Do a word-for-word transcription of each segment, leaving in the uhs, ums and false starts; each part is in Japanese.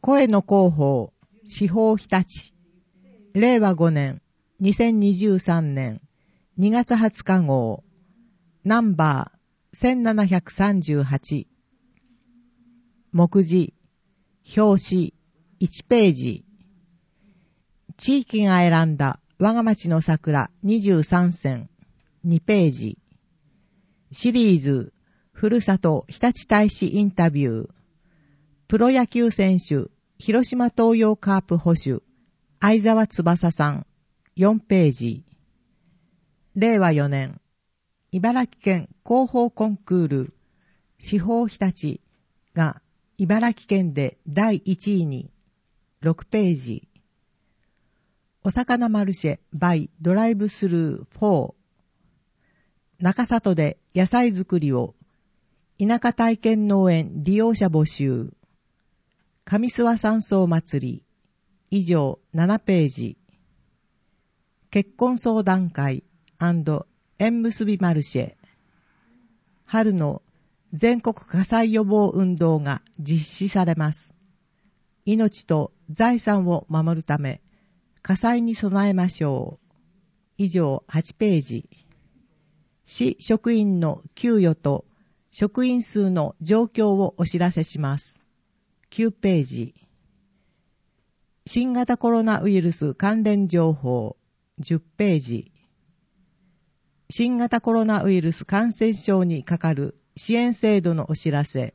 声の広報、司法日立、れいわごねん、にせんにじゅうさんねんにがつはつか号、ナンバーせんななひゃくさんじゅうはち、目次、表紙、いちページ、地域が選んだ我が町の桜にじゅうさんせん、にページ、シリーズ、ふるさと日立大使インタビュー、プロ野球選手、広島東洋カープ捕手、相沢翼さん、よんページ。れいわよねん、茨城県広報コンクール、司法日立が茨城県でだいいちいに、ろくページ。お魚マルシェ by ドライブスルーよん、中里で野菜作りを、田舎体験農園利用者募集、上諏訪山荘祭り、以上ななページ。結婚相談会&縁結びマルシェ、春の全国火災予防運動が実施されます。命と財産を守るため、火災に備えましょう。以上はちページ。市職員の給与と職員数の状況をお知らせします。きゅうページ。新型コロナウイルス関連情報じゅっページ。新型コロナウイルス感染症にかかる支援制度のお知らせ。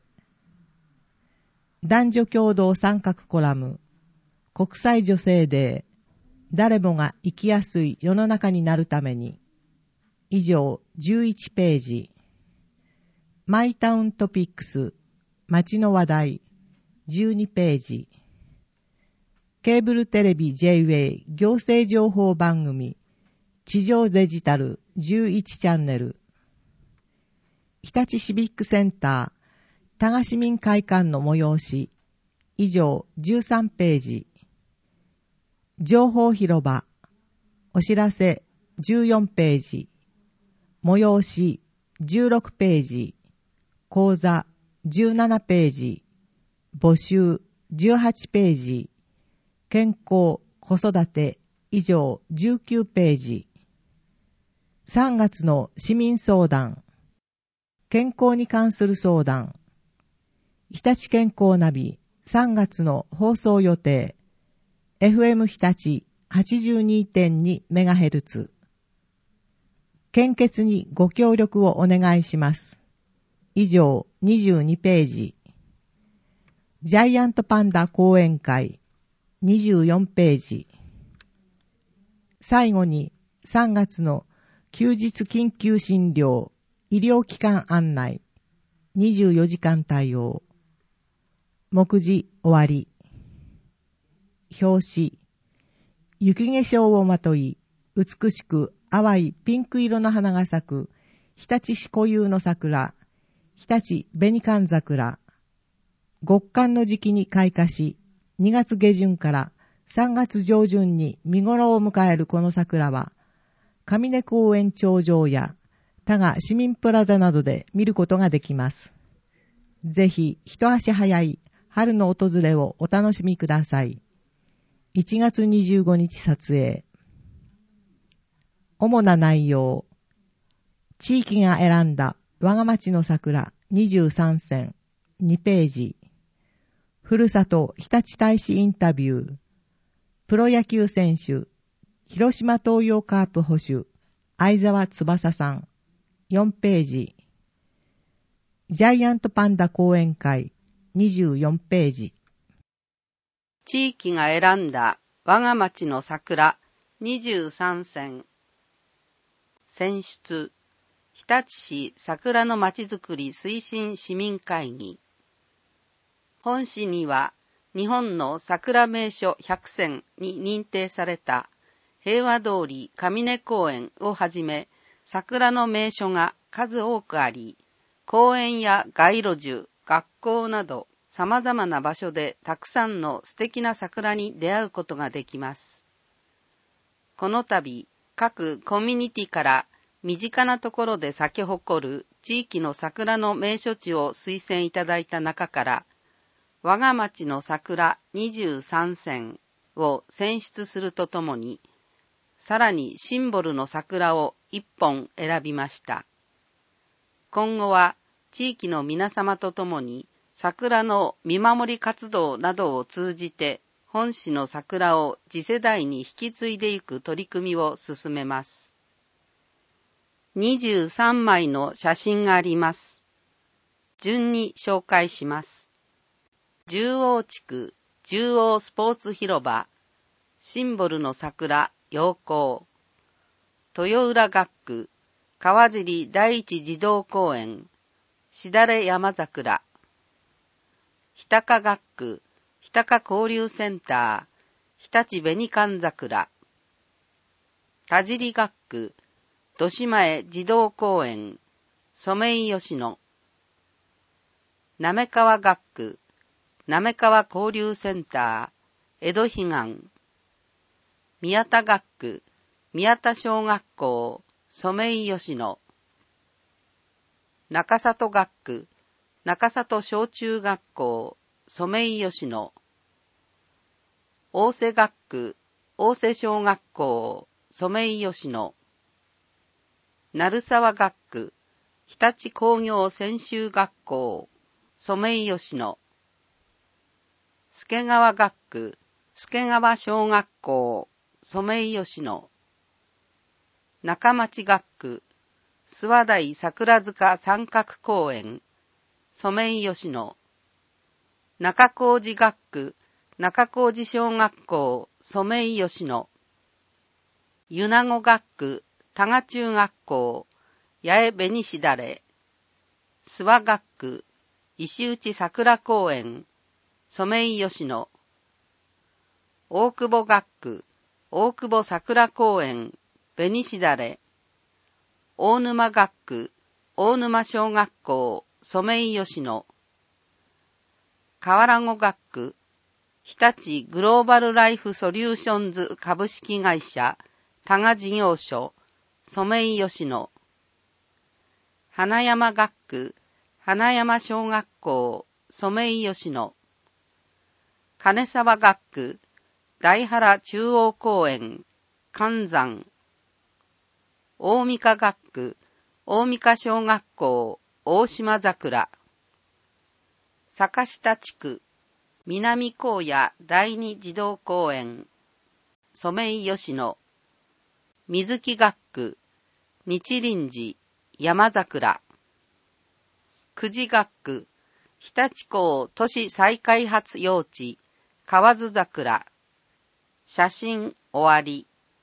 男女共同参画コラム、国際女性デー、誰もが生きやすい世の中になるために。以上じゅういちページ。マイタウントピックス、街の話題、じゅうにページ。ケーブルテレビ ジェイウェイ 行政情報番組、地上デジタルじゅういちチャンネル。日立シビックセンター、多賀市民会館の催し、以上じゅうさんページ。情報広場、お知らせじゅうよんページ。催しじゅうろくページ。講座じゅうななページ。募集じゅうはちページ。健康、子育て以上じゅうきゅうページ。さんがつの市民相談。健康に関する相談。日立健康ナビさんがつの放送予定。エフエム 日立 はちじゅうにてんにメガヘルツ。献血にご協力をお願いします。以上にじゅうにページ。ジャイアントパンダ講演会にじゅうよんページ。最後にさんがつの休日緊急診療医療機関案内にじゅうよじかん対応。目次終わり。表紙。雪化粧をまとい、美しく淡いピンク色の花が咲く日立市固有の桜、日立紅寒桜。極寒の時期に開花し、にがつげじゅんからさんがつじょうじゅんに見頃を迎えるこの桜は、上根公園頂上や多賀市民プラザなどで見ることができます。ぜひ一足早い春の訪れをお楽しみください。いちがつにじゅうごにち撮影。主な内容。地域が選んだ我が町の桜にじゅうさんせん、にページ。ふるさと日立大使インタビュー。プロ野球選手、広島東洋カープ捕手、相沢翼さん、よんページ。ジャイアントパンダ講演会、にじゅうよんページ。 地域が選んだ我が町の桜にじゅうさんせん。選出、日立市桜のまちづくり推進市民会議。本市には日本の桜名所ひゃくせんに認定された平和通り上根公園をはじめ桜の名所が数多くあり、公園や街路樹、学校など様々な場所でたくさんの素敵な桜に出会うことができます。この度、各コミュニティから身近なところで咲き誇る地域の桜の名所地を推薦いただいた中から、 我が町の桜にじゅうさんせんを選出するとともに、さらにシンボルの桜をいっぽん選びました。今後は地域の皆様とともに桜の見守り活動などを通じて本市の桜を次世代に引き継いでいく取り組みを進めます。にじゅうさんまいの写真があります。順に紹介します。十王地区十王スポーツ広場、シンボルの桜陽光、豊浦学区川尻第一児童公園、しだれ山桜、日高学区日高交流センター、日立紅寒桜、田尻学区土島へ児童公園、ソメイヨシノ、滑川学区滑川交流センター、江戸彼岸、宮田学区宮田小学校、ソメイヨシノ、中里学区中里小中学校、ソメイヨシノ、大瀬学区大瀬小学校、ソメイヨシノ、鳴沢学区日立工業専修学校、ソメイヨシノ、助川学区助川小学校、ソメイヨシノ、中町学区諏訪台桜塚三角公園、ソメイヨシノ、中高寺学区中高寺小学校、ソメイヨシノ、湯名護学区多賀中学校、八重紅しだれ、諏訪学区石内桜公園、ソメイヨシノ、大久保学区大久保桜公園、紅しだれ、大沼学区大沼小学校、ソメイヨシノ、河原湖学区日立グローバルライフソリューションズ株式会社多賀事業所、ソメイヨシノ、花山学区花山小学校、ソメイヨシノ、金沢学区大原中央公園、関山、大三香学区大三香小学校、大島桜、坂下地区南高野第二児童公園、ソメイヨシノ、水木学区日輪寺山桜、久慈学区日立港都市再開発用地河津桜、写真終わり。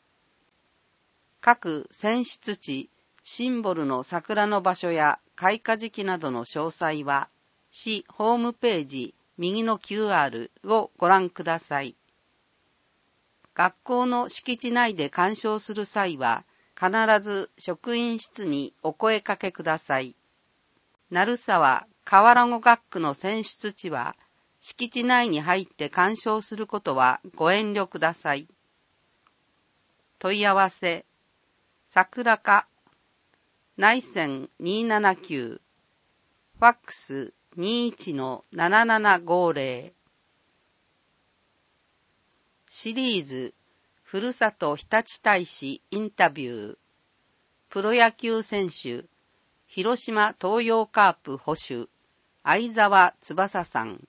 各選出地、シンボルの桜の場所や開花時期などの詳細は、市ホームページ右の キューアール をご覧ください。学校の敷地内で鑑賞する際は、必ず職員室にお声かけください。鳴沢河原湖学区の選出地は、敷地内に入って鑑賞することはご遠慮ください。問い合わせ、桜課、内線にーななきゅう、ファックス にーいちのななななごぜろ。シリーズ、ふるさと日立大使インタビュー、プロ野球選手、広島東洋カープ捕手、相沢翼さん。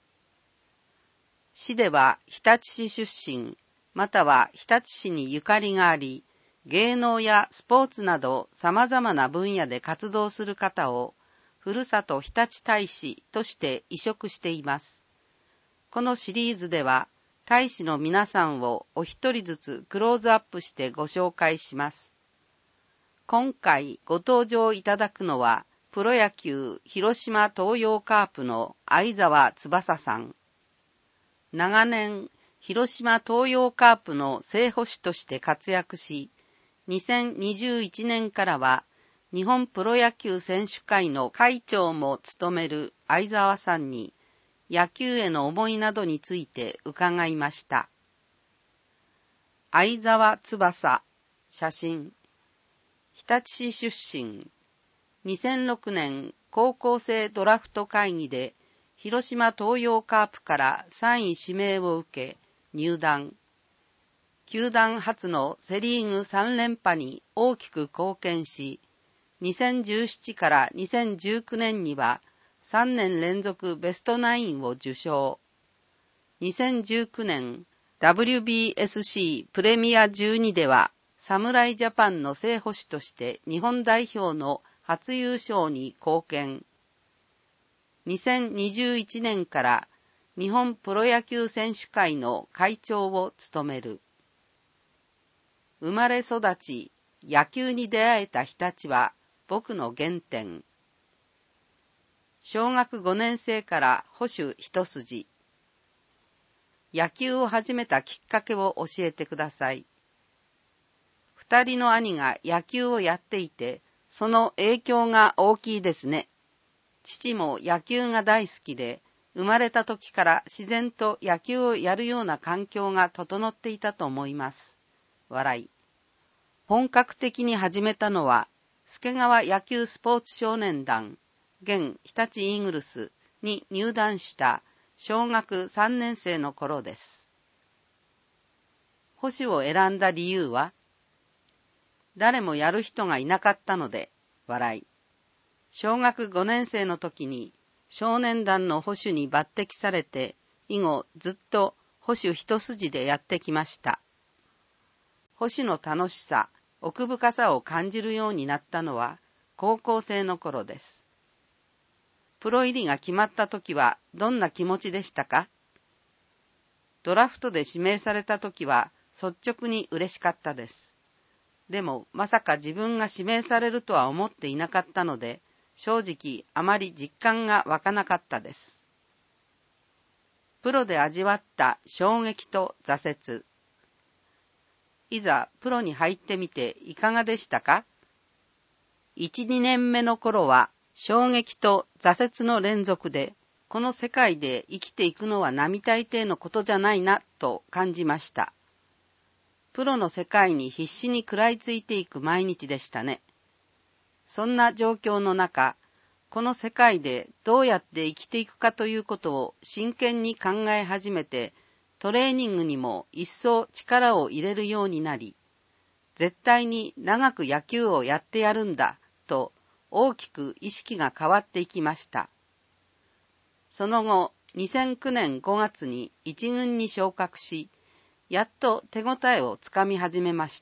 市では日立市出身、または日立市にゆかりがあり、芸能やスポーツなど様々な分野で活動する方を、ふるさと日立大使として委嘱しています。このシリーズでは、大使の皆さんをお一人ずつクローズアップしてご紹介します。今回ご登場いただくのは、プロ野球広島東洋カープの相沢翼さん。長年、広島東洋カープの正捕手として活躍し、にせんにじゅういちねんからは日本プロ野球選手会の会長も務める相沢さんに野球への思いなどについて伺いました。相沢翼、写真。日立市出身。にせんろくねん高校生ドラフト会議で広島東洋カープからさんい指名を受け入団。球団初のセリーグさん連覇に大きく貢献し、にせんじゅうななからにせんじゅうきゅうねんにはさんねん連続ベストナインを受賞。にせんじゅうきゅうねん ダブリュービーエスシー プレミアじゅうにでは侍ジャパンの正捕手として日本代表の初優勝に貢献。にせんにじゅういちねんから日本プロ野球選手会の会長を務める。生まれ育ち、野球に出会えた日立は僕の原点。小学ごねん生から捕手一筋。野球を始めたきっかけを教えてください。二人の兄が野球をやっていて、その影響が大きいですね。父も野球が大好きで、生まれた時から自然と野球をやるような環境が整っていたと思います。笑い。本格的に始めたのは、助川野球スポーツ少年団、現日立イーグルスに入団した小学さんねん生の頃です。捕手を選んだ理由は、誰もやる人がいなかったので、笑い。小学ごねん生の時に少年団の捕手に抜擢されて、以後ずっと捕手一筋でやってきました。捕手の楽しさ、奥深さを感じるようになったのは高校生の頃です。プロ入りが決まった時はどんな気持ちでしたか？ドラフトで指名された時は率直に嬉しかったです。でもまさか自分が指名されるとは思っていなかったので、正直あまり実感が湧かなかったです。プロで味わった衝撃と挫折。いざプロに入ってみていかがでしたか？いち、にねんめの頃は衝撃と挫折の連続で、この世界で生きていくのは並大抵のことじゃないなと感じました。プロの世界に必死に食らいついていく毎日でしたね。そんな状況の中、この世界でどうやって生きていくかということを真剣に考え始めて、トレーニングにも一層力を入れるようになり、絶対に長く野球をやってやるんだと大きく意識が変わっていきました。その後、にせんきゅうねんごがつに一軍に昇格し、やっと手応えをつかみ始めました。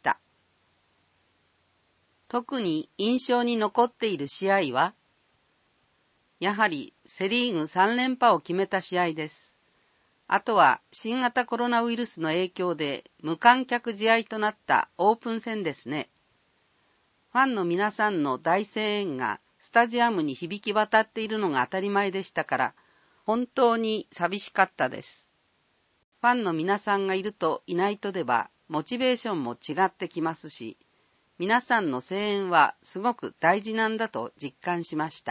特に印象に残っている試合は、やはりセリーグさん連覇を決めた試合です。あとは新型コロナウイルスの影響で無観客試合となったオープン戦ですね。ファンの皆さんの大声援がスタジアムに響き渡っているのが当たり前でしたから、本当に寂しかったです。ファンの皆さんがいるといないとではモチベーションも違ってきますし、皆さんの声援はすごく大事なんだと実感しました。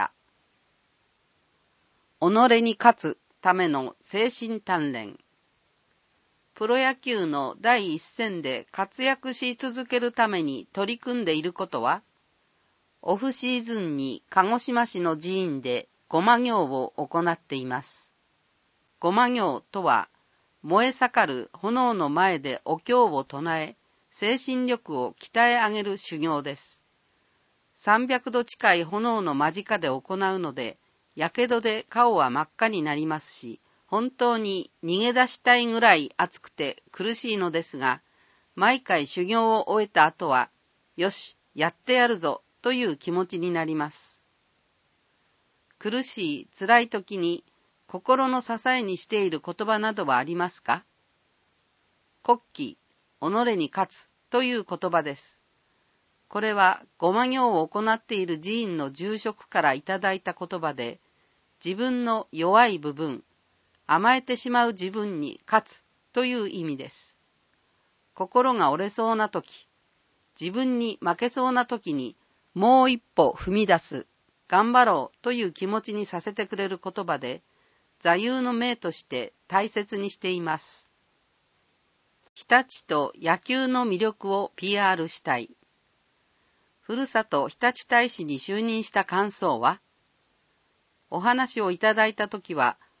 己に勝つための精神鍛錬。プロ野球の第一線で活躍し続けるために取り組んでいることは、オフシーズンに鹿児島市の寺院で護摩行を行っています。護摩行とは、燃え盛る炎の前でお経を唱え、精神力を鍛え上げる修行です。さんびゃくど近い炎の間近で行うので、やけどで顔は真っ赤になりますし、本当に逃げ出したいぐらい暑くて苦しいのですが、毎回修行を終えた後は、よし、やってやるぞという気持ちになります。苦しい、辛い時に心の支えにしている言葉などはありますか？国旗、己に勝つという言葉です。これは護摩行を行っている寺院の住職からいただいた言葉で、自分の弱い部分、甘えてしまう自分に勝つという意味です。心が折れそうな時、自分に負けそうな時にもう一歩踏み出す、頑張ろうという気持ちにさせてくれる言葉で、座右の銘として大切にしています。日立と野球の魅力を ピーアール したい。ふるさと日立大使に就任した感想は、お話をいただいたときは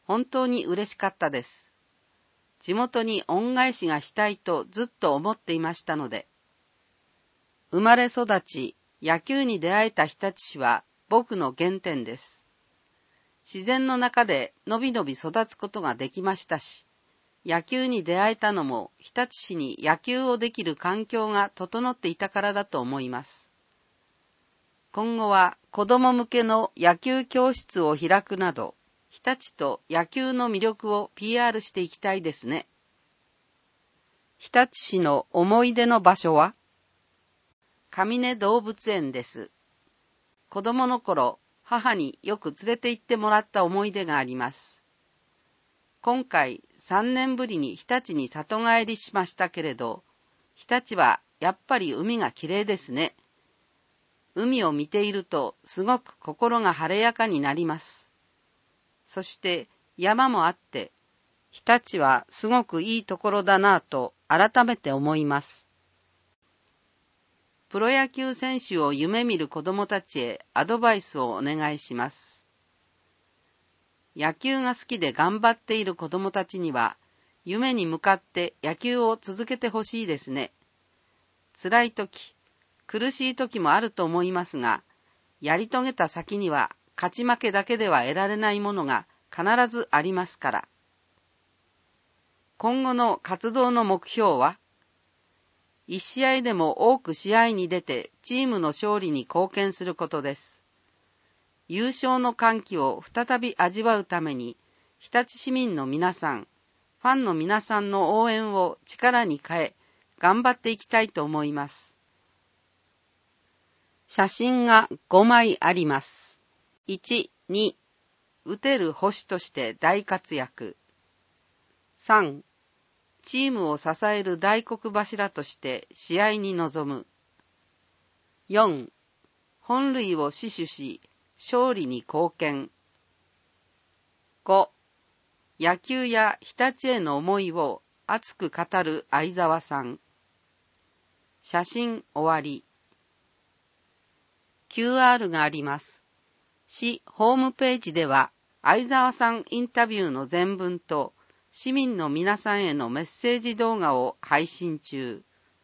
本当に嬉しかったです。地元に恩返しがしたいとずっと思っていましたので。生まれ育ち、野球に出会えた日立市は僕の原点です。自然の中でのびのび育つことができましたし、野球に出会えたのも日立市に野球をできる環境が整っていたからだと思います。今後は子供向けの野球教室を開くなど、日立と野球の魅力を ピーアール していきたいですね。日立市の思い出の場所は上根動物園です。子供の頃、母によく連れて行ってもらった思い出があります。今回さんねんぶりに日立に里帰りしましたけれど、日立はやっぱり海がきれいですね。海を見ているとすごく心が晴れやかになります。そして山もあって、日立はすごくいいところだなぁと改めて思います。プロ野球選手を夢見る子どもたちへアドバイスをお願いします。野球が好きで頑張っている子どもたちには、夢に向かって野球を続けてほしいですね。辛い時、苦しい時もあると思いますが、やり遂げた先には勝ち負けだけでは得られないものが必ずありますから。今後の活動の目標は、一試合でも多く試合に出てチームの勝利に貢献することです。優勝の歓喜を再び味わうために、日立市民の皆さん、ファンの皆さんの応援を力に変え、頑張っていきたいと思います。写真がごまいあります。いち、に、打てる捕手として大活躍。さん、チームを支える大黒柱として試合に臨む。よん、本塁を死守し、勝利に貢献。ご、野球や日立への思いを熱く語る相沢さん。写真終わり。キューアール があります。市ホームページでは相沢さんインタビューの全文と市民の皆さんへのメッセージ動画を配信中。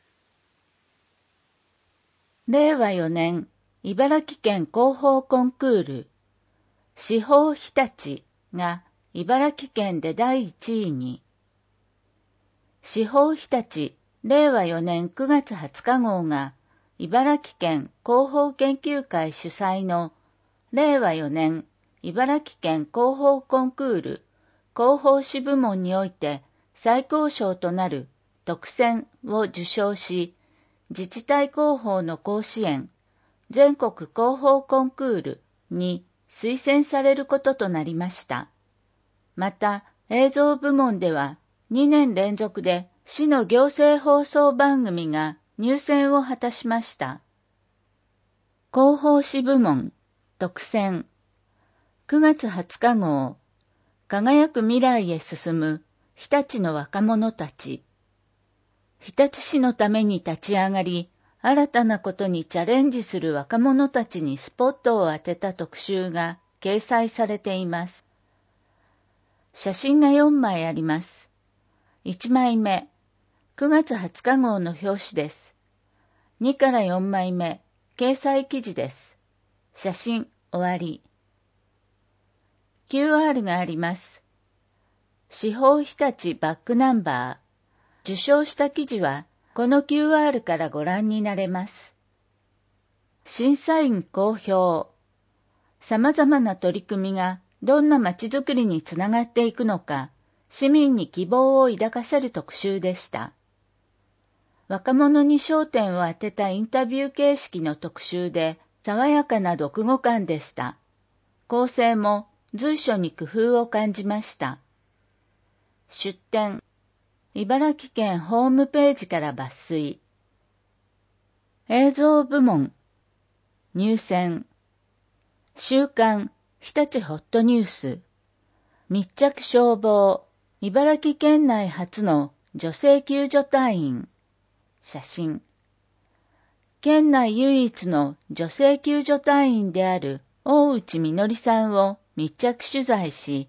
れいわよねん茨城県広報コンクール市報日立が茨城県でだいいちいに。市報日立れいわよねんくがつはつか号が茨城県広報研究会主催のれいわよねん茨城県広報コンクール広報誌部門において最高賞となる特選を受賞し、自治体広報の甲子園全国広報コンクールに推薦されることとなりました。また映像部門ではにねん連続で市の行政放送番組が入選を果たしました。広報誌部門特選くがつはつか号輝く未来へ進む日立の若者たち。日立市のために立ち上がり、新たなことにチャレンジする若者たちにスポットを当てた特集が掲載されています。写真がよんまいあります。いちまいめ、くがつはつか号の表紙です。にからよんまいめ、掲載記事です。写真終わり。キューアール があります。市報日立バックナンバー。受賞した記事はこの キューアール からご覧になれます。審査員公表。様々な取り組みがどんなまちづくりにつながっていくのか、市民に希望を抱かせる特集でした。若者に焦点を当てたインタビュー形式の特集で、爽やかな読後感でした。構成も随所に工夫を感じました。出典。茨城県ホームページから抜粋。映像部門。入選。週刊日立ホットニュース。密着消防。茨城県内初の女性救助隊員。写真。県内唯一の女性救助隊員である大内みのりさんを密着取材し、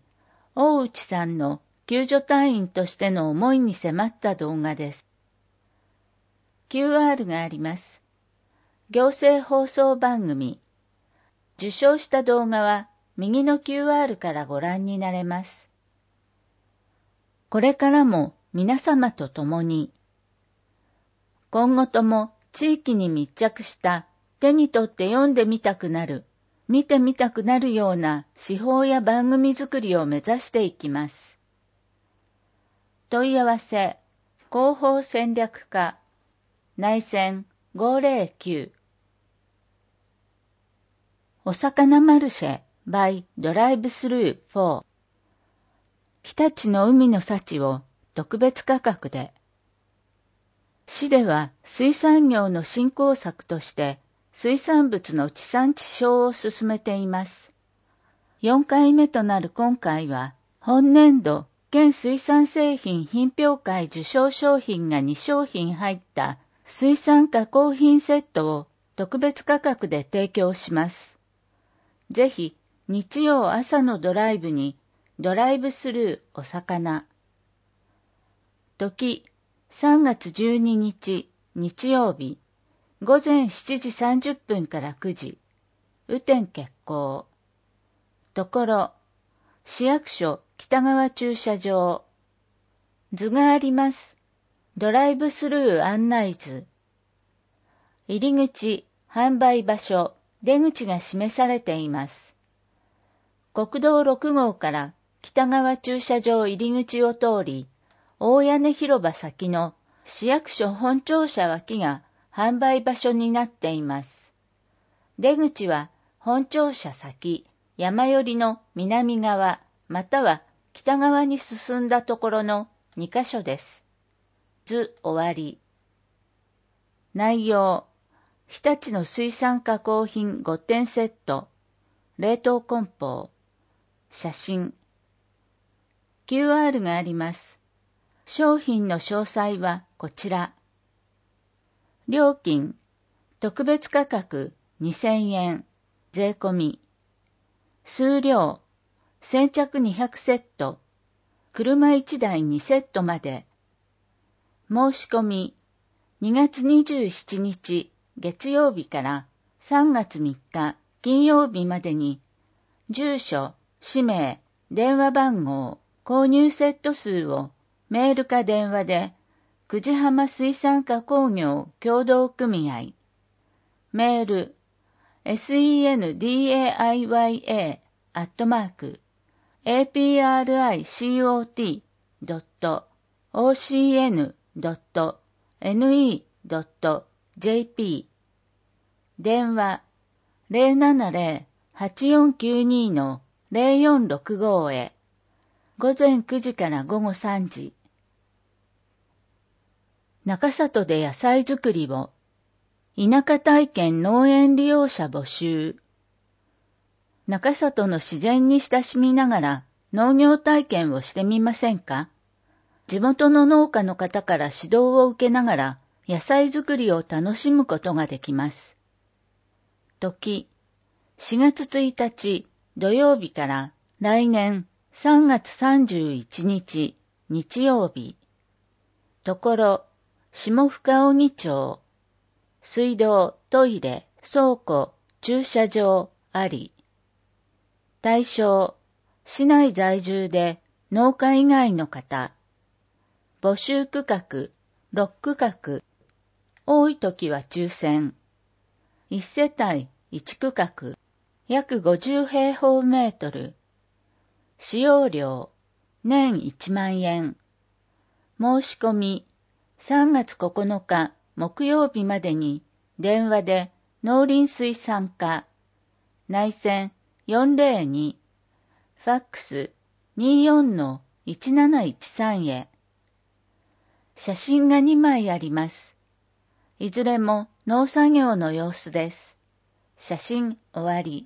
大内さんの救助隊員としての思いに迫った動画です。キューアール があります。行政放送番組。受賞した動画は右の キューアール からご覧になれます。これからも皆様と共に、今後とも地域に密着した手に取って読んでみたくなる、見てみたくなるような手法や番組作りを目指していきます。問い合わせ、広報戦略課、内線ごーぜろきゅう。お魚マルシェ by ドライブスルーフォー。日立の海の幸を特別価格で。市では水産業の振興策として水産物の地産地消を進めています。よんかいめとなる今回は、本年度県水産製品品評会受賞商品がにしょうひん入った水産加工品セットを特別価格で提供します。ぜひ日曜朝のドライブにドライブスルーお魚。時さんがつじゅうににち日曜日ごぜんしちじさんじゅっぷんからくじ。雨天決行。ところ市役所北側駐車場。図があります。ドライブスルー案内図。入り口、販売場所、出口が示されています。国道ろくごうから北側駐車場入り口を通り、大屋根広場先の市役所本庁舎脇が販売場所になっています。出口は本庁舎先、山寄りの南側、または北側に進んだところのにかしょです。図終わり。内容、日立の水産加工品ごてんセット、冷凍梱包、写真。キューアール があります。商品の詳細はこちら。料金、特別価格にせんえん、税込み。数量、先着にひゃくセット、車いちだいにセットまで。申し込み、にがつにじゅうしちにち月曜日からさんがつみっか金曜日までに、住所、氏名、電話番号、購入セット数をメールか電話で、久慈浜水産加工業協同組合、メール、sendaiya アットマーク、apricot.ocn.ne.jp 電話 ゼロななゼロ はちよんきゅうに のゼロよんろくご へ午前くじからごごさんじ。中里で野菜作りを、田舎体験農園利用者募集。中里の自然に親しみながら農業体験をしてみませんか？地元の農家の方から指導を受けながら野菜作りを楽しむことができます。時、しがつついたち土曜日から来年さんがつさんじゅういちにち日曜日。ところ、下深荻町。水道、トイレ、倉庫、駐車場あり。対象、市内在住で農家以外の方。募集区画、ろっくかく。多い時は抽選。いちせたいいちくかく。約ごじゅうへいほうメートル。使用料、年いちまんえん。申し込み、さんがつここのか木曜日までに電話で農林水産課、内線よんぜろに、ファックス にじゅうよんのいちなないちさん へ。写真がにまいあります。いずれも農作業の様子です。写真終わり。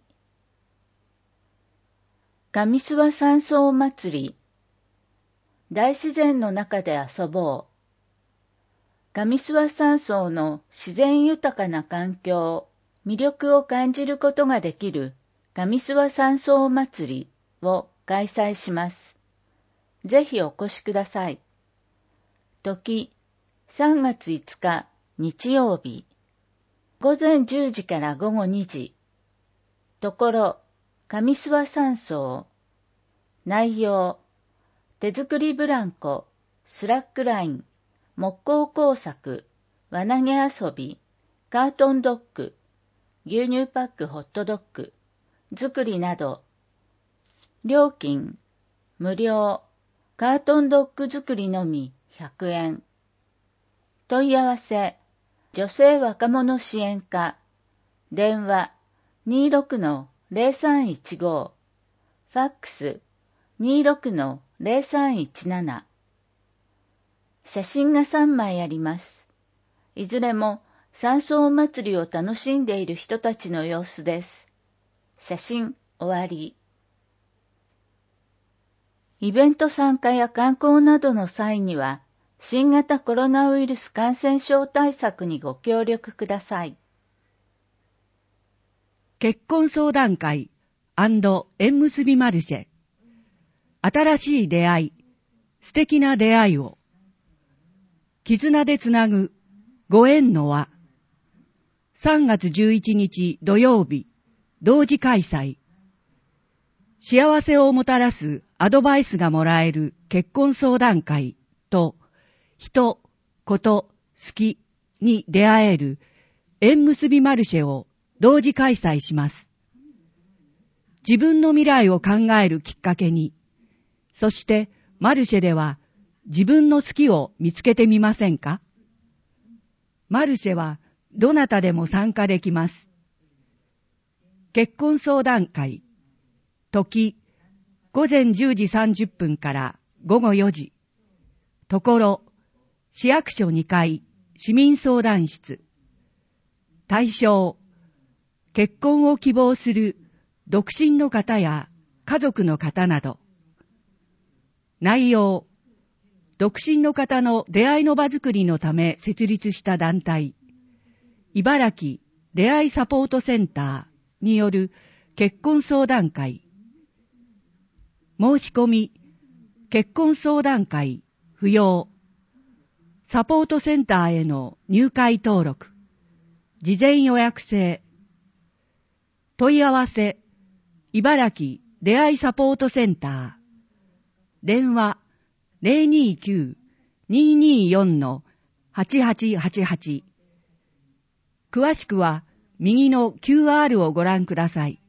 上諏訪山荘祭り。大自然の中で遊ぼう。上諏訪山荘の自然豊かな環境、魅力を感じることができる上諏訪山荘祭りを開催します。ぜひお越しください。時、さんがついつか日曜日、ごぜんじゅうじからごごにじ。ところ、上諏訪山荘。内容、手作りブランコ、スラックライン、木工工作、輪投げ遊び、カートンドッグ、牛乳パックホットドッグ、作りなど。料金、無料、カートンドッグ作りのみひゃくえん。問い合わせ、女性若者支援課、電話 にじゅうろくのゼロさんいちご、ファックス にじゅうろくのゼロさんいちなな。写真がさんまいあります。いずれも山荘祭りを楽しんでいる人たちの様子です。写真終わり。イベント参加や観光などの際には、新型コロナウイルス感染症対策にご協力ください。 結婚相談会&縁結びマルシェ。新しい出会い、素敵な出会いを。絆でつなぐご縁の輪。さんがつじゅういちにち土曜日、同時開催。幸せをもたらすアドバイスがもらえる結婚相談会と、人、こと、好きに出会える縁結びマルシェを同時開催します。自分の未来を考えるきっかけに、そしてマルシェでは自分の好きを見つけてみませんか？マルシェはどなたでも参加できます。結婚相談会、時、ごぜんじゅうじさんじゅっぷんからごごよじ。ところ、市役所にかい、市民相談室。対象、結婚を希望する独身の方や家族の方など。内容、独身の方の出会いの場づくりのため設立した団体、茨城出会いサポートセンターによる結婚相談会。申し込み、結婚相談会不要。サポートセンターへの入会登録。事前予約制。問い合わせ、茨城出会いサポートセンター。電話 ゼロにきゅう にーにーよん はちはちはちはち。詳しくは右の キューアール をご覧ください。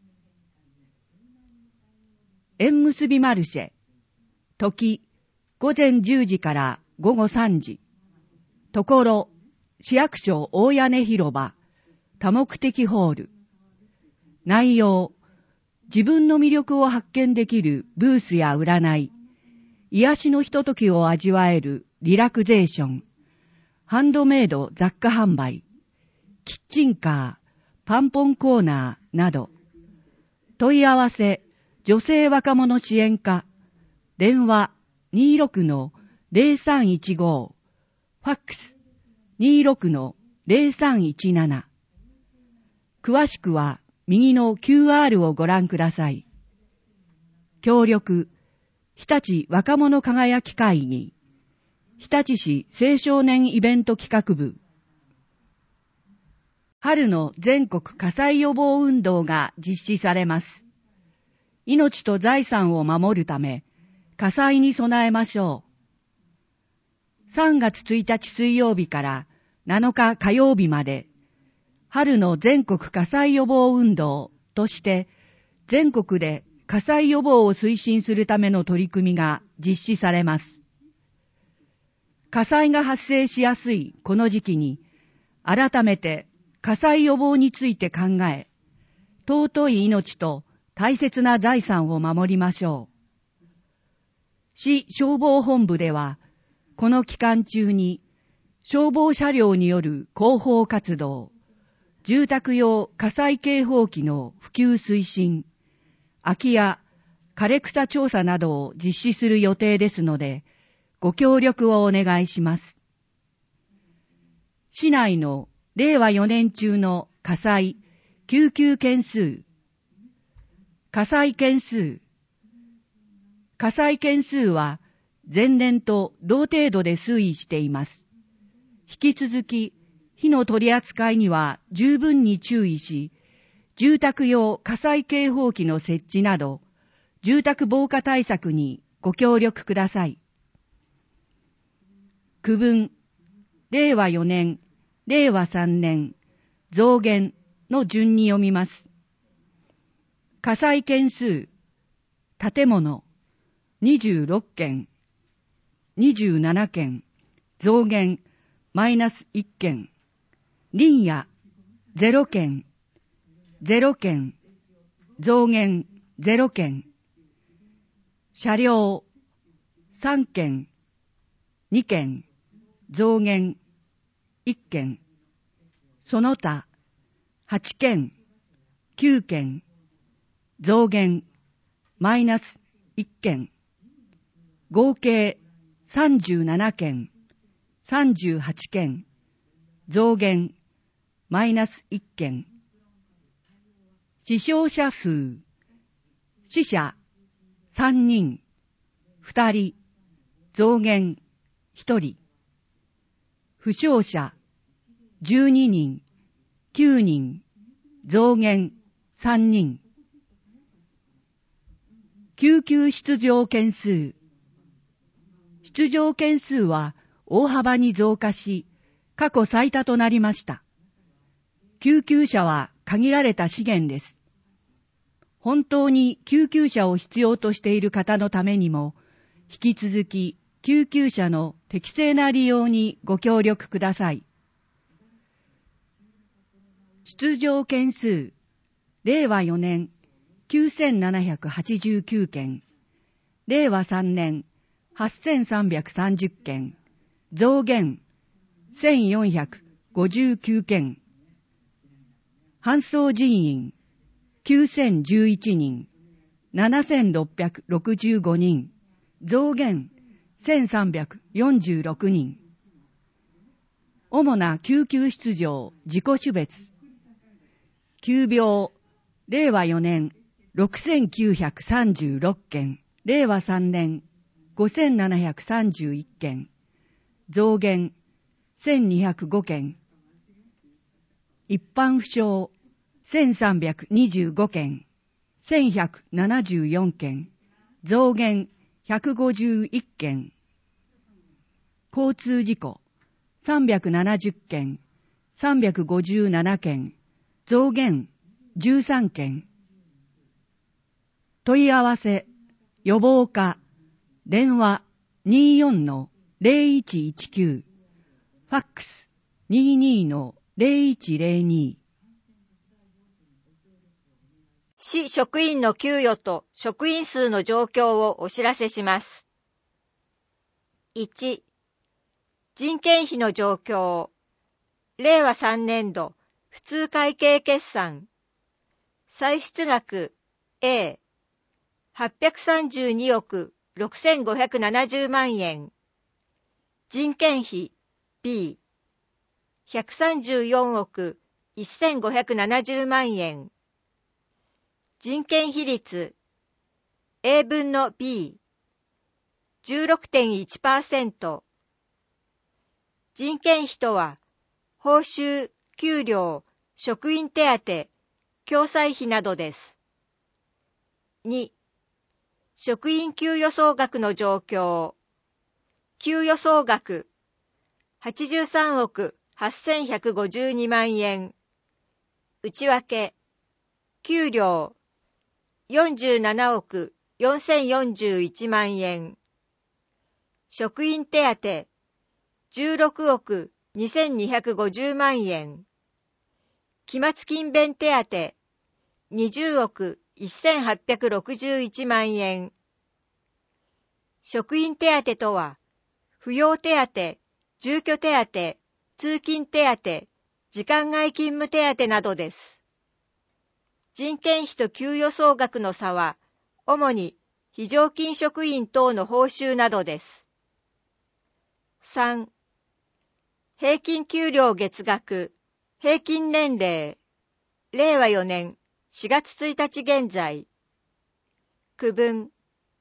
縁結びマルシェ。時、ごぜんじゅうじからごごさんじ。ところ、市役所大屋根広場、多目的ホール。内容、自分の魅力を発見できるブースや占い、癒しのひとときを味わえるリラクゼーション、ハンドメイド雑貨販売、キッチンカー、パンポンコーナーなど。問い合わせ、女性若者支援課、電話 にじゅうろくのゼロさんいちご、ファックス にじゅうろくのゼロさんいちなな。詳しくは右の キューアール をご覧ください。協力、日立若者輝き会議、日立市青少年イベント企画部。春の全国火災予防運動が実施されます。命と財産を守るため、火災に備えましょう。さんがつついたち水曜日からなのか火曜日まで、春の全国火災予防運動として、全国で火災予防を推進するための取り組みが実施されます。火災が発生しやすいこの時期に、改めて火災予防について考え、尊い命と大切な財産を守りましょう。市消防本部では、この期間中に消防車両による広報活動、住宅用火災警報器の普及推進、空き家、枯れ草調査などを実施する予定ですので、ご協力をお願いします。市内のれいわよねん中の火災、救急件数、火災件数、 火災件数は前年と同程度で推移しています。引き続き、火の取り扱いには十分に注意し、住宅用火災警報器の設置など、住宅防火対策にご協力ください。区分、れいわよねん、れいわさんねん、増減の順に読みます。火災件数、建物、にじゅうろっけん、にじゅうななけん、増減、マイナスいっけん、林野、ゼロけん、ゼロけん、増減、ゼロけん、車両、さんけん、にけん、増減、いっけん、その他、はちけん、きゅうけん、増減、マイナスいっけん、合計さんじゅうななけん、さんじゅうはちけん、増減、マイナスいっけん。死傷者数、死者さんにん、ふたり、増減ひとり。負傷者じゅうににん、きゅうにん、増減さんにん。救急出場件数。出場件数は大幅に増加し、過去最多となりました。救急車は限られた資源です。本当に救急車を必要としている方のためにも、引き続き救急車の適正な利用にご協力ください。出場件数、れいわよねんきゅうせんななひゃくはちじゅうきゅうけん、れいわさんねんはっせんさんびゃくさんじゅっけん、増減せんよんひゃくごじゅうきゅうけん、搬送人員きゅうせんじゅういちにん、ななせんろっぴゃくろくじゅうごにん、増減せんさんびゃくよんじゅうろくにん。主な救急出場自己種別。急病、れいわよねんろくせんきゅうひゃくさんじゅうろっけん、れいわさんねんごせんななひゃくさんじゅういっけん、増減せんにひゃくごけん。一般負傷せんさんびゃくにじゅうごけん、せんひゃくななじゅうよんけん、増減ひゃくごじゅういっけん。交通事故さんびゃくななじゅっけん、さんびゃくごじゅうななけん、増減じゅうさんけん。問い合わせ、予防課、電話 にじゅうよんのぜろいちいちきゅう、ファックス にじゅうにのぜろいちぜろに。 市職員の給与と職員数の状況をお知らせします。いち、人件費の状況。れいわさんねんど普通会計決算。歳出額 A、はっぴゃくさんじゅうにおくろくせんごひゃくななじゅうまんえん。人件費 B、ひゃくさんじゅうよんおくせんごひゃくななじゅうまんえん。人件比率 A 分の B、じゅうろくてんいちパーセント。人件費とは、報酬、給料、職員手当、共済費などです。に、職員給与総額の状況。給与総額はちじゅうさんおくはっせんひゃくごじゅうにまんえん。内訳、給料よんじゅうななおくよんせんよんじゅういちまんえん。職員手当じゅうろくおくにせんにひゃくごじゅうまんえん。期末勤勉手当にじゅうおくせんはっぴゃくろくじゅういちまんえん。職員手当とは、扶養手当、住居手当、通勤手当、時間外勤務手当などです。人件費と給与総額の差は、主に非常勤職員等の報酬などです。さん、平均給料月額、平均年齢、れいわよねんしがつついたち現在。区分、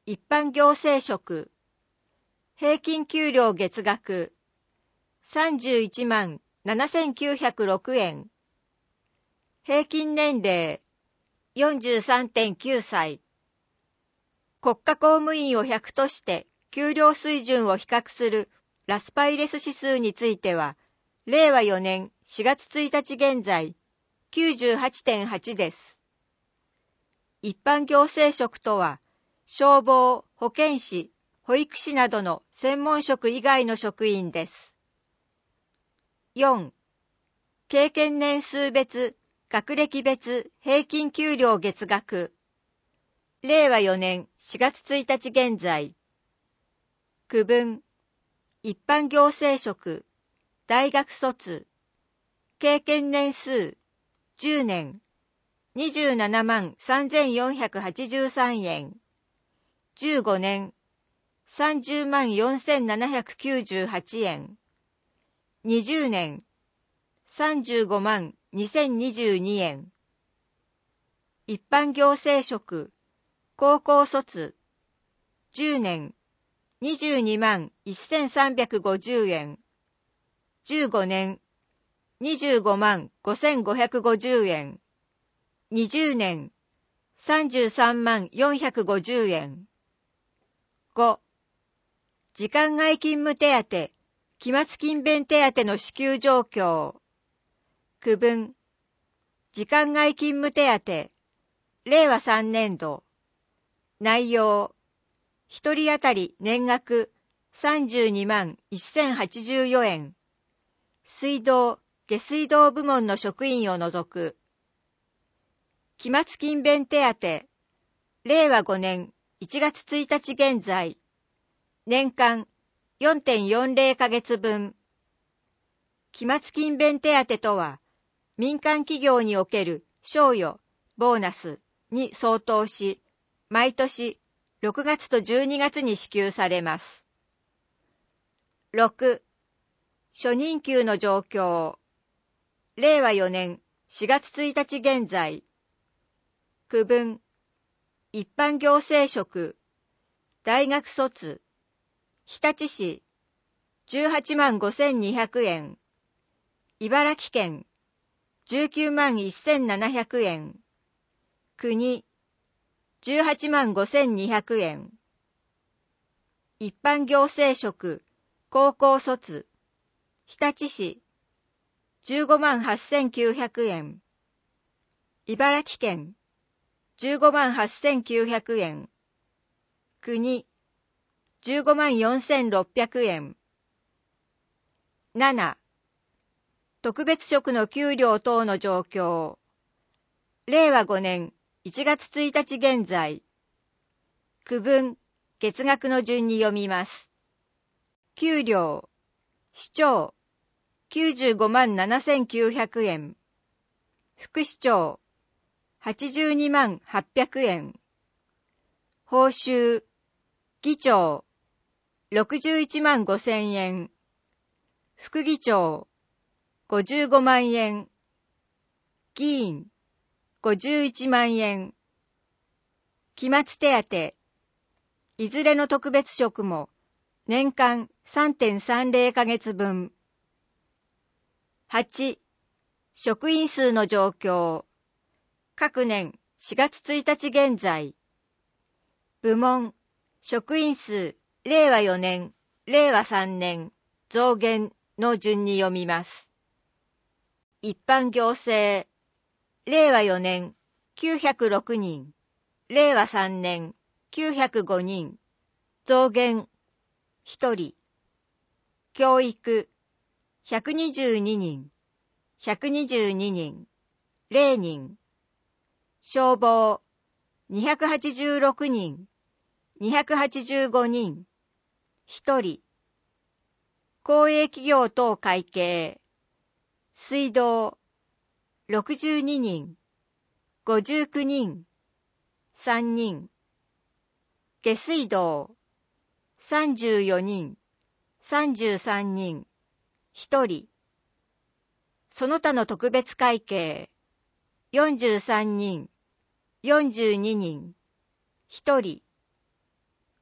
一般行政職、平均給料月額さんじゅういちまんななせんきゅうひゃくろくえん、平均年齢 よんじゅうさんてんきゅうさい。国家公務員をひゃくとして給料水準を比較するラスパイレス指数については、れいわよねんしがつついたち現在 きゅうじゅうはちてんはち です。一般行政職とは、消防、保健師、保育士などの専門職以外の職員です。よん. 経験年数別、学歴別平均給料月額。れいわよねんしがつついたち現在。区分。一般行政職、大学卒。経験年数、じゅうねん。にじゅうななまんさんぜんよんひゃくはちじゅうさんえん。じゅうごねん。さんじゅうまんよんせんななひゃくきゅうじゅうはちえん。にじゅうねん。さんじゅうごまんにせんにじゅうにえん。一般行政職、高校卒、じゅうねん、にじゅうにまんせんさんびゃくごじゅうえん。じゅうごねん、にじゅうごまんごせんごひゃくごじゅうえん。にじゅうねん、さんじゅうさんまんよんひゃくごじゅうえん。ご. 時間外勤務手当、期末勤勉手当の支給状況。区分。時間外勤務手当、れいわさんねんど。内容。一人当たり年額さんじゅうにまんせんはちじゅうよえん。水道、下水道部門の職員を除く。期末勤勉手当、れいわごねんいちがつついたち現在。年間 よんてんよんぜろ ヶ月分。期末勤勉手当とは、民間企業における賞与、ボーナスに相当し、毎年ろくがつとじゅうにがつに支給されます。ろく. 初任給の状況。れいわよねんしがつついたち現在。区分。一般行政職、大学卒、日立市、じゅうはちまんごせんにひゃくえん。茨城県、じゅうきゅうまんせんななひゃくえん。国、じゅうはちまんごせんにひゃくえん。一般行政職、高校卒、日立市、じゅうごまんはっせんきゅうひゃくえん。茨城県、じゅうごまんはっせんきゅうひゃくえん。国、じゅうごまんよんせんろっぴゃくえん。なな. 特別職の給料等の状況。れいわごねんいちがつついたち現在。区分、月額の順に読みます。給料、市長、きゅうじゅうごまんななせんきゅうひゃくえん。副市長、はちじゅうにまんはっぴゃくえん。報酬、議長、ろくじゅういちまんごせんえん。副議長、ごじゅうごまんえん。議員、ごじゅういちまんえん。期末手当、いずれの特別職も年間 さんてんさんぜろ ヶ月分。はち. 職員数の状況。各年しがつついたち現在。部門、職員数、れいわよねん、れいわさんねん、増減の順に読みます。一般行政、れいわよねん、きゅうひゃくろくにん、れいわさんねん、きゅうひゃくごにん、増減、ひとり。教育、ひゃくにじゅうににん、ひゃくにじゅうににん、れいにん。消防、にひゃくはちじゅうろくにん、にひゃくはちじゅうごにん、ひとり。公営企業等会計、水道、ろくじゅうににん、ごじゅうきゅうにん、さんにん。下水道、さんじゅうよにん、さんじゅうさんにん、ひとり。その他の特別会計、よんじゅうさんにん、よんじゅうににん、ひとり。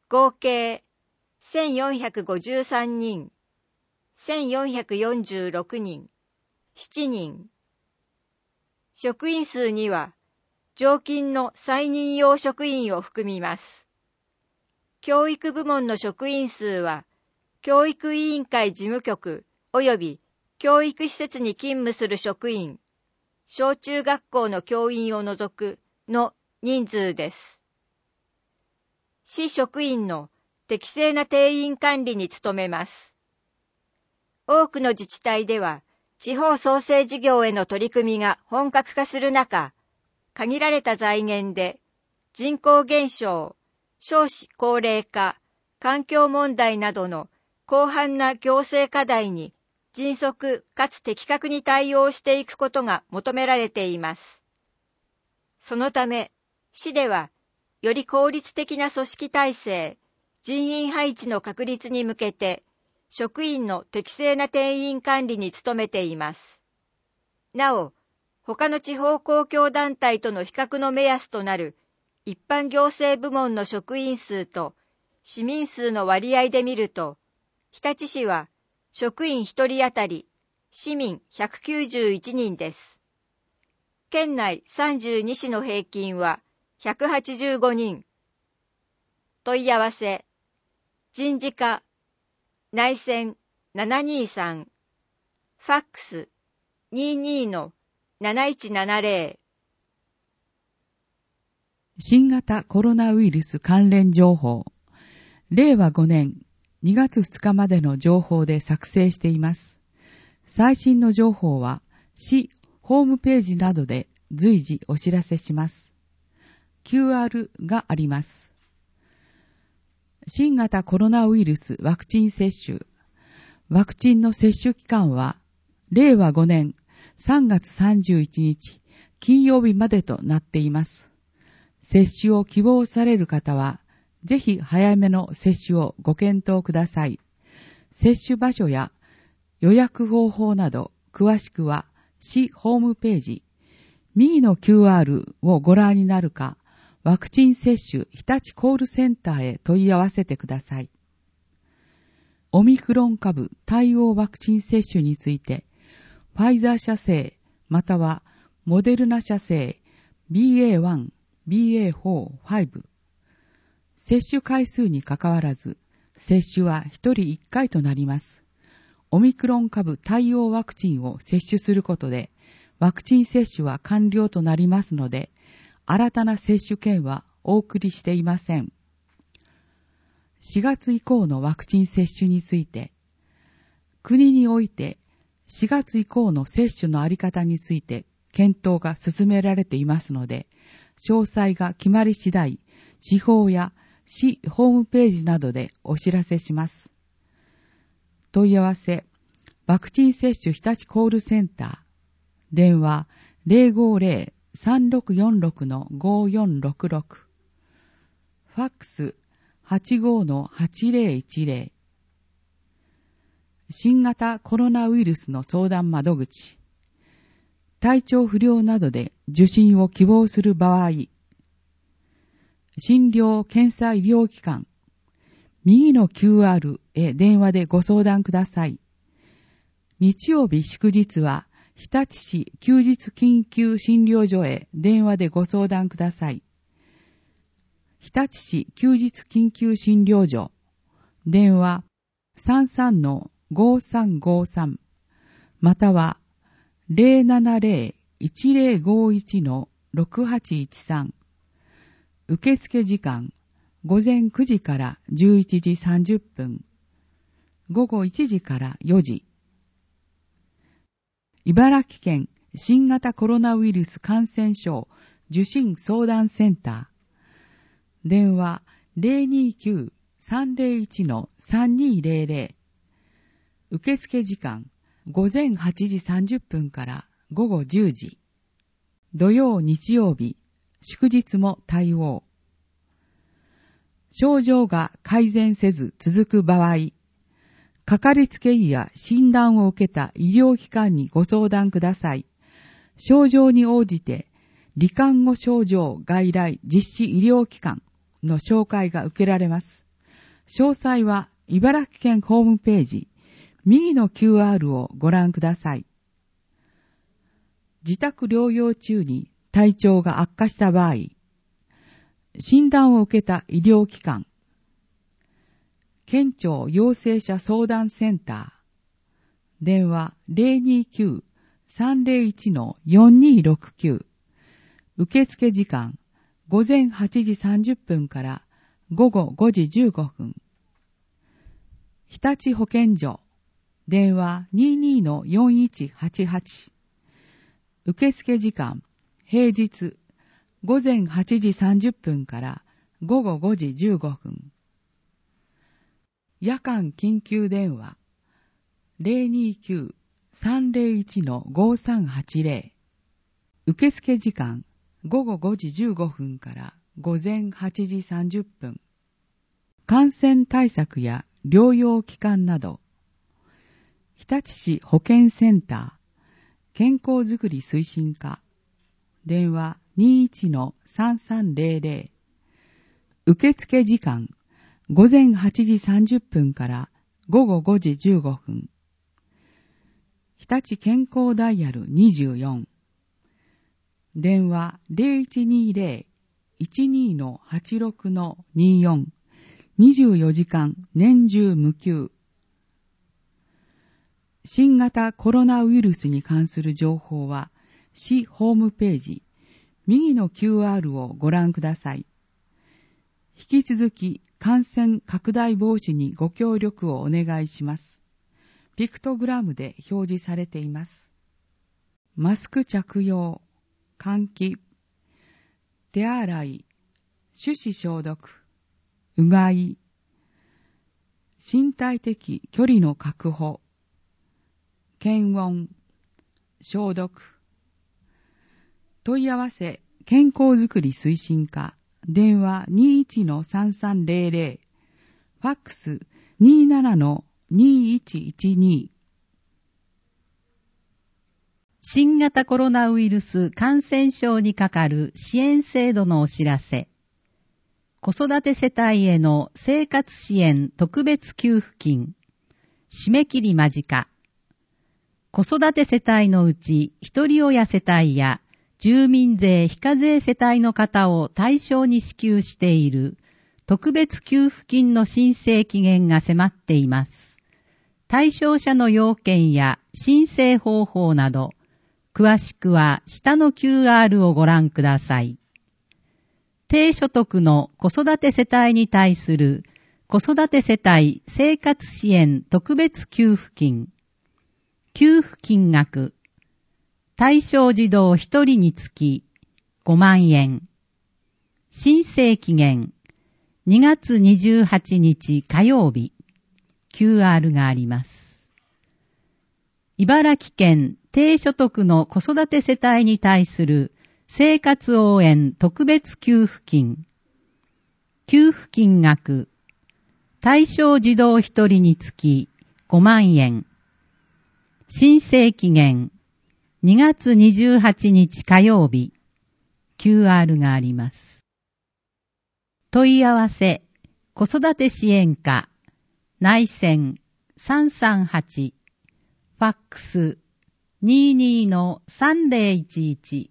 合計せんよんひゃくごじゅうさんにん、せんよんひゃくよんじゅうろくにん、しちにん。職員数には、常勤の再任用職員を含みます。教育部門の職員数は、教育委員会事務局及び教育施設に勤務する職員、小中学校の教員を除くの人数です。市職員の適正な定員管理に努めます。多くの自治体では、地方創生事業への取り組みが本格化する中、限られた財源で人口減少、少子高齢化、環境問題などの広範な行政課題に迅速かつ的確に対応していくことが求められています。そのため、市では、より効率的な組織体制、人員配置の確立に向けて、職員の適正な定員管理に努めています。なお、他の地方公共団体との比較の目安となる一般行政部門の職員数と市民数の割合で見ると、日立市は職員ひとり当たり市民ひゃくきゅうじゅういちにんです。県内さんじゅうに市の平均はひゃくはちじゅうごにん。問い合わせ、人事課、内線ななにさん、ファックス にじゅうにのなないちななぜろ。 新型コロナウイルス関連情報、れいわごねんにがつふつかまでの情報で作成しています。最新の情報は市ホームページなどで随時お知らせします。キューアール があります。新型コロナウイルスワクチン接種。ワクチンの接種期間は、れいわごねんさんがつさんじゅういちにち金曜日までとなっています。接種を希望される方は、ぜひ早めの接種をご検討ください。接種場所や予約方法など、詳しくは市ホームページ、右の キューアール をご覧になるか、ワクチン接種日立コールセンターへ問い合わせてください。オミクロン株対応ワクチン接種について、ファイザー社製またはモデルナ社製 ビーエーワン、ビーエーフォー、ファイブ。接種回数にかかわらず、接種はひとりいっかいとなります。オミクロン株対応ワクチンを接種することで、ワクチン接種は完了となりますので、新たな接種券はお送りしていません。しがつ以降のワクチン接種について、国においてしがつ以降の接種のあり方について検討が進められていますので、詳細が決まり次第、市法や市ホームページなどでお知らせします。問い合わせ、ワクチン接種日立コールセンター、電話 ゼロごゼロ さんろくよんろく ごよんろくろく、ファックス はちごのはちぜろいちぜろ、新型コロナウイルスの相談窓口、体調不良などで受診を希望する場合、診療検査医療機関、右の キューアール へ電話でご相談ください。日曜日祝日は日立市休日緊急診療所へ電話でご相談ください。日立市休日緊急診療所、電話 さんさんのごさんごさん または ゼロななゼロ いちゼロごいちのろくはちいちさん。受付時間、午前くじからじゅういちじさんじゅっぷん、午後いちじからよじ。茨城県新型コロナウイルス感染症受診相談センター、電話 ゼロにきゅう さんゼロいちのさんにゼロゼロ。受付時間、午前はちじさんじゅっぷんから午後じゅうじ。土曜日曜日、祝日も対応。症状が改善せず続く場合、かかりつけ医や診断を受けた医療機関にご相談ください。症状に応じて、罹患後症状外来実施医療機関の紹介が受けられます。 詳細は茨城県ホームページ、右の キューアール をご覧ください。自宅療養中に体調が悪化した場合、診断を受けた医療機関、県庁陽性者相談センター、電話 ゼロにきゅう さんゼロいち よんにーろくきゅう、受付時間午前はちじさんじゅっぷんから午後ごじじゅうごふん。日立保健所、電話 にーにー よんいちはちはち。受付時間、平日午前はちじさんじゅっぷんから午後ごじじゅうごふん。夜間緊急電話、ゼロにきゅう さんゼロいち ごさんはちゼロ。受付時間、午後ごじじゅうごふんから午前はちじさんじゅっぷん。感染対策や療養期間など、日立市保健センター、健康づくり推進課、電話 にーいち さんさんゼロゼロ。受付時間、午前はちじさんじゅっぷんから午後ごじじゅうごふん。日立健康ダイヤルにじゅうよん。電話 ゼロいちにーゼロ いちにー はちろく にーよん。にじゅうよじかん年中無休。新型コロナウイルスに関する情報は、市ホームページ、右の キューアール をご覧ください。引き続き感染拡大防止にご協力をお願いします。ピクトグラムで表示されています。マスク着用、換気、手洗い、手指消毒、うがい、身体的距離の確保、検温、消毒。問い合わせ、健康づくり推進課、電話 にーいち さんさんゼロゼロ、ファックス にーなな にーいちいちに。 新型コロナウイルス感染症にかかる支援制度のお知らせ。子育て世帯への生活支援特別給付金。締め切り間近。子育て世帯のうち一人親世帯や住民税非課税世帯の方を対象に支給している特別給付金の申請期限が迫っています。対象者の要件や申請方法など、詳しくは下の キューアール をご覧ください。低所得の子育て世帯に対する子育て世帯生活支援特別給付金。給付金額。対象児童ひとりにつきごまんえん。申請期限にがつにじゅうはちにち火曜日。キューアール があります。茨城県低所得の子育て世帯に対する生活応援特別給付金。給付金額。対象児童ひとりにつきごまんえん。申請期限にがつにじゅうはちにち火曜日。キューアール があります。問い合わせ、子育て支援課、内線さんさんはち、ファックス にーにー さんゼロいちいち。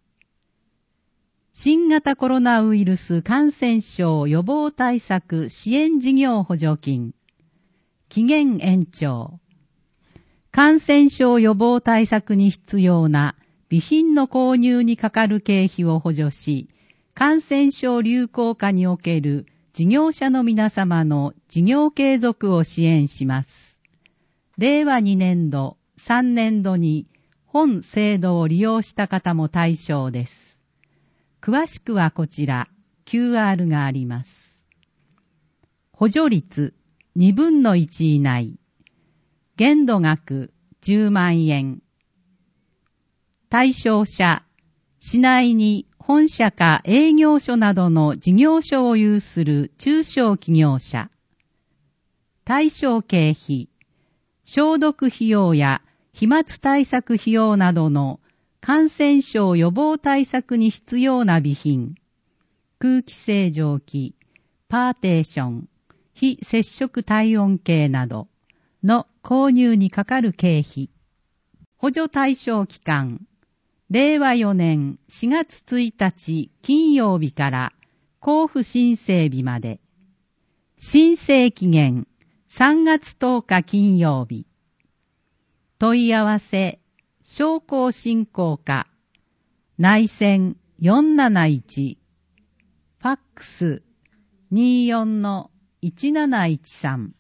新型コロナウイルス感染症予防対策支援事業補助金。期限延長。感染症予防対策に必要な備品の購入にかかる経費を補助し、感染症流行下における事業者の皆様の事業継続を支援します。れいわにねんど、さんねんどに本制度を利用した方も対象です。詳しくはこちら、キューアール があります。補助率にぶんのいち以内。限度額じゅうまんえん。対象者、市内に本社か営業所などの事業所を有する中小企業者。対象経費、消毒費用や飛沫対策費用などの感染症予防対策に必要な備品、空気清浄機、パーテーション、 非接触体温計などの購入にかかる経費。補助対象期間、れいわよねんしがつついたち金曜日から交付申請日まで。申請期限さんがつとおか金曜日。問い合わせ、商工振興課、内線 よんなないち、ファックス にじゅうよんのいちなないちさん。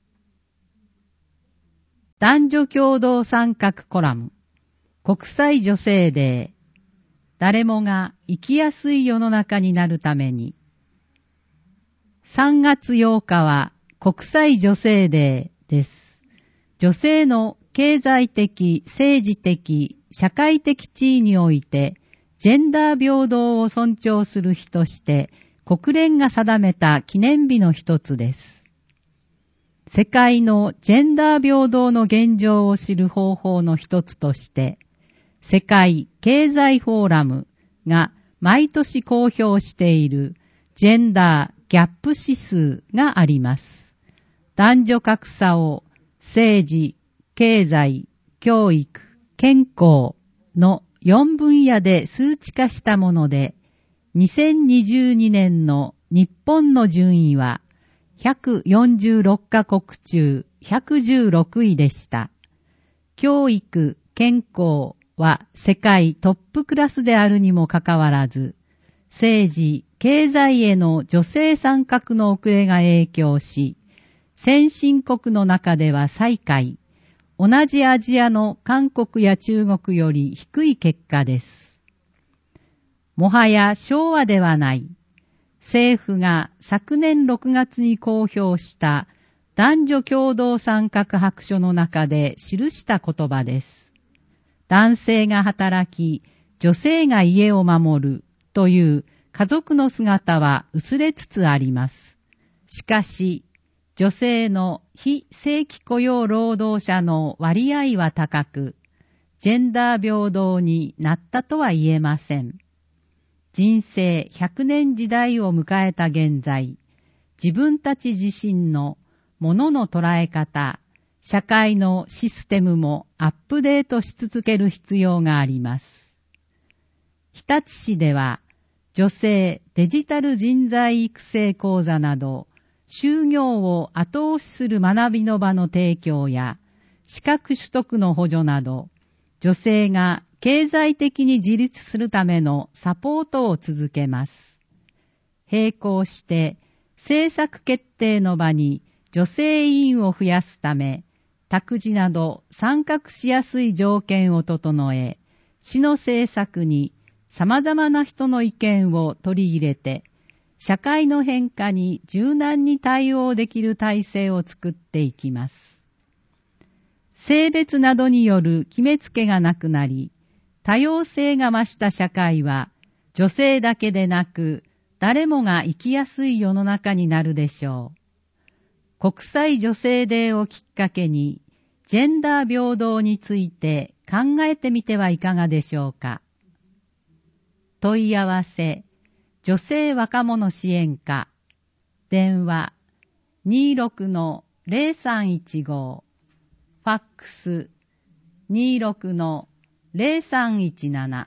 男女共同参画コラム、国際女性デー。誰もが生きやすい世の中になるために。さんがつようかは国際女性デーです。女性の経済的、政治的、社会的地位において、ジェンダー平等を尊重する日として、国連が定めた記念日の一つです。世界のジェンダー平等の現状を知る方法の一つとして、世界経済フォーラムが毎年公表しているジェンダーギャップ指数があります。男女格差を政治、経済、教育、健康のよんぶんやで数値化したもので、にせんにじゅうにねんの日本の順位はひゃくよんじゅうろっかこく中ひゃくじゅうろくいでした。教育、健康は世界トップクラスであるにもかかわらず、政治、経済への女性参画の遅れが影響し、先進国の中では最下位、同じアジアの韓国や中国より低い結果です。もはや昭和ではない。政府が昨年ろくがつに公表した男女共同参画白書の中で記した言葉です。男性が働き、女性が家を守るという家族の姿は薄れつつあります。しかし、女性の非正規雇用労働者の割合は高く、ジェンダー平等になったとは言えません。人生ひゃくねん時代を迎えた現在、自分たち自身のものの捉え方、社会のシステムもアップデートし続ける必要があります。日立市では、女性デジタル人材育成講座など、就業を後押しする学びの場の提供や、資格取得の補助など、女性が経済的に自立するためのサポートを続けます。並行して、政策決定の場に女性委員を増やすため、託児など参画しやすい条件を整え、市の政策に様々な人の意見を取り入れて、社会の変化に柔軟に対応できる体制を作っていきます。性別などによる決めつけがなくなり、多様性が増した社会は、女性だけでなく、誰もが生きやすい世の中になるでしょう。国際女性デーをきっかけに、ジェンダー平等について考えてみてはいかがでしょうか。問い合わせ、女性若者支援課、電話 にじゅうろくのゼロさんいちご、ファックス にじゅうろくのゼロさんいちなな。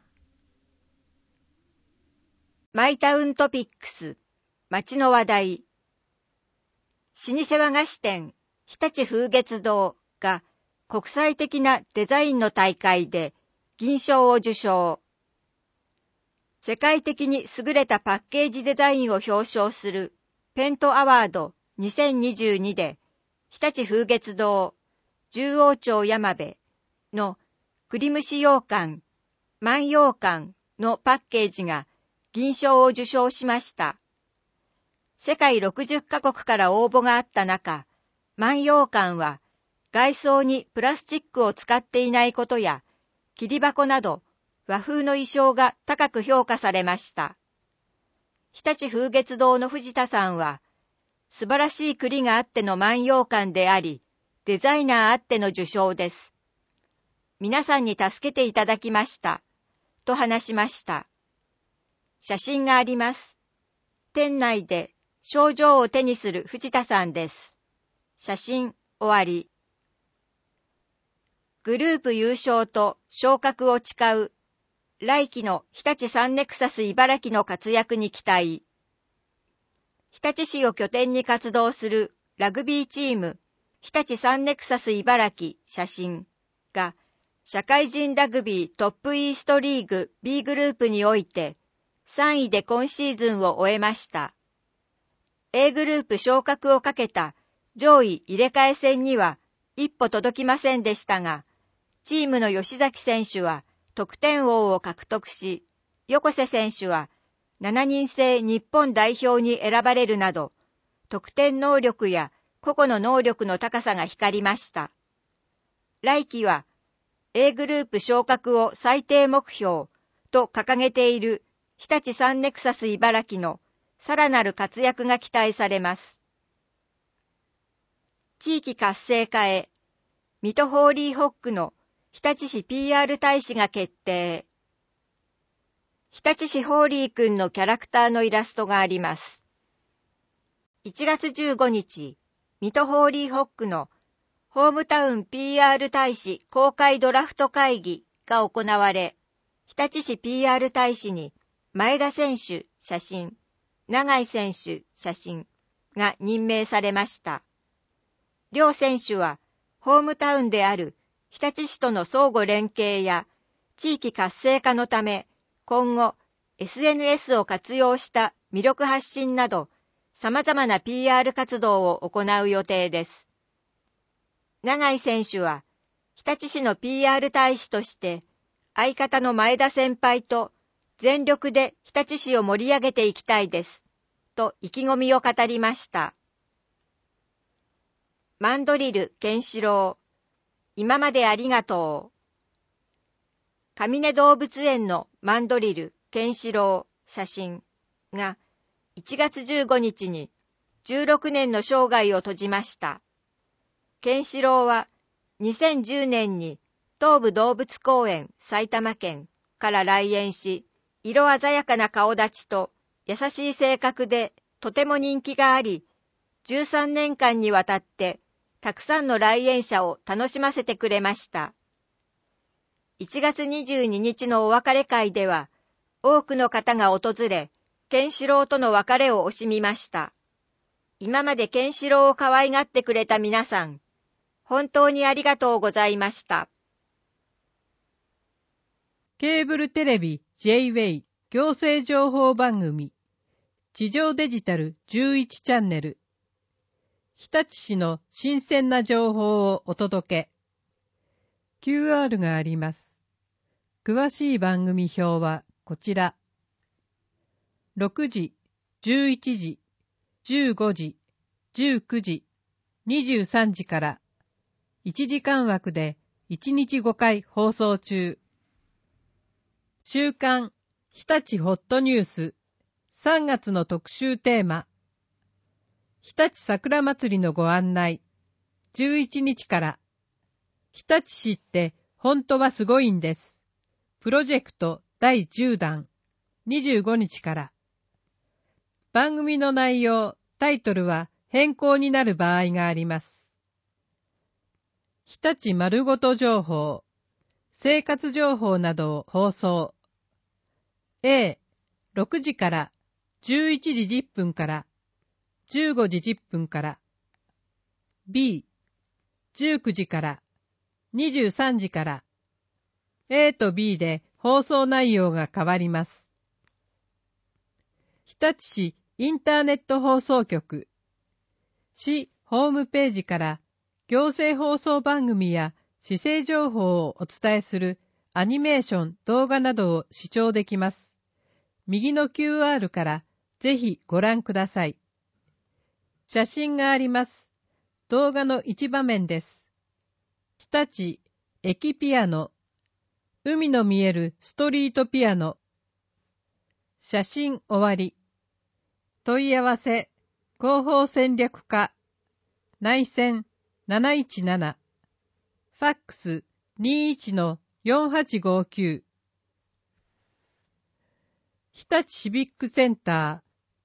マイタウントピックス、街の話題。老舗和菓子店、日立風月堂が国際的なデザインの大会で銀賞を受賞。世界的に優れたパッケージデザインを表彰するペントアワードにせんにじゅうにで、日立風月堂、十王町山部の栗蒸し羊羹、万羊羹のパッケージが銀賞を受賞しました。世界ろくじゅっかこくから応募があった中、万羊羹は外装にプラスチックを使っていないことや、切り箱など和風の意匠が高く評価されました。日立風月堂の藤田さんは、素晴らしい栗があっての万羊羹であり、デザイナーあっての受賞です。皆さんに助けていただきました、と話しました。写真があります。店内で賞状を手にする藤田さんです。写真終わり。グループ優勝と昇格を誓う来季の日立サンネクサス茨城の活躍に期待。日立市を拠点に活動するラグビーチーム日立サンネクサス茨城写真が社会人ラグビートップイーストリーグ B グループにおいてさんいで今シーズンを終えました。A グループ昇格をかけた上位入れ替え戦には一歩届きませんでしたが、チームの吉崎選手は得点王を獲得し、横瀬選手はしちにん制日本代表に選ばれるなど、得点能力や個々の能力の高さが光りました。来季は A グループ昇格を最低目標と掲げている日立サンネクサス茨城のさらなる活躍が期待されます。地域活性化へ、水戸ホーリーホックの日立市 ピーアール 大使が決定。日立市ホーリーくんのキャラクターのイラストがあります。いちがつじゅうごにち、水戸ホーリーホックのホームタウン ピーアール 大使公開ドラフト会議が行われ、日立市 ピーアール 大使に前田選手写真、永井選手写真が任命されました。両選手はホームタウンである日立市との相互連携や地域活性化のため、今後 エスエヌエス を活用した魅力発信など様々な ピーアール 活動を行う予定です。永井選手は日立市の ピーアール 大使として相方の前田先輩と全力で日立市を盛り上げていきたいですと意気込みを語りました。マンドリルケンシロウ、今までありがとう。上根動物園のマンドリルケンシロウ写真がいちがつじゅうごにちにじゅうろくねんの生涯を閉じました。ケンシロウはにせんじゅうねんに東武動物公園埼玉県から来園し、色鮮やかな顔立ちと優しい性格でとても人気があり、じゅうさんねんかんにわたってたくさんの来園者を楽しませてくれました。いちがつにじゅうににちのお別れ会では、多くの方が訪れ、ケンシロウとの別れを惜しみました。今までケンシロウを可愛がってくれた皆さん、本当にありがとうございました。 ケーブルテレビ ジェイウェイ 行政情報番組、地上デジタルじゅういちチャンネル、日立市の新鮮な情報をお届け。キューアール があります。詳しい番組表はこちら。ろくじ、じゅういちじ、じゅうごじ、じゅうくじ、にじゅうさんじからいちじかん枠でいちにちごかい放送中。週刊日立ホットニュースさんがつの特集テーマ、日立桜祭りのご案内、じゅういちにちから、日立市って本当はすごいんです。プロジェクトだいじゅうだん、にじゅうごにちから。番組の内容、タイトルは変更になる場合があります。日立丸ごと情報、生活情報などを放送。A、ろくじからじゅういちじじゅっぷんからじゅうごじじゅっぷんから。B、じゅうくじからにじゅうさんじから。A と B で放送内容が変わります。日立市インターネット放送局、市ホームページから行政放送番組や市政情報をお伝えするアニメーション、動画などを視聴できます。右の キューアール からぜひご覧ください。写真があります。動画の一場面です。日立駅ピアノ、海の見えるストリートピアノ。写真終わり。問い合わせ、広報戦略課、内線なないちなな、ファックス にいちのよんはちごきゅう。日立シビックセンター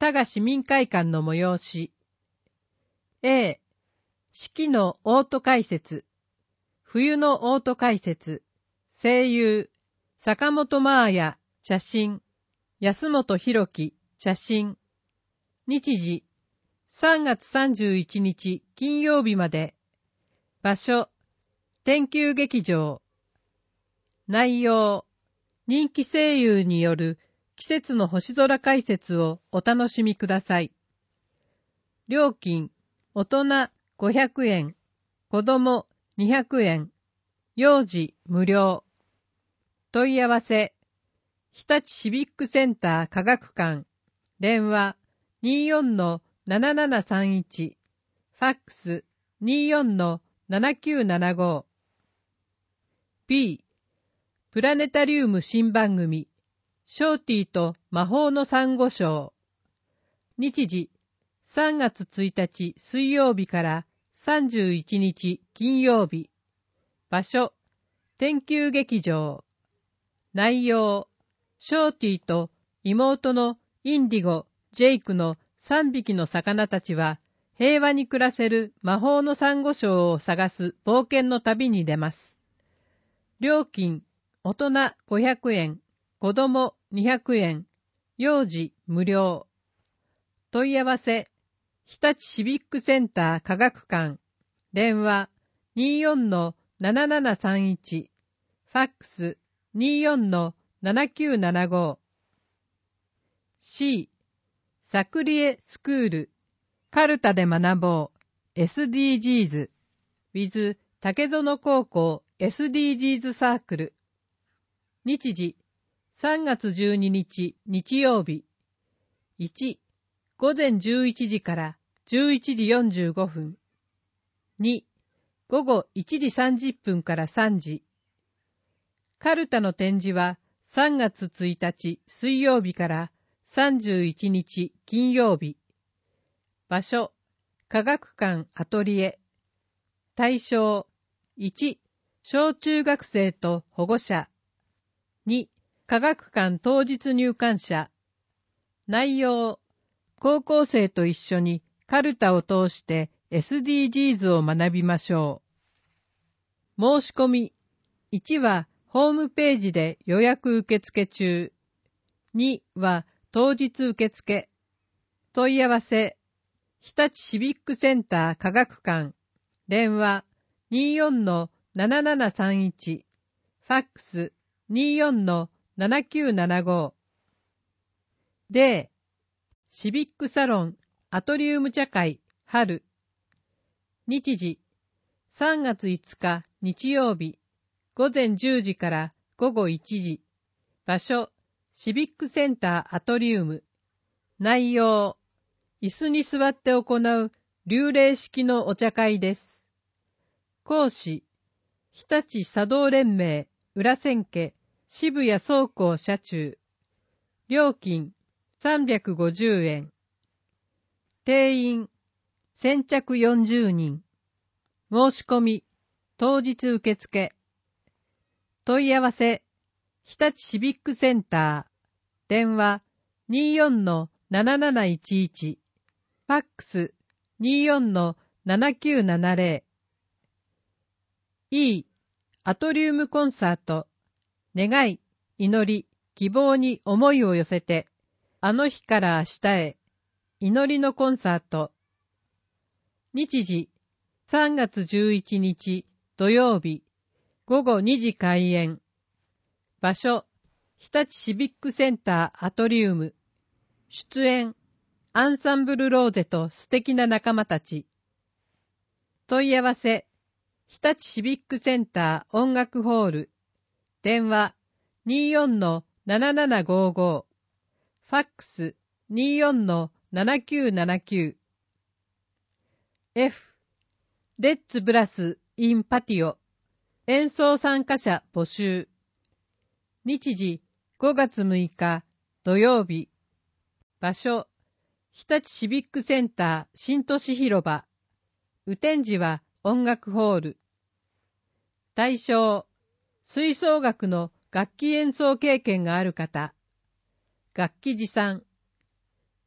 多賀市民会館の催し。A、四季のオート解説。冬のオート解説。声優、坂本真綾、写真。安本博樹、写真。日時、さんがつさんじゅういちにち金曜日まで。場所、天球劇場。内容、人気声優による季節の星空解説をお楽しみください。料金、大人ごひゃくえん、子供にひゃくえん、幼児無料。問い合わせ、日立シビックセンター科学館、電話 にじゅうよんのななななさんいち、ファックス にじゅうよんのななきゅうななご。B、プラネタリウム新番組、ショーティーと魔法のサンゴ礁。日時、さんがつついたち水曜日からさんじゅういちにち金曜日。場所、天球劇場。内容、ショーティーと妹のインディゴ、ジェイクのさんびきの魚たちは平和に暮らせる魔法のサンゴ礁を探す冒険の旅に出ます。料金、大人ごひゃくえん、子供にひゃくえん、幼児無料。問い合わせ、日立シビックセンター科学館、電話 にじゅうよんのななななさんいち、ファックス にじゅうよんのななきゅうななご。C、サクリエスクール、カルタで学ぼう、エスディージーズ、with 竹園高校 エスディージーズ サークル。日時、さんがつじゅうににち日曜日。いち、午前じゅういちじからじゅういちじよんじゅうごふん。に、午後いちじさんじゅっぷんからさんじ。カルタの展示はさんがつついたち水曜日からさんじゅういちにち金曜日。場所、科学館アトリエ。対象、いち、小中学生と保護者。に、科学館当日入館者。内容、高校生と一緒にカルタを通して エスディージーズ を学びましょう。申し込み、いちはホームページで予約受付中。には当日受付。問い合わせ、日立シビックセンター科学館、電話 にじゅうよんのななななさんいち、ファックス にじゅうよんのななきゅうななご。D、シビックサロンアトリウム茶会春。日時、さんがついつか日曜日、午前じゅうじから午後いちじ。場所、シビックセンターアトリウム。内容、椅子に座って行う流麗式のお茶会です。講師、日立茶道連盟裏千家渋谷総工社中。料金さんびゃくごじゅうえん。定員先着よんじゅうにん。申し込み当日受付。問い合わせ、日立シビックセンター。電話 にじゅうよんのなななないちいち。ファックス にじゅうよんのななきゅうななぜろ。E、アトリウムコンサート。願い、祈り、希望に思いを寄せて、あの日から明日へ。祈りのコンサート。日時、さんがつじゅういちにち土曜日、午後にじ開演。場所、日立シビックセンターアトリウム。出演、アンサンブルローゼと素敵な仲間たち。問い合わせ、日立シビックセンター音楽ホール。電話 にじゅうよんのななななごご。ファックス にじゅうよんのななきゅうななきゅう。F、レッツブラスインパティオ。演奏参加者募集。日時、ごがつむいか土曜日。場所、日立シビックセンター新都市広場。雨天時は音楽ホール。対象、吹奏楽の楽器演奏経験がある方。楽器持参。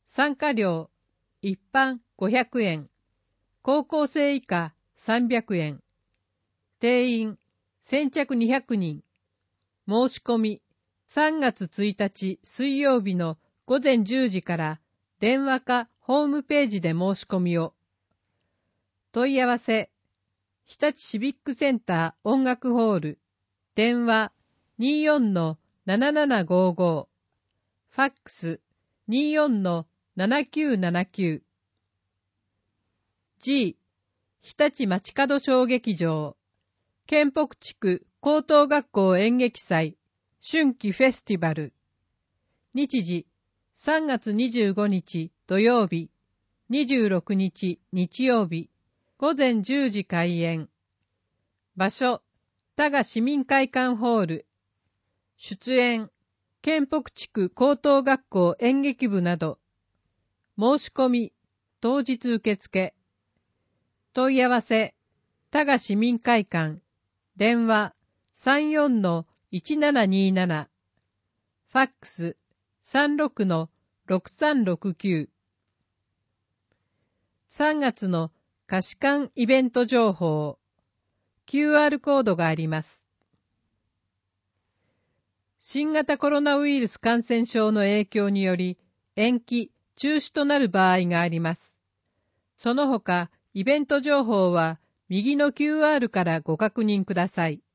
参加料、一般ごひゃくえん、高校生以下さんびゃくえん、定員先着にひゃくにん、申し込みさんがつついたち水曜日のごぜんじゅうじから電話かホームページで申し込みを。問い合わせ、日立シビックセンター音楽ホール、電話 にじゅうよんのななななごご、ファックス にじゅうよんのななきゅうななきゅう。G、日立町角小劇場、県北地区高等学校演劇祭春季フェスティバル。日時さんがつにじゅうごにち土曜日、にじゅうろくにち日曜日、ごぜんじゅうじ開演。場所、多賀市民会館ホール。出演、県北地区高等学校演劇部など。申し込み、当日受付。問い合わせ、多賀市民会館。電話 さんじゅうよんのいちななになな。ファックス さんじゅうろくのろくさんろくきゅう。さんがつの貸し館イベント情報。キューアール コードがあります。新型コロナウイルス感染症の影響により延期、中止となる場合があります。その他、イベント情報は右の キューアール からご確認ください。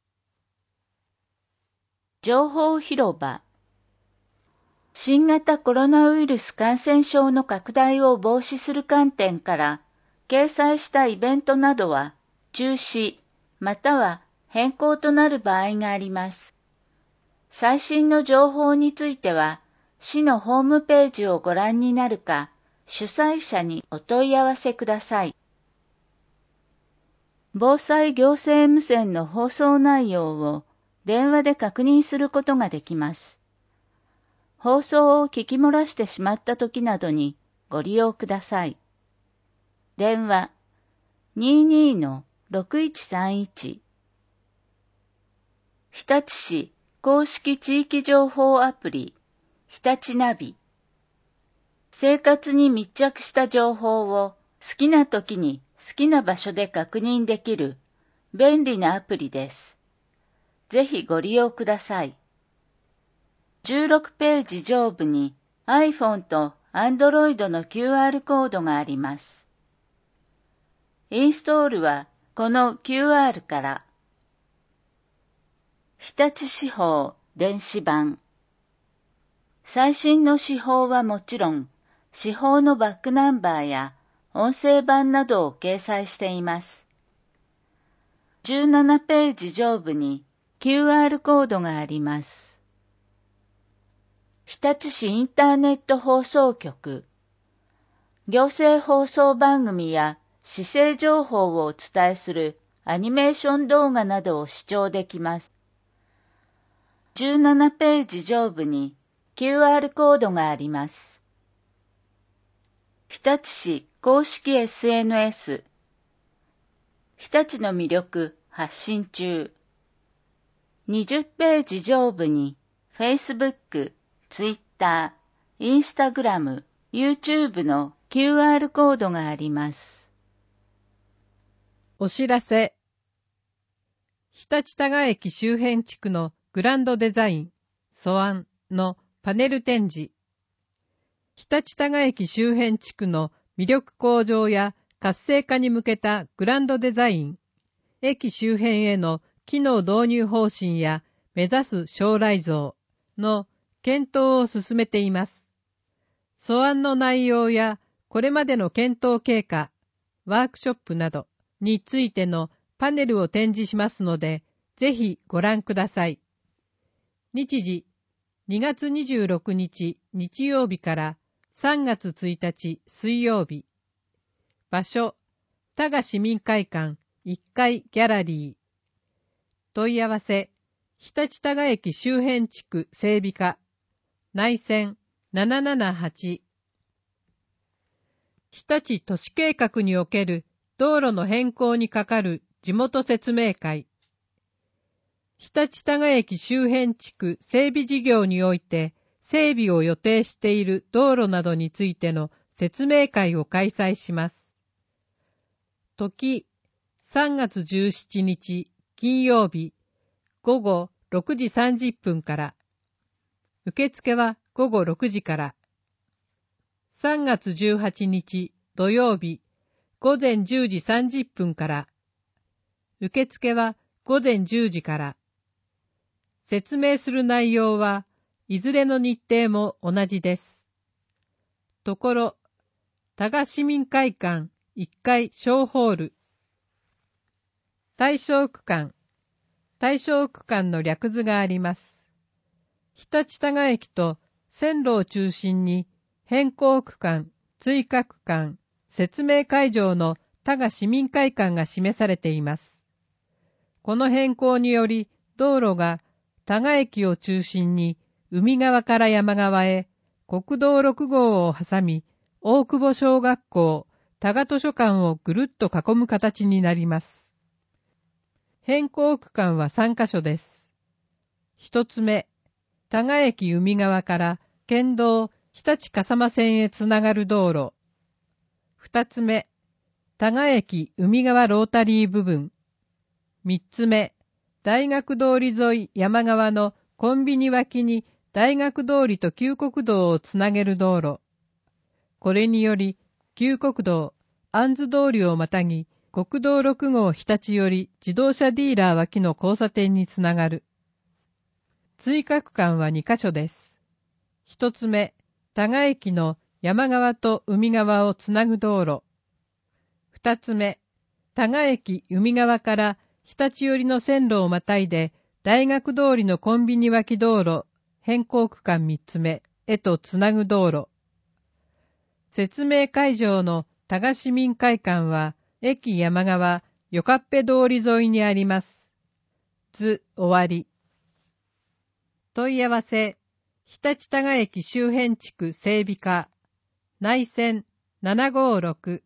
情報広場。新型コロナウイルス感染症の拡大を防止する観点から、掲載したイベントなどは中止、または変更となる場合があります。最新の情報については、市のホームページをご覧になるか、主催者にお問い合わせください。防災行政無線の放送内容を電話で確認することができます。放送を聞き漏らしてしまった時などにご利用ください。電話 にじゅうにのろくいちさんいち。日立市公式地域情報アプリ日立ナビ。生活に密着した情報を好きな時に好きな場所で確認できる便利なアプリです。ぜひご利用ください。じゅうろくページ上部に iPhone と Android の キューアール コードがあります。インストールはこの キューアール から。日立市報電子版。最新の市報はもちろん、市報のバックナンバーや音声版などを掲載しています。じゅうななページ上部に キューアール コードがあります。日立市インターネット放送局。行政放送番組や市政情報をお伝えするアニメーション動画などを視聴できます。じゅうななページ上部に キューアール コードがあります。日立市公式 エスエヌエス。日立の魅力発信中。にじゅうページ上部に Facebook、Twitter、Instagram、YouTube の キューアール コードがあります。 お知らせ。日立多賀駅周辺地区のグランドデザイン、素案のパネル展示。日立多賀駅周辺地区の魅力向上や活性化に向けたグランドデザイン、駅周辺への機能導入方針や目指す将来像の検討を進めています。素案の内容やこれまでの検討経過、ワークショップなどについてのパネルを展示しますので、ぜひご覧ください。日時、にがつにじゅうろくにち日曜日からさんがつついたち水曜日。場所、多賀市民会館いっかいギャラリー。問い合わせ、日立多賀駅周辺地区整備課、内線ななななはち。日立都市計画における道路の変更にかかる地元説明会。日立多賀駅周辺地区整備事業において整備を予定している道路などについての説明会を開催します。時、さんがつじゅうしちにち金曜日ごごろくじさんじゅっぷんから。受付はごごろくじから。さんがつじゅうはちにち土曜日ごぜんじゅうじさんじゅっぷんから。受付はごぜんじゅうじから。説明する内容はいずれの日程も同じです。ところ、多賀市民会館いっかい小ホール。対象区間。対象区間の略図があります。日立多賀駅と線路を中心に変更区間、追加区間、説明会場の多賀市民会館が示されています。この変更により道路が多賀駅を中心に海側から山側へ国道ろくごうを挟み大久保小学校、多賀図書館をぐるっと囲む形になります。変更区間はさんかしょです。一つ目、多賀駅海側から県道日立笠間線へつながる道路。二つ目、多賀駅海側ロータリー部分。三つ目、大学通り沿い山側のコンビニ脇に大学通りと旧国道をつなげる道路。これにより、旧国道、安津通りをまたぎ、国道ろくごう日立より自動車ディーラー脇の交差点につながる。追加区間はにかしょです。一つ目、多賀駅の山側と海側をつなぐ道路。二つ目、多賀駅海側から日立寄りの線路をまたいで大学通りのコンビニ脇道路、変更区間三つ目へとつなぐ道路。説明会場の多賀市民会館は駅山側、よかっぺ通り沿いにあります。図終わり。問い合わせ、日立多賀駅周辺地区整備課、内線ななごろく。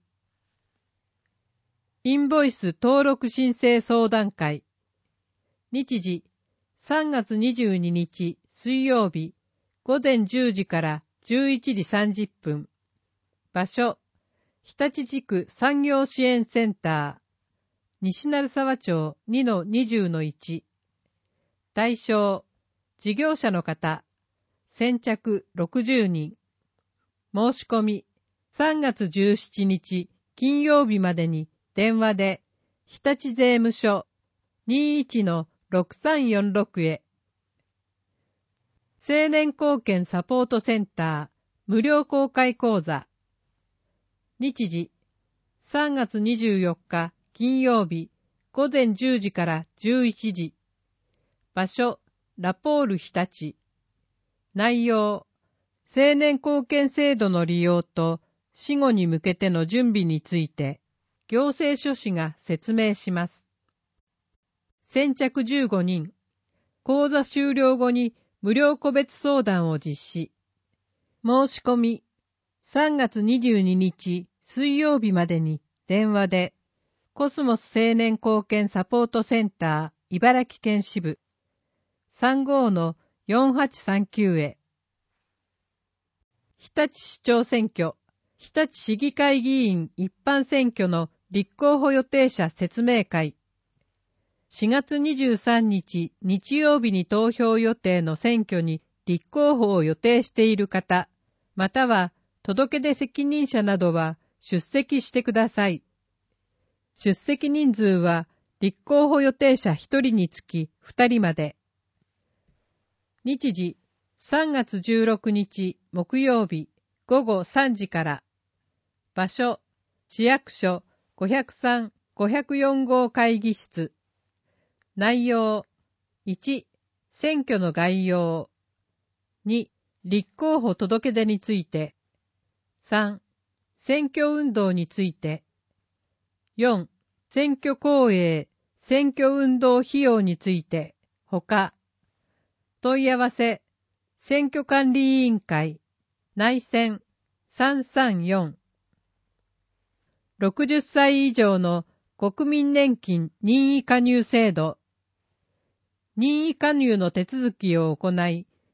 インボイス登録申請相談会。日時、さんがつにじゅうににち水曜日、ごぜんじゅうじからじゅういちじさんじゅっぷん。場所、日立地区産業支援センター、西成沢町 にのにじゅうのいち。対象、事業者の方、先着ろくじゅうにん。申し込み、さんがつじゅうしちにち金曜日までに電話で、日立税務署 にじゅういちのろくさんよんろく へ。青年貢献サポートセンター無料公開講座。日時、さんがつにじゅうよっか金曜日ごぜんじゅうじからじゅういちじ。場所、ラポール日立。内容、青年貢献制度の利用と死後に向けての準備について、行政書士が説明します。先着じゅうごにん。講座終了後に無料個別相談を実施。申し込み、さんがつにじゅうににち水曜日までに電話で、コスモス青年貢献サポートセンター茨城県支部 さんごのよんはちさんきゅう へ。日立市長選挙、日立市議会議員一般選挙の立候補予定者説明会。しがつにじゅうさんにち日曜日に投票予定の選挙に立候補を予定している方、または届出責任者などは出席してください。出席人数は立候補予定者ひとりにつきふたりまで。日時、さんがつじゅうろくにち木曜日ごごさんじから。場所、市役所ごひゃくさん、ごひゃくよんごう会議室。内容、いち、選挙の概要。に、立候補届出について。さん、選挙運動について。よん、選挙公営、選挙運動費用について、ほか。問い合わせ、選挙管理委員会、内線さんさんよん。ろくじゅっさい以上の国民年金任意加入制度。任意加入の手続きを行い、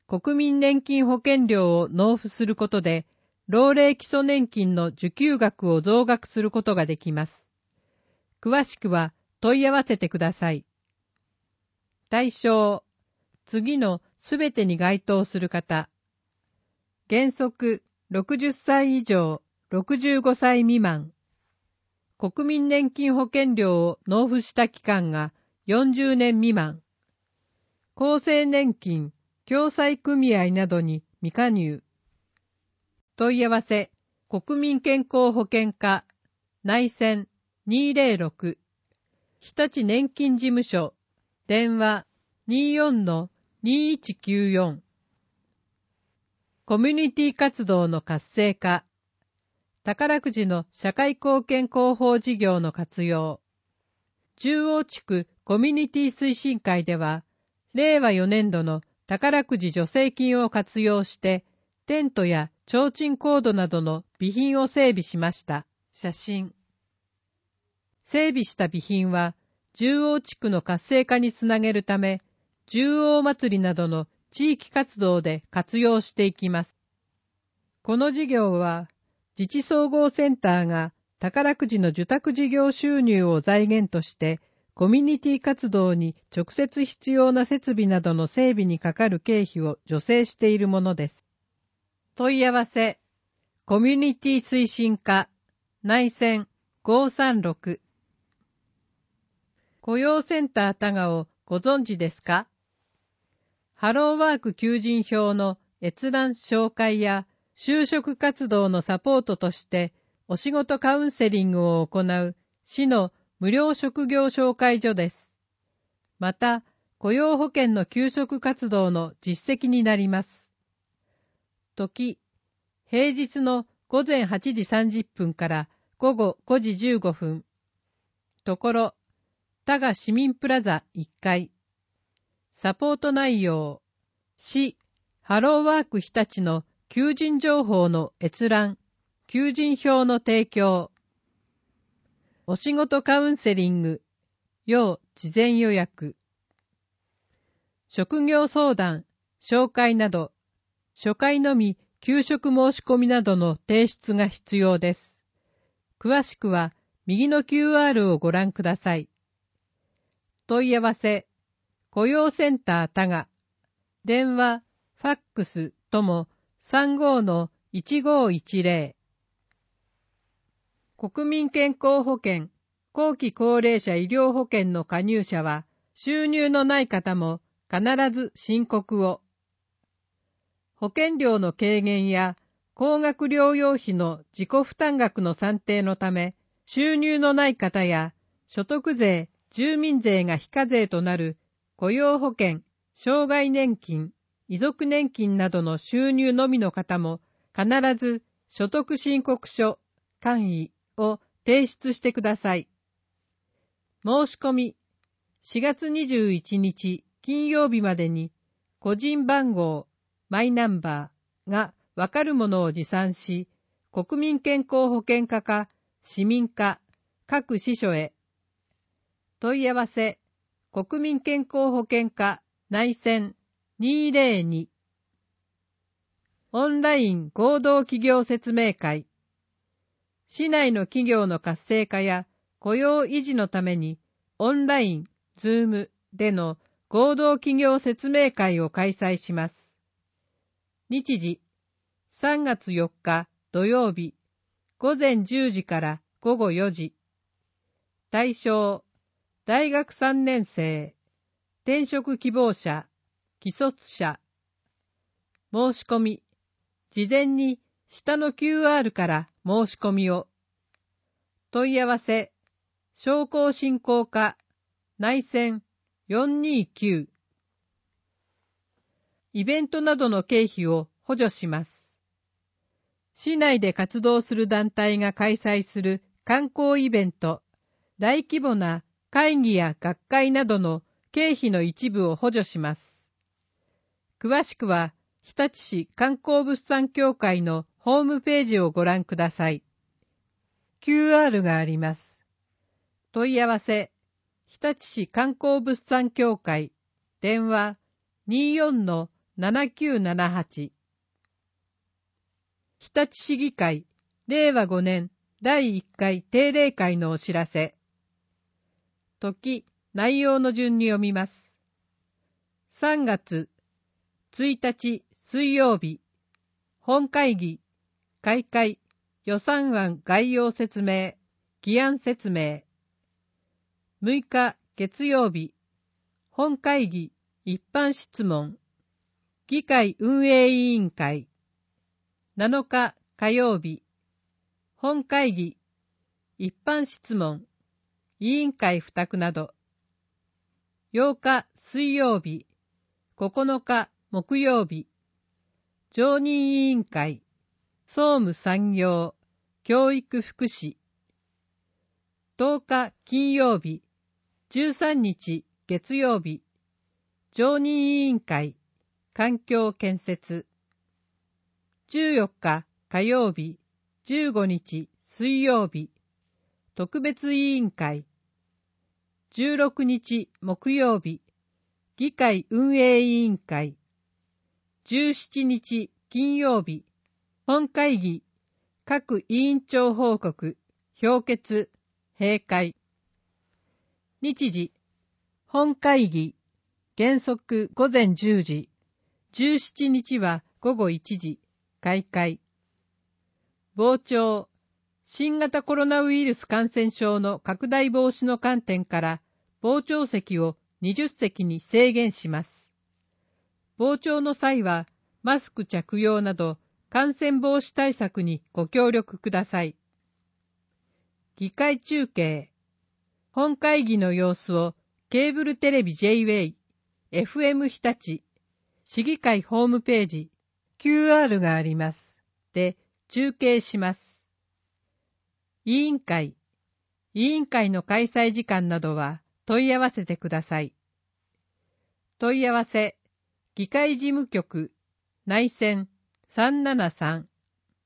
国民年金保険料を納付することで、老齢基礎年金の受給額を増額することができます。詳しくは問い合わせてください。対象、次のすべてに該当する方。原則、ろくじゅっさい以上、ろくじゅうごさい未満。国民年金保険料を納付した期間がよんじゅうねん未満。厚生年金、共済組合などに未加入。問い合わせ、国民健康保険課、内線にーぜろろく、日立年金事務所、電話 にーよんのにーいちきゅうよん。コミュニティ活動の活性化、宝くじの社会貢献広報事業の活用。中央地区コミュニティ推進会では、れいわよねんどの宝くじ助成金を活用して、テントや提灯コードなどの備品を整備しました。写真。整備した備品は、中央地区の活性化につなげるため、中央祭りなどの地域活動で活用していきます。この事業は、自治総合センターが宝くじの受託事業収入を財源として、コミュニティ活動に直接必要な設備などの整備にかかる経費を助成しているものです。問い合わせ、コミュニティ推進課、内線ごーさんろく。雇用センター多賀をご存知ですか？ハローワーク求人票の閲覧紹介や就職活動のサポートとしてお仕事カウンセリングを行う市の無料職業紹介所です。また、雇用保険の求職活動の実績になります。時、平日のごぜんはちじさんじゅっぷんからごごごじじゅうごふん。ところ、多賀市民プラザいっかい。サポート内容、市、ハローワーク日立の求人情報の閲覧、求人票の提供、お仕事カウンセリング、要事前予約、職業相談、紹介など、初回のみ求職申し込みなどの提出が必要です。詳しくは右の キューアール をご覧ください。問い合わせ、雇用センター多賀、電話、ファックスとも さんごのいちごいちぜろ。国民健康保険、後期高齢者医療保険の加入者は、収入のない方も必ず申告を。保険料の軽減や高額療養費の自己負担額の算定のため、収入のない方や所得税、住民税が非課税となる雇用保険、障害年金、遺族年金などの収入のみの方も必ず所得申告書、簡易を提出してください。申し込み、しがつにじゅういちにち金曜日までに個人番号、マイナンバーがわかるものを持参し、国民健康保険課か市民課、各支所へ。問い合わせ、国民健康保険課内線にーぜろに。オンライン合同企業説明会。市内の企業の活性化や雇用維持のためにオンライン、ズームでの合同企業説明会を開催します。日時、さんがつよっか土曜日、ごぜんじゅうじからごごよじ。対象、大学さんねんせい、転職希望者、既卒者。申し込み、事前に下の キューアール から申し込みを。問い合わせ、商工振興課、内線よんにきゅう。イベントなどの経費を補助します。市内で活動する団体が開催する観光イベント、大規模な会議や学会などの経費の一部を補助します。詳しくは、日立市観光物産協会のホームページをご覧ください。キューアール があります。問い合わせ、日立市観光物産協会、電話 にーよんのななきゅうななはち。日立市議会、れいわごねんだいいっかい定例会のお知らせ。時、内容の順に読みます。さんがつついたち水曜日、本会議、開会、予算案概要説明、議案説明。むいか月曜日、本会議、一般質問、議会運営委員会。なのか火曜日、本会議、一般質問、委員会付託など。ようか水曜日、ここのか木曜日、常任委員会、総務産業、教育福祉。とおか金曜日、じゅうさんにち月曜日、常任委員会、環境建設。じゅうよっか火曜日、じゅうごにち水曜日、特別委員会。じゅうろくにち木曜日、議会運営委員会。じゅうしちにち金曜日、本会議、各委員長報告、評決、閉会。日時、本会議、原則午前じゅうじ、じゅうしちにちはごごいちじ、開会。傍聴、新型コロナウイルス感染症の拡大防止の観点から傍聴席をにじゅっせきに制限します。傍聴の際はマスク着用など感染防止対策にご協力ください。議会中継、本会議の様子をケーブルテレビ ジェイウェイ、エフエム 日立、市議会ホームページ、キューアール があります。で、中継します。委員会、委員会の開催時間などは問い合わせてください。問い合わせ、議会事務局、内線さんななさん。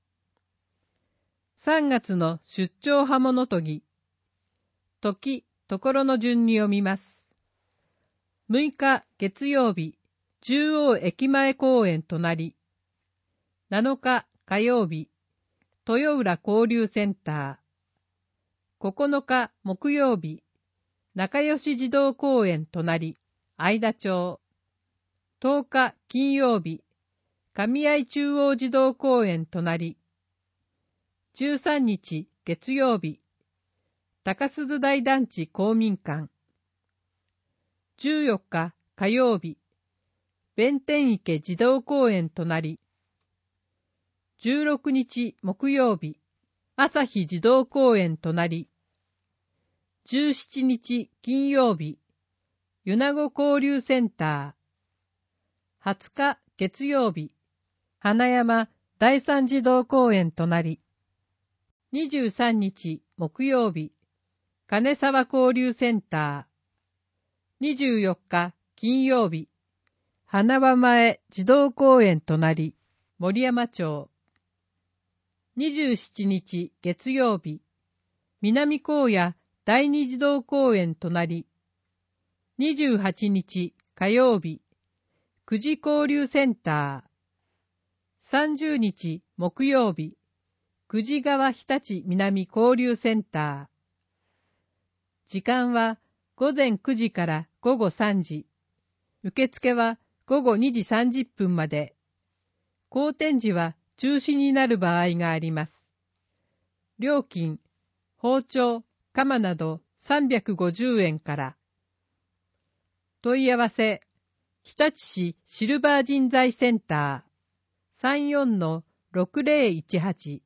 さんがつの出張刃物研ぎ。時、ところの順に読みます。むいか月曜日、中央駅前公園隣。なのか火曜日、豊浦交流センター。ここのか木曜日、仲良し児童公園隣、相田町。とおか金曜日、上合中央児童公園隣。じゅうさんにち月曜日、高鈴台団地公民館。じゅうよっか火曜日、弁天池児童公園隣。じゅうろくにち木曜日、朝日児童公園隣。じゅうしちにち金曜日、米子交流センター。はつか月曜日、花山第三児童公園隣。にじゅうさんにち木曜日、金沢交流センター。にじゅうよっか金曜日、花輪前児童公園隣、森山町。にじゅうしちにち月曜日、南高野第二児童公園隣。にじゅうはちにち火曜日、久慈交流センター。さんじゅうにち木曜日、久慈川日立南交流センター。時間はごぜんくじからごごさんじ。受付はごごにじさんじゅっぷんまで。後展時は中止になる場合があります。料金、包丁、鎌などさんびゃくごじゅうえんから。問い合わせ、日立市シルバー人材センター さんよんのろくぜろいちはち。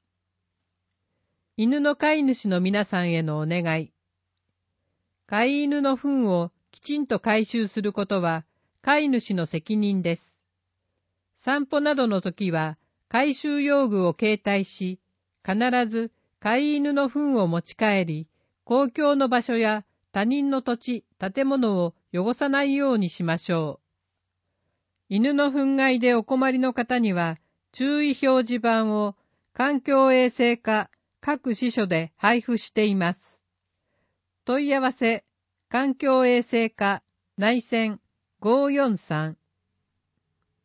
犬の飼い主の皆さんへのお願い。飼い犬の糞をきちんと回収することは飼い主の責任です。散歩などの時は回収用具を携帯し、必ず飼い犬の糞を持ち帰り、公共の場所や他人の土地、建物を汚さないようにしましょう。犬の糞害でお困りの方には、注意表示板を環境衛生課各支所で配布しています。問い合わせ、環境衛生課内線ごーよんさん。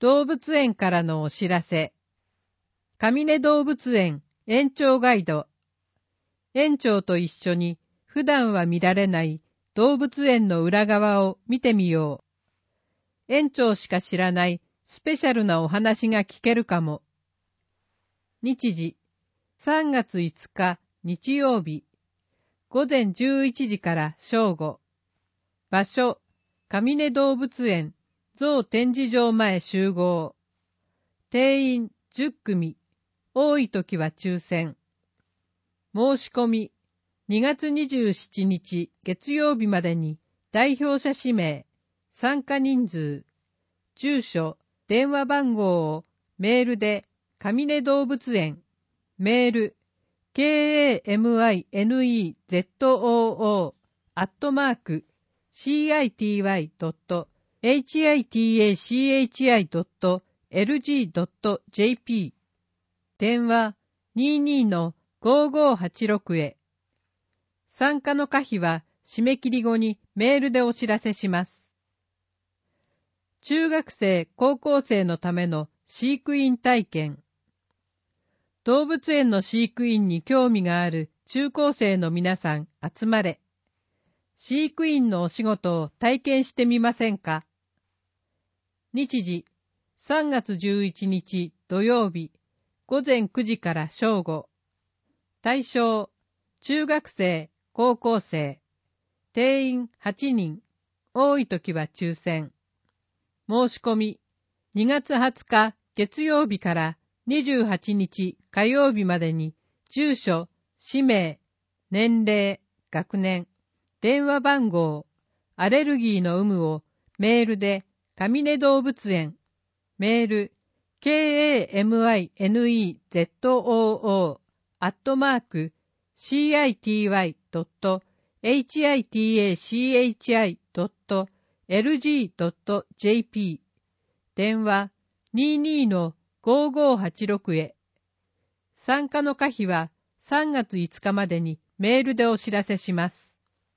動物園からのお知らせ。上根動物園園長ガイド。園長と一緒に普段は見られない動物園の裏側を見てみよう。園長しか知らないスペシャルなお話が聞けるかも。日時、さんがついつか日曜日、ごぜんじゅういちじから正午。場所、上根動物園象展示場前集合。定員じゅっくみ、多い時は抽選。申し込み、にがつにじゅうしちにち月曜日までに代表者氏名、参加人数、住所、電話番号をメールで上根動物園、メール、ケーエーエムアイエヌイーゼットオーオー アットマーク シーアイティーワイドットエイチアイティーエーシーエイチアイドットエルジードットジェーピー 電話 にじゅうにのごーごーはちろく へ。参加の可否は締め切り後にメールでお知らせします。中学生、高校生のための飼育員体験。動物園の飼育員に興味がある中高生の皆さん集まれ。飼育員のお仕事を体験してみませんか？日時、さんがつじゅういちにち土曜日、ごぜんくじから正午。対象、中学生、高校生。定員はちにん。多い時は抽選。申し込み、にがつはつか月曜日からにじゅうはちにち火曜日までに住所、氏名、年齢、学年、電話番号、アレルギーの有無をメールで上根動物園、メール、ケーエーエムアイエヌイーゼットオーオー アットマーク シーアイティーワイドットエイチアイティーエーシーエイチアイドットエルジードットジェーピー 電話 にじゅうにのごーごーはちろく へ。参加の可否はさんがついつかまでにメールでお知らせします。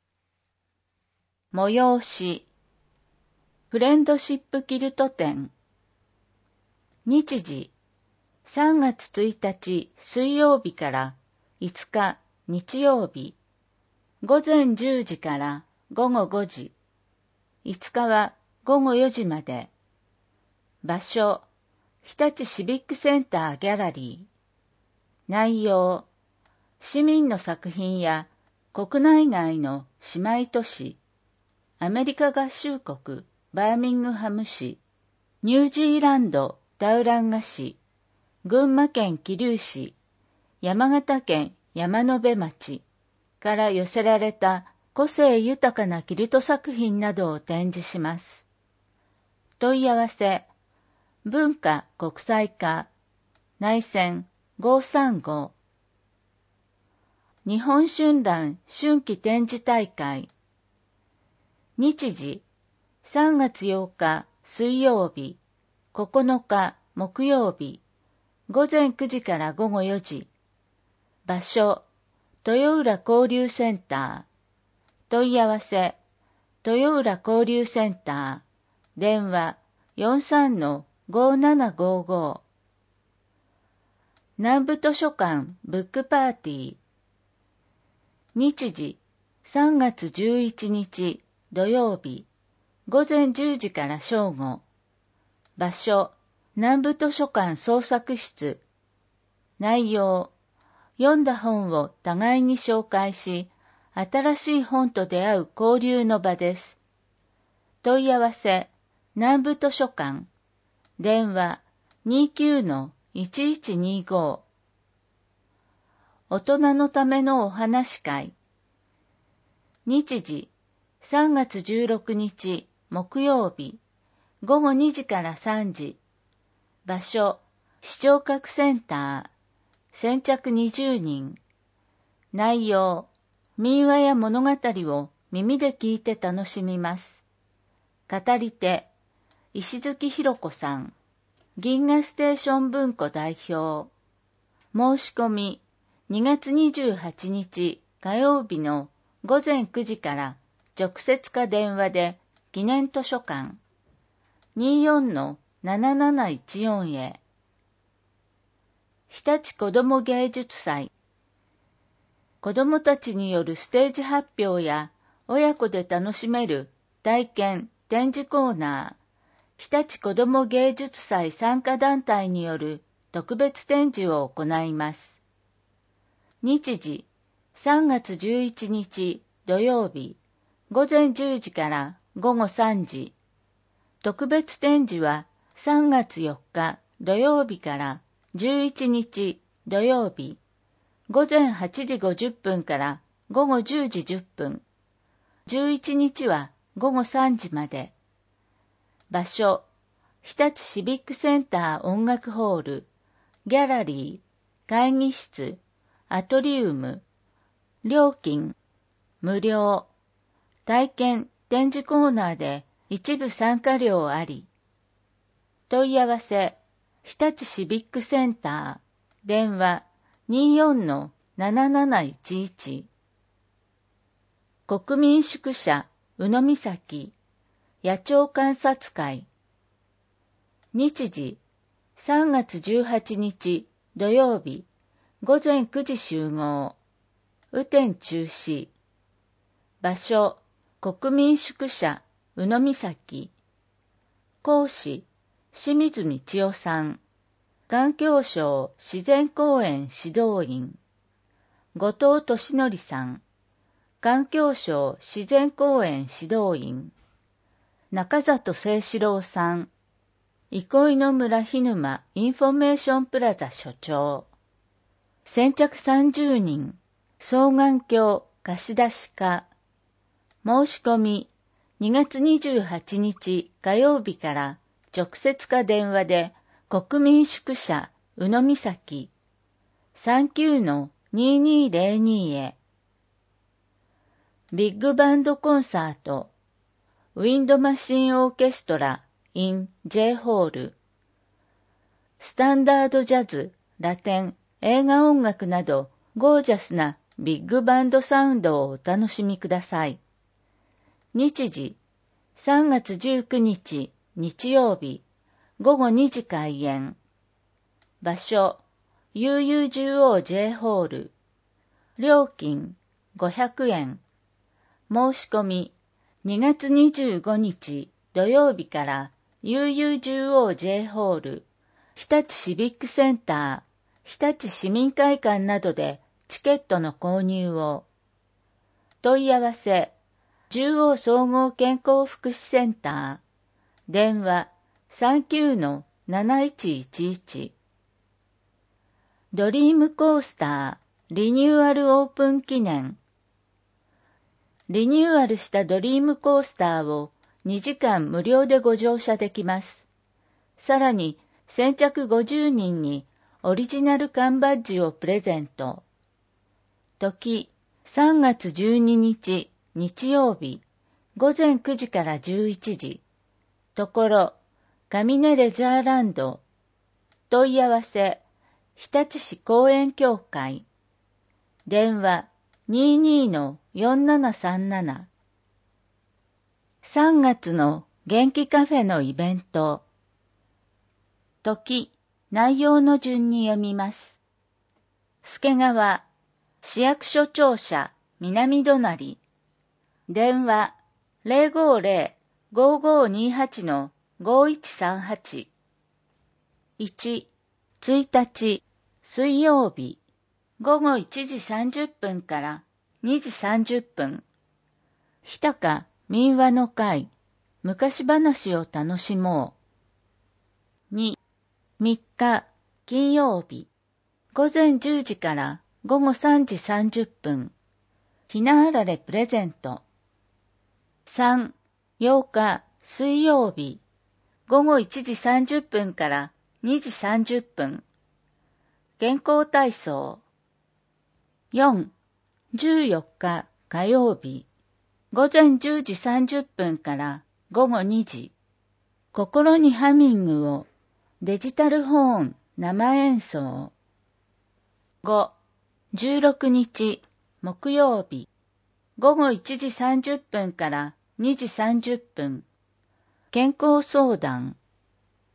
催しフレンドシップキルト展。日時さんがつついたち水曜日からいつか日曜日、ごぜんじゅうじからごごごじ、いつかはごごよじまで。場所、日立シビックセンターギャラリー。内容、市民の作品や国内外の姉妹都市、アメリカ合衆国バーミングハム市、ニュージーランドダウランガ市、群馬県桐生市、山形県山辺町から寄せられた個性豊かなキルト作品などを展示します。問い合わせ、文化国際課、内線ごーさんご。日本春蘭春季展示大会。日時、さんがつようか水曜日、ここのか木曜日、ごぜんくじからごごよじ。場所、豊浦交流センター。問い合わせ、豊浦交流センター。電話 よんさんのごーななごーごー。南部図書館ブックパーティー。日時、さんがつじゅういちにち土曜日、ごぜんじゅうじから正午。場所、南部図書館創作室。内容、読んだ本を互いに紹介し、新しい本と出会う交流の場です。問い合わせ、南部図書館。電話 にじゅうきゅうのいちいちにご。大人のためのお話会。日時、さんがつじゅうろくにち木曜日、ごごにじからさんじ。場所、視聴覚センター。先着にじゅうにん。内容、民話や物語を耳で聞いて楽しみます。語り手、石月ひろ子さん。銀河ステーション文庫代表。申し込み、にがつにじゅうはちにち火曜日のごぜんくじから直接か電話で記念図書館 にじゅうよんのなななないちよんへ。日立子ども芸術祭。子どもたちによるステージ発表や親子で楽しめる体験・展示コーナー、日立子ども芸術祭参加団体による特別展示を行います。日時、さんがつじゅういちにち土曜日、ごぜんじゅうじからごごさんじ。特別展示はさんがつよっか土曜日からじゅういちにち土曜日、ごぜんはちじごじゅっぷんからごごじゅうじじゅっぷん、じゅういちにちはごごさんじまで。場所、日立シビックセンター音楽ホール、ギャラリー、会議室、アトリウム。料金、無料。体験・展示コーナーで一部参加料あり。問い合わせ、日立シビックセンター、電話 にじゅうよんのなななないちいち。国民宿舎、宇野岬、野鳥観察会。日時、さんがつじゅうはちにち土曜日、ごぜんくじ集合。雨天中止。場所、国民宿舎、宇野岬。講師、清水道夫さん。環境省自然公園指導員。後藤俊則さん。環境省自然公園指導員。中里清志郎さん。憩いの村ひぬまインフォメーションプラザ所長。先着さんじゅうにん。双眼鏡貸出課。申し込み、にがつにじゅうはちにち火曜日から直接か電話で国民宿舎宇野岬 さんきゅうのにーにーぜろに へ。ビッグバンドコンサート、ウィンドマシンオーケストラ in J ホール。スタンダードジャズ、ラテン、映画音楽などゴージャスなビッグバンドサウンドをお楽しみください。日時、さんがつじゅうくにち日曜日、ごごにじ開演。場所、ユーユーじゅうおージェイ ホール。料金、ごひゃくえん。申し込み、にがつにじゅうごにち土曜日から ユーユーじゅうおージェイ ホール、日立シビックセンター、日立市民会館などでチケットの購入を。問い合わせ、中央総合健康福祉センター、電話 さんきゅうのなないちいちいち。ドリームコースターリニューアルオープン記念。リニューアルしたドリームコースターをにじかん無料でご乗車できます。さらに先着ごじゅうにんにオリジナル缶バッジをプレゼント。時、さんがつじゅうににち日曜日、ごぜんくじからじゅういちじ。ところ、上根レジャーランド。問い合わせ、日立市公園協会。電話 にじゅうにのよんななさんなな。さんがつの元気カフェのイベント。時、内容の順に読みます。助川、市役所庁舎、南隣。電話 ゼロごゼロ ごごにはちのごいちさんはち。いち、ついたち水曜日ごごいちじさんじゅっぷんからにじさんじゅっぷん。日高民話の会、昔話を楽しもう。に、みっか金曜日ごぜんじゅうじからごごさんじさんじゅっぷん。ひなあられプレゼント。さん、ようか水曜日ごごいちじさんじゅっぷんからにじさんじゅっぷん。健康体操。よん、じゅうよっか火曜日ごぜんじゅうじさんじゅっぷんからごごにじ。心にハミングをデジタルホーン生演奏。ご、じゅうろくにち木曜日ごごいちじさんじゅっぷんからにじさんじゅっぷん。健康相談。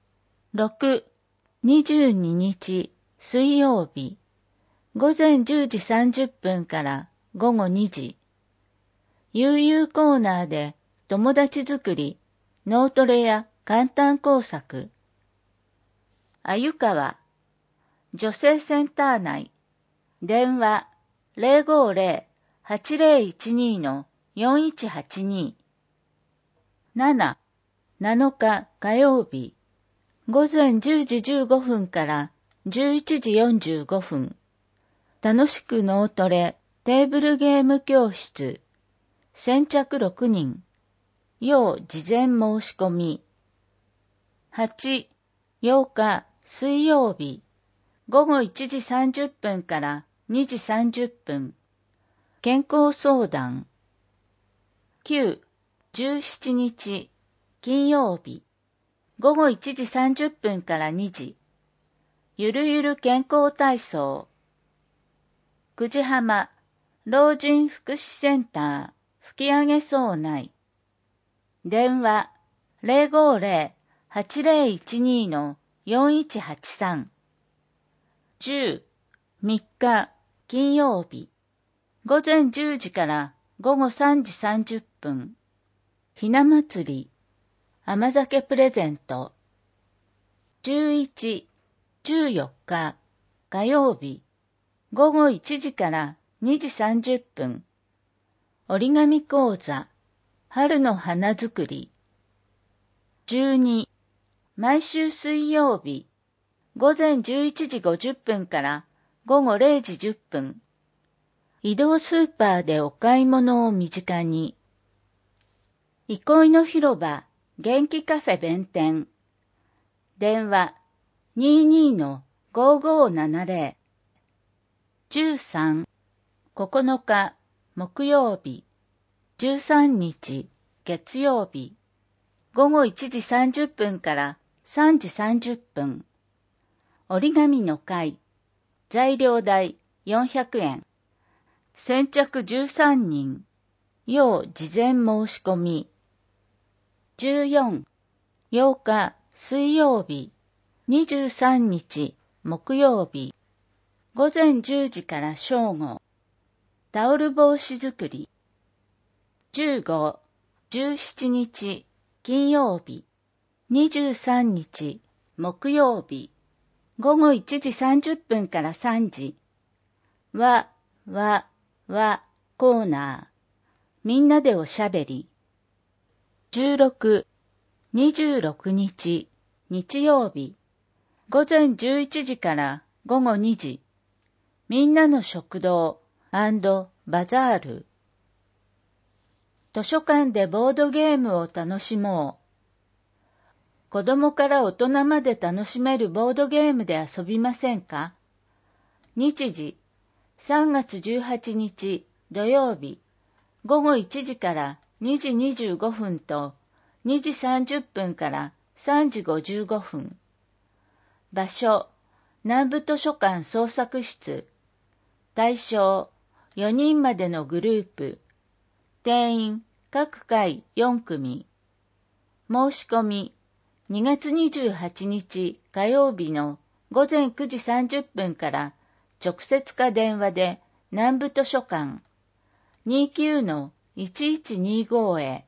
ろく、にじゅうににち水曜日、ごぜんじゅうじさんじゅっぷんからごごにじ。悠々コーナーで友達作り、脳トレや簡単工作。あゆかわ、女性センター内、電話 ゼロごゼロ はちゼロいちに のよんいちはちに。なな、なのか火曜日、ごぜんじゅうじじゅうごふんからじゅういちじよんじゅうごふん。楽しく脳トレテーブルゲーム教室。先着ろくにん。要事前申し込み。はち、ようか水曜日。ごごいちじさんじゅっぷんからにじさんじゅっぷん。健康相談。きゅう、じゅうしちにち金曜日。ごごいちじさんじゅっぷんからにじ。ゆるゆる健康体操。くじはま老人福祉センター吹き上げそうない電話 ゼロごゼロ はちゼロいちに のよんいちはちさん。じゅう、みっか金曜日ごぜんじゅうじからごごさんじさんじゅっぷん。ひな祭り甘酒プレゼント。じゅういち、じゅうよっか火曜日ごごいちじからにじさんじゅっぷん。折り紙講座春の花作り。じゅうに、毎週水曜日ごぜんじゅういちじごじゅっぷんからごごれいじじゅっぷん。移動スーパーでお買い物を身近に。憩いの広場元気カフェ弁天。電話 にじゅうに のごごななゼロ。じゅうさん、ここのか木曜日、じゅうさんにち月曜日、ごごいちじさんじゅっぷんからさんじさんじゅっぷん。折り紙の会、材料代よんひゃくえん。先着じゅうさんにん。要事前申し込み。じゅうよん、ようか水曜日、にじゅうさんにち木曜日、ごぜんじゅうじから正午。タオル帽子作り。じゅうご、じゅうしちにち金曜日、にじゅうさんにち木曜日、ごごいちじさんじゅっぷんからさんじ。わ、わ、わ、コーナー。みんなでおしゃべり。じゅうろく、にじゅうろくにち日曜日、ごぜんじゅういちじからごごにじ。みんなの食堂&バザール。図書館でボードゲームを楽しもう。子供から大人まで楽しめるボードゲームで遊びませんか？日時、さんがつじゅうはちにち土曜日、ごごいちじからにじにじゅうごふんとにじさんじゅっぷんからさんじごじゅうごふん。場所、南部図書館創作室。対象、よにんまでのグループ。定員、各回よんくみ。申し込み、にがつにじゅうはちにち火曜日のごぜんくじさんじゅっぷんから直接か電話で南部図書館 にじゅうきゅうのいちいちにご へ。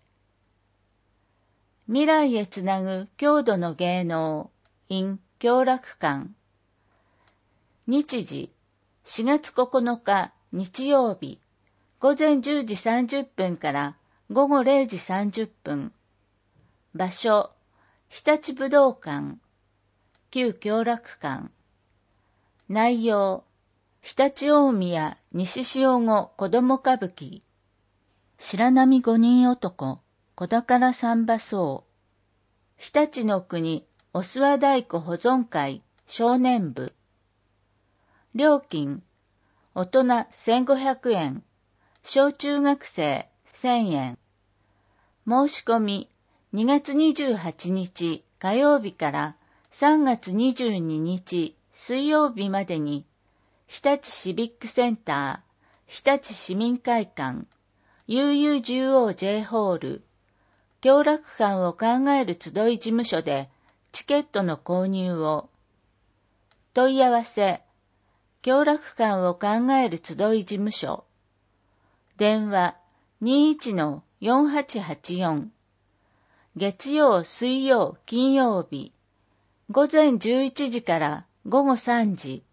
未来へつなぐ郷土の芸能 in 共楽館。日時、しがつここのか日曜日、ごぜんじゅうじさんじゅっぷんからごごれいじさんじゅっぷん。場所、日立武道館、旧共楽館。内容、常陸大宮西塩子子供歌舞伎。白波五人男、子宝三馬荘。日立の国、お諏訪太鼓保存会少年部。料金、大人せんごひゃくえん、小中学生せんえん。申し込み、にがつにじゅうはちにち火曜日からさんがつにじゅうににち水曜日までに、日立シビックセンター、日立市民会館、ユーユーじゅうオージェイ ホール、共楽館を考える集い事務所でチケットの購入を。問い合わせ、協楽館を考える集い事務所。電話 にいちのよんはちはちよん。月曜、水曜、金曜日、午前じゅういちじから午後さんじ。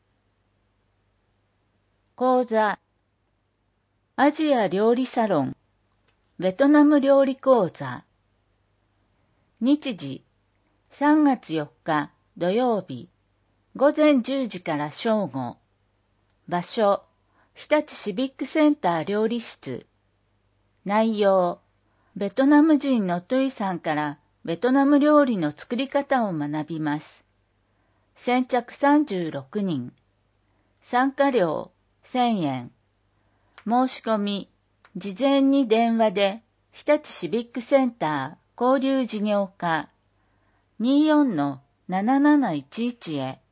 講座、アジア料理サロン、ベトナム料理講座。日時、さんがつよっか土曜日、午前じゅうじから正午。場所、日立シビックセンター料理室。内容、ベトナム人のトゥイさんからベトナム料理の作り方を学びます。先着さんじゅうろくにん。参加料せんえん。申し込み、事前に電話で日立シビックセンター交流事業課 にじゅうよんのなななないちいち へ。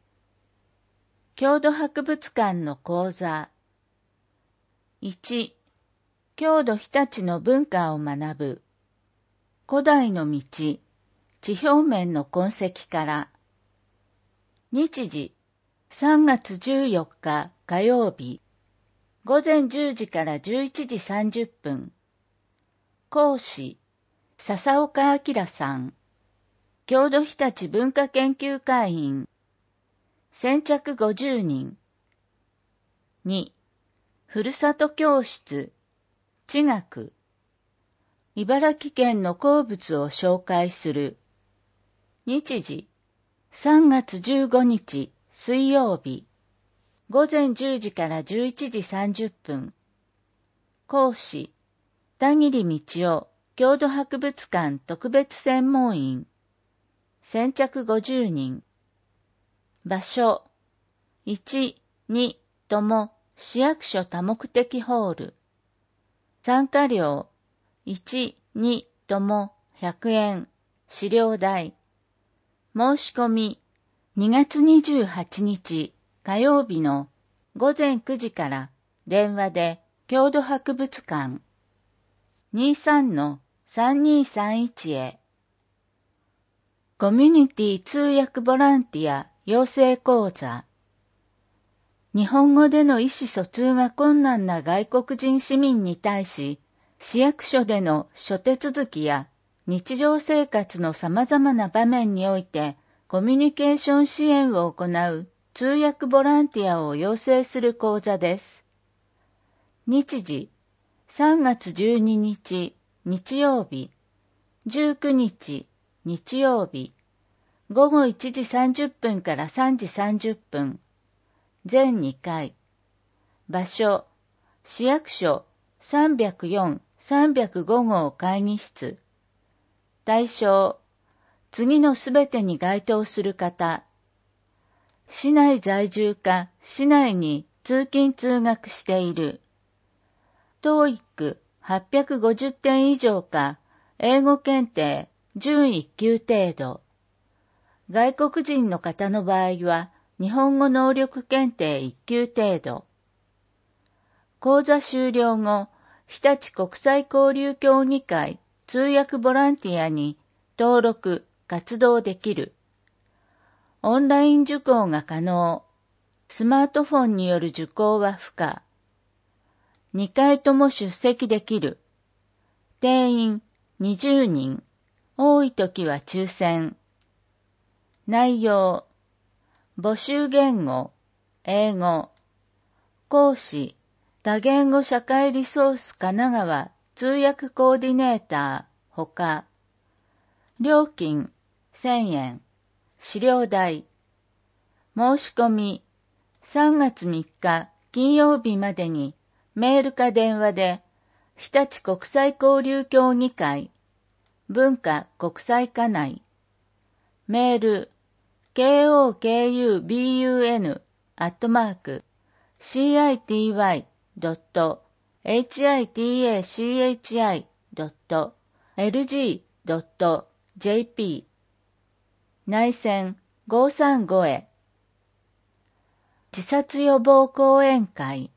郷土博物館の講座。いち、郷土日立の文化を学ぶ。古代の道、地表面の痕跡から。日時、さんがつじゅうよっか火曜日、午前じゅうじからじゅういちじさんじゅっぷん。講師、笹岡明さん。郷土日立文化研究会員。先着ごじゅうにん。に、ふるさと教室、地学。茨城県の鉱物を紹介する。日時、さんがつじゅうごにち水曜日、午前じゅうじからじゅういちじさんじゅっぷん。講師、田切道夫郷土博物館特別専門員。先着ごじゅうにん。場所、いち、にとも市役所多目的ホール。参加料、いち、にともひゃくえん。資料代。申し込み、にがつにじゅうはちにち火曜日の午前くじから電話で郷土博物館 にじゅうさんのさんにーさんいち へ。コミュニティ通訳ボランティア養成講座。日本語での意思疎通が困難な外国人市民に対し、市役所での諸手続きや日常生活の様々な場面においてコミュニケーション支援を行う通訳ボランティアを養成する講座です。日時、さんがつじゅうににち日曜日、じゅうくにち日曜日、午後いちじさんじゅっぷんからさんじさんじゅっぷん、全にかい。場所、市役所さんびゃくよん、さんびゃくご号会議室。対象、次のすべてに該当する方。市内在住か市内に通勤通学している。トーイックはっぴゃくごじゅってん以上か、英語検定準いっきゅう程度。外国人の方の場合は、日本語能力検定いっきゅう程度。講座終了後、日立国際交流協議会通訳ボランティアに登録、活動できる。オンライン受講が可能。スマートフォンによる受講は不可。にかいとも出席できる。定員にじゅうにん。多い時は抽選。内容。募集言語、英語。講師、多言語社会リソース神奈川通訳コーディネーター、ほか。料金、せんえん。資料代。申し込み、さんがつみっか金曜日までにメールか電話で、日立国際交流協議会、文化国際課内。メール、ケーオーケーユービーユーエヌ アットマーク シーアイティーワイ ドット エイチアイティーエーシーエイチアイ ドット エルジー ドット ジェーピー 内線ごーさんごへ。自殺予防講演会。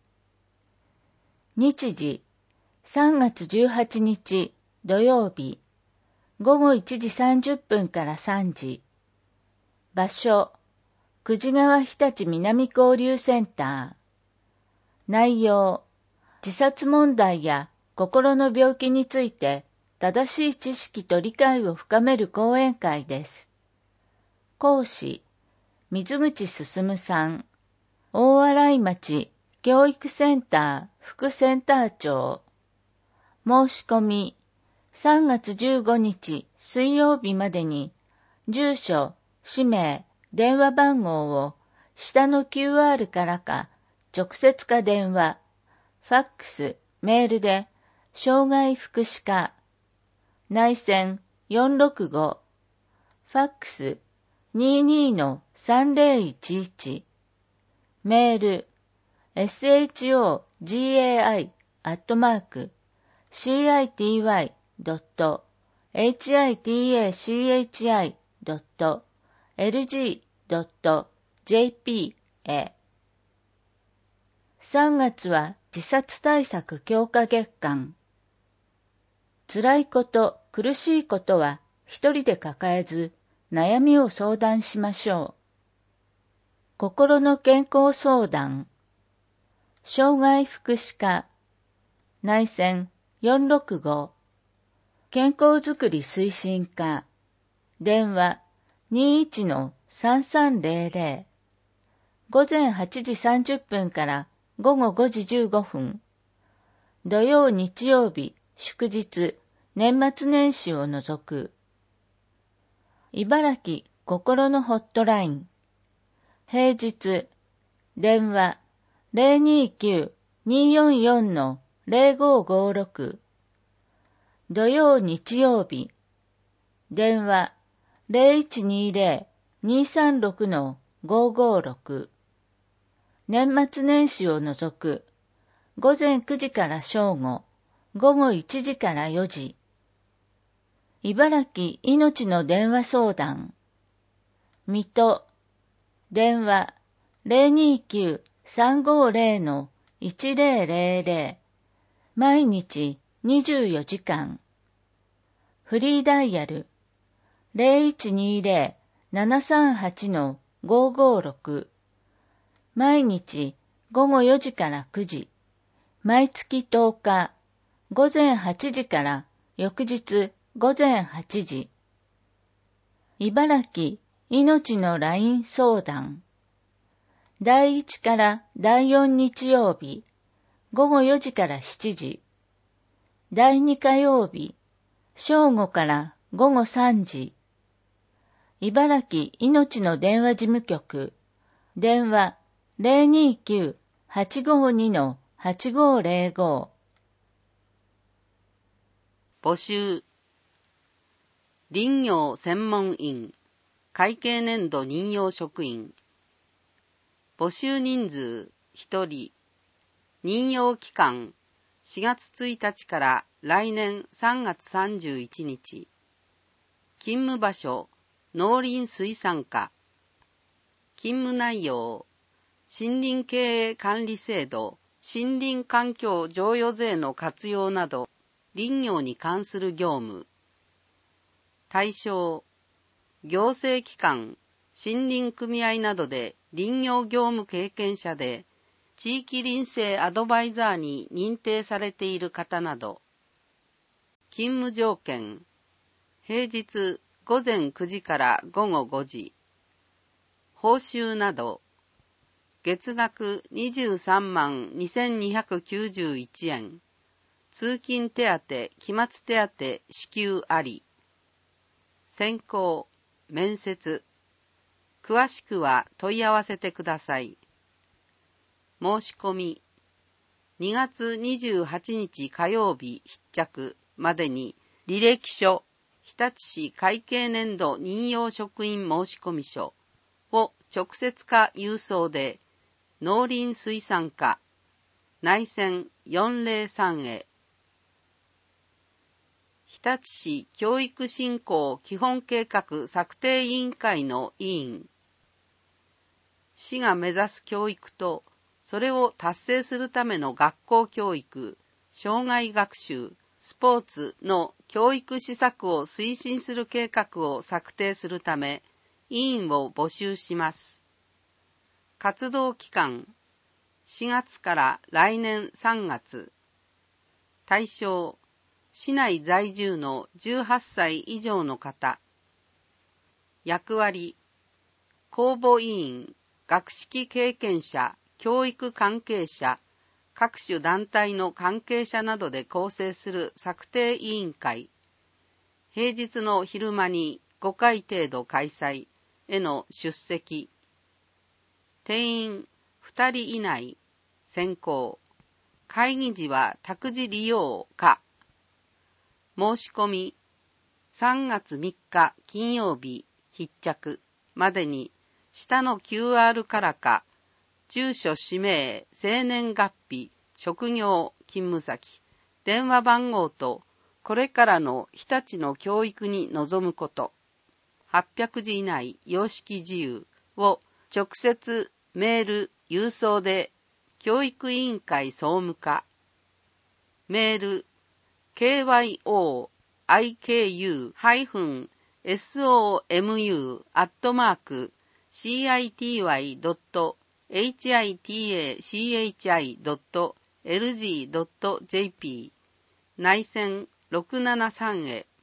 日時さんがつじゅうはちにち土曜日、 ごごいちじさんじゅっぷんからさんじ。場所、久慈川日立南交流センター。内容、自殺問題や心の病気について正しい知識と理解を深める講演会です。講師、水口進さん、大洗町教育センター副センター長。申し込み、さんがつじゅうごにち水曜日までに、住所、氏名、電話番号を下の キューアール からか、直接か電話、ファックス、メールで、障害福祉課、内線よんろくご、ファックス にじゅうにのさんぜろいちいち、メール、エスエイチオージェーアイ アットマーク、シーアイティーワイ ドット エイチアイティーエーシーエイチアイ ドット エルジー ドット ジェーピー へ。さんがつは自殺対策強化月間。辛いこと、苦しいことは一人で抱えず、悩みを相談しましょう。心の健康相談。障害福祉課。内線よんろくご。健康づくり推進課。電話 にじゅういちのさんさんぜろぜろ。午前はちじさんじゅっぷんからごごごじじゅうごふん。土曜日曜日、祝日、年末年始を除く。茨城心のホットライン。平日、電話 ゼロにきゅう にーよんよん のゼロごごろく。土曜日曜日、電話 ゼロいちにゼロ にーさんろく のごごろく。年末年始を除く。午前くじから正午、午後いちじからよじ。茨城いのちの電話相談。水戸、電話 ゼロにきゅう さんごゼロ のいちゼロゼロゼロ。毎日にじゅうよじかん。フリーダイヤル ゼロいちにゼロ ななさんはち のごごろく。毎日ごごよじからくじ。毎月とおか、午前はちじから翌日午前はちじ。茨城いのちの ライン 相談。だいいちからだいよん日曜日、ごごよじからしちじ。だいに火曜日、正午からごごさんじ。茨城いのちの電話事務局。電話 ゼロにきゅう はちごに のはちごゼロご。 募集。林業専門員、会計年度任用職員。募集人数ひとり。任用期間しがつついたちから来年さんがつさんじゅういちにち。勤務場所、農林水産課。勤務内容、森林経営管理制度、森林環境譲与税の活用など、林業に関する業務。対象、行政機関、森林組合などで林業業務経験者で、地域林政アドバイザーに認定されている方など。勤務条件、平日ごぜんくじからごごごじ。報酬など、月額にじゅうさんまんにせんにひゃくきゅうじゅういちえん。通勤手当、期末手当支給あり。選考、面接。詳しくは問い合わせてください。申し込み。にがつにじゅうはちにち火曜日必着までに履歴書、日立市会計年度任用職員申込書を直接か郵送で、農林水産課、内線よんぜろさんへ。日立市教育振興基本計画策定委員会の委員。市が目指す教育と、それを達成するための学校教育、障害学習、 スポーツの教育施策を推進する計画を策定するため、委員を募集します。活動期間、しがつから来年さんがつ。対象、市内在住のじゅうはっさい以上の方。役割、公募委員、学識経験者、教育関係者、各種団体の関係者などで構成する策定委員会。平日の昼間にごかい程度開催への出席。定員ふたり以内、選考。会議時は託児利用か。申し込み、さんがつみっか金曜日必着までに下の キューアール からか、住所、氏名、生年月日、職業、勤務先、電話番号と、これからの日立の教育に臨むこと、はっぴゃくじ以内、様式自由を直接メール、郵送で、教育委員会総務課、メール、ケーワイオーアイケーユーエスオーエムユー アットマーク、シーアイティーワイドットエイチアイティーエーシーエイチアイドットエルジードットジェーピー 内線ろくななさんへ。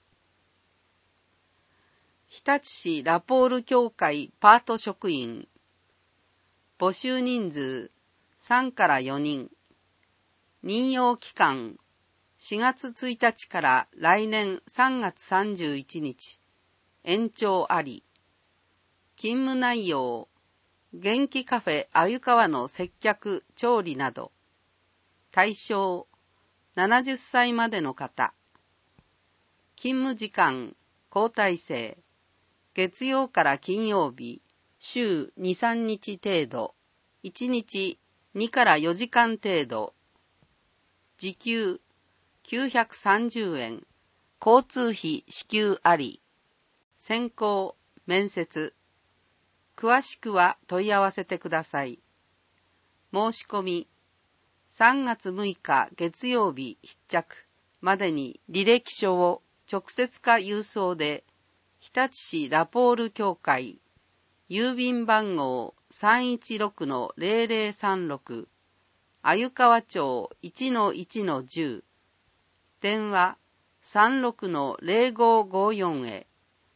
日立市ラポール協会パート職員。募集人数さんからよにん。任用期間しがつついたちから来年さんがつさんじゅういちにち。延長あり。勤務内容、元気カフェあゆかわの接客、調理など。対象、ななじゅっさいまでの方。勤務時間、交代制。月曜から金曜日、週に、さんにち程度。いちにちにからよじかん程度。時給、きゅうひゃくさんじゅうえん。交通費支給あり。選考、面接。詳しくは問い合わせてください。申し込み、さんがつむいか月曜日必着までに履歴書を直接か郵送で、日立市ラポール協会、郵便番号 さんいちろくのゼロゼロさんろく、鮎川町 いちのいちのじゅう、電話 さんろくのゼロごごよん へ。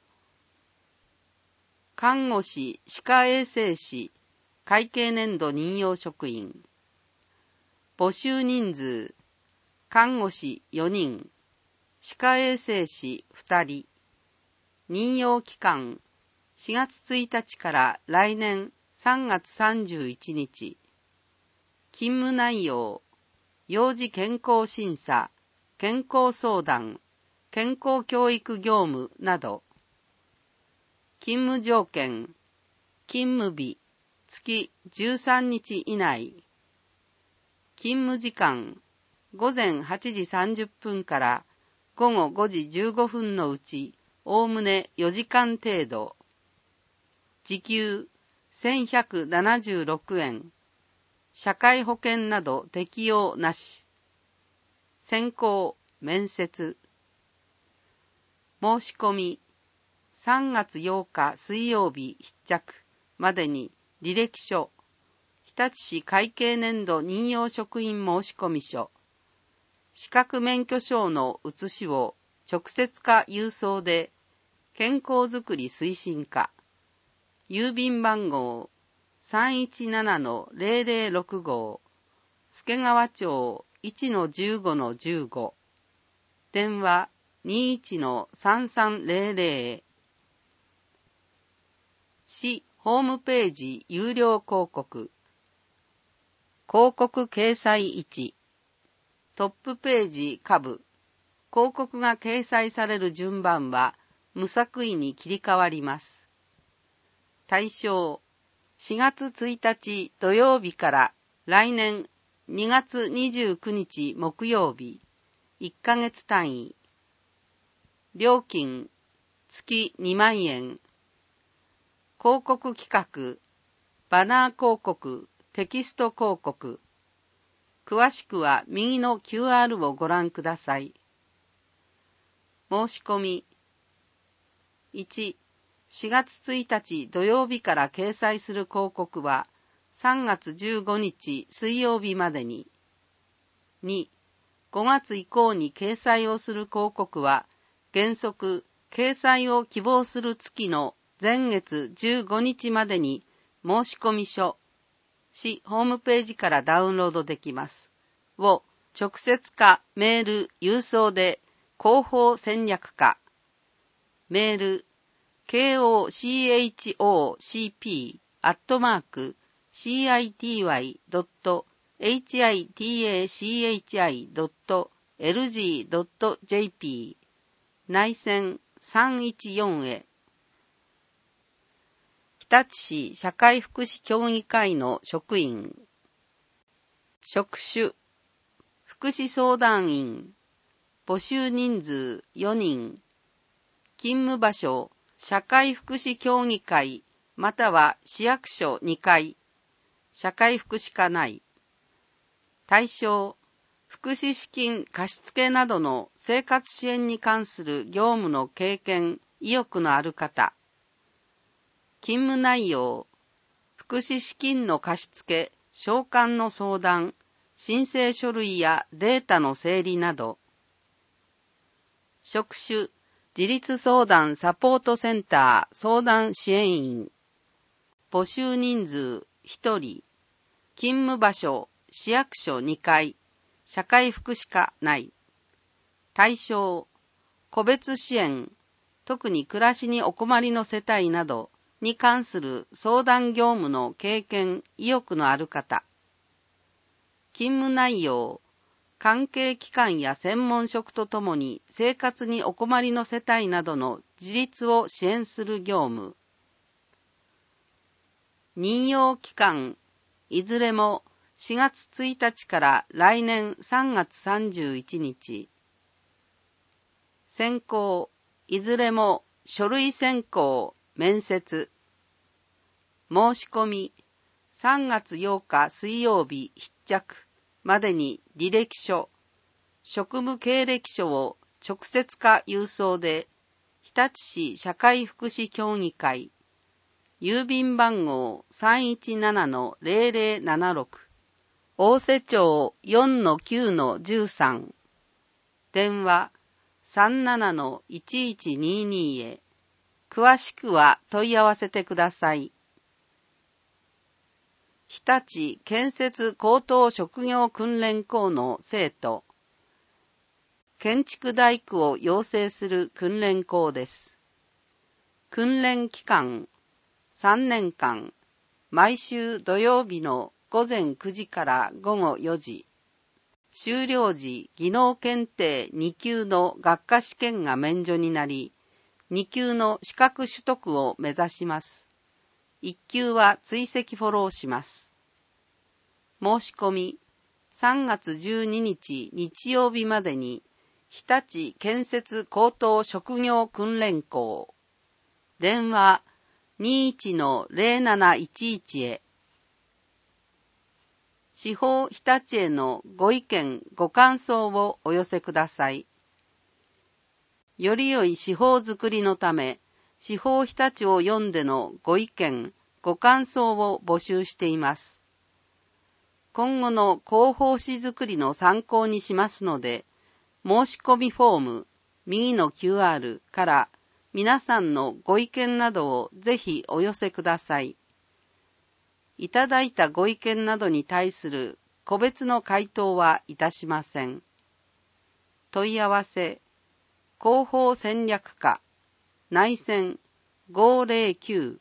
看護師、歯科衛生士、会計年度任用職員。募集人数、看護師よにん、歯科衛生士ふたり。任用期間、しがつついたちから来年さんがつさんじゅういちにち。勤務内容、幼児健康審査、健康相談、健康教育業務など。勤務条件、勤務日、月じゅうさんにち以内。勤務時間、ごぜんはちじさんじゅっぷんからごごごじじゅうごふんのうち、おおむねよじかん程度。時給せんひゃくななじゅうろくえん。社会保険など適用なし。選考、面接。申し込み、さんがつようか水曜日必着までに履歴書、日立市会計年度任用職員申込書、資格免許証の写しを直接か郵送で、健康づくり推進課、郵便番号 さんいちななのゼロゼロろくご、助川町 いちのじゅうごのじゅうご、電話 にいちのさんさんゼロゼロへ。市ホームページ有料広告。広告掲載位置。トップページ下部。広告が掲載される順番は無作為に切り替わります。対象、しがつついたち土曜日から来年にがつにじゅうくにち木曜日、いっかげつ単位。料金、月にまんえん。広告企画、バナー広告、テキスト広告。詳しくは右の キューアール をご覧ください。 申し込み。いち、しがつついたち土曜日から掲載する広告はさんがつじゅうごにち水曜日までに。に、ごがつ以降に掲載をする広告は原則掲載を希望する月の前月じゅうごにちまでに申し込み書、市ホームページからダウンロードできます。を直接かメール、郵送で広報戦略課。メール、ケーオーシーエイチオーシーピー アットマーク シーアイティーワイ ドット エイチアイティーエーシーエイチアイ ドット エルジー ドット ジェーピー 内線さんいちよんへ。日立市社会福祉協議会の職員。職種、福祉相談員。募集人数よにん。勤務場所、社会福祉協議会または市役所にかい。社会福祉課内。対象、福祉資金貸付などの生活支援に関する業務の経験、意欲のある方。勤務内容、福祉資金の貸付、償還の相談、申請書類やデータの整理など。職種、自立相談サポートセンター相談支援員。募集人数ひとり。勤務場所、市役所にかい。社会福祉課内。対象、個別支援、特に暮らしにお困りの世帯などに関する相談業務の経験、意欲のある方。勤務内容、関係機関や専門職とともに生活にお困りの世帯などの自立を支援する業務。任用期間、いずれもしがつついたちから来年さんがつさんじゅういちにち。選考、いずれも書類選考、面接。申し込み、さんがつようか水曜日必着までに履歴書、職務経歴書を直接か郵送で、日立市社会福祉協議会、郵便番号 さんいちななのゼロゼロななろく、大瀬町 よんのきゅうのじゅうさん、電話 さんななのいちいちにに へ、詳しくは問い合わせてください。日立建設高等職業訓練校の生徒、建築大工を養成する訓練校です。訓練期間、さんねんかん、毎週土曜日のごぜんくじからごごよじ。修了時、技能検定にきゅうの学科試験が免除になり、にきゅうの資格取得を目指します。いっきゅうは追跡フォローします。申し込み、さんがつじゅうににち日曜日までに、日立建設高等職業訓練校。電話 にいちのゼロなないちいち へ。司法日立へのご意見ご感想をお寄せください。より良い司法づくりのため、司法日立を読んでのご意見ご感想を募集しています。今後の広報誌づくりの参考にしますので、申し込みフォーム右の キューアール から皆さんのご意見などをぜひお寄せください。いただいたご意見などに対する個別の回答はいたしません。問い合わせ、広報戦略課、内線ごーぜろきゅう。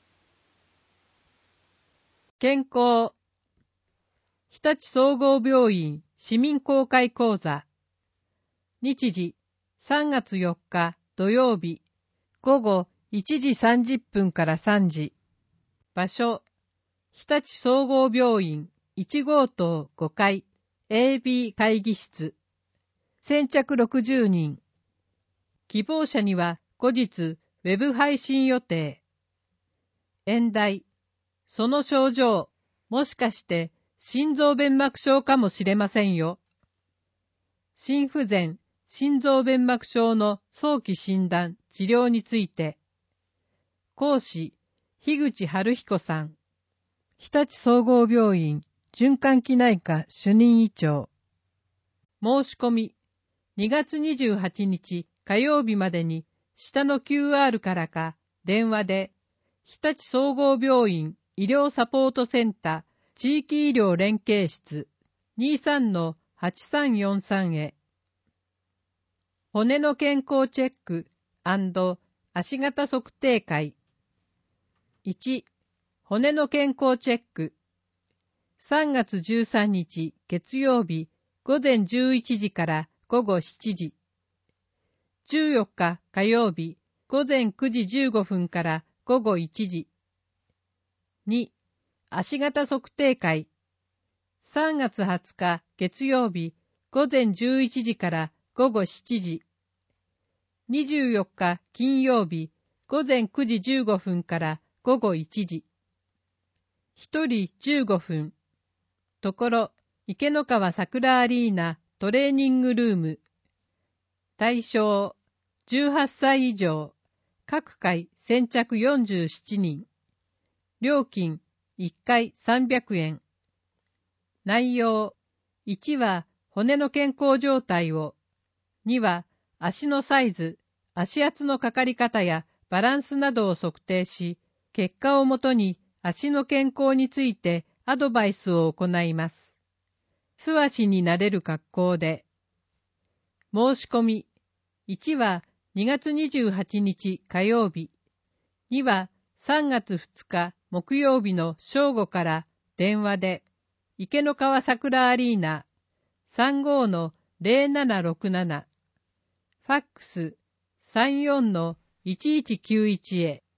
健康、日立総合病院市民公開講座。日時、さんがつよっか土曜日、ごごいちじさんじゅっぷんからさんじ。場所、日立総合病院いちごうとうごかい エービー 会議室。先着ろくじゅうにん。希望者には後日ウェブ配信予定。演題、その症状、もしかして心臓弁膜症かもしれませんよ。心不全、 心臓弁膜症の早期診断・治療について、講師、樋口春彦さん、日立総合病院循環器内科主任医長。申し込み、にがつにじゅうはちにち火曜日までに、下の キューアール からか、電話で、日立総合病院医療サポートセンター地域医療連携室 にじゅうさんのはちさんよんさん へ。骨の健康チェック&足型測定会。いち、骨の健康チェック。さんがつじゅうさんにち月曜日午前じゅういちじから午後しちじ。じゅうよっか火曜日午前くじじゅうごふんから午後いちじ。に、足型測定会。さんがつはつか月曜日午前じゅういちじから午後しちじ。にじゅうよっか金曜日午前くじじゅうごふんから午後いちじ。ひとりじゅうごふん。ところ、池の川桜アリーナトレーニングルーム。対象、じゅうはっさい以上。各回先着よんじゅうななにん。料金いっかいさんびゃくえん。内容、いちは骨の健康状態を、には足のサイズ、足圧のかかり方やバランスなどを測定し、結果をもとに足の健康についてアドバイスを行います。素足になれる格好で。申し込み、いちはにがつにじゅうはちにち火曜日、にはさんがつふつか木曜日の正午から電話で、池の川桜アリーナ さんごのぜろななろくなな、ファックス さんよんのいちいちきゅういち へ。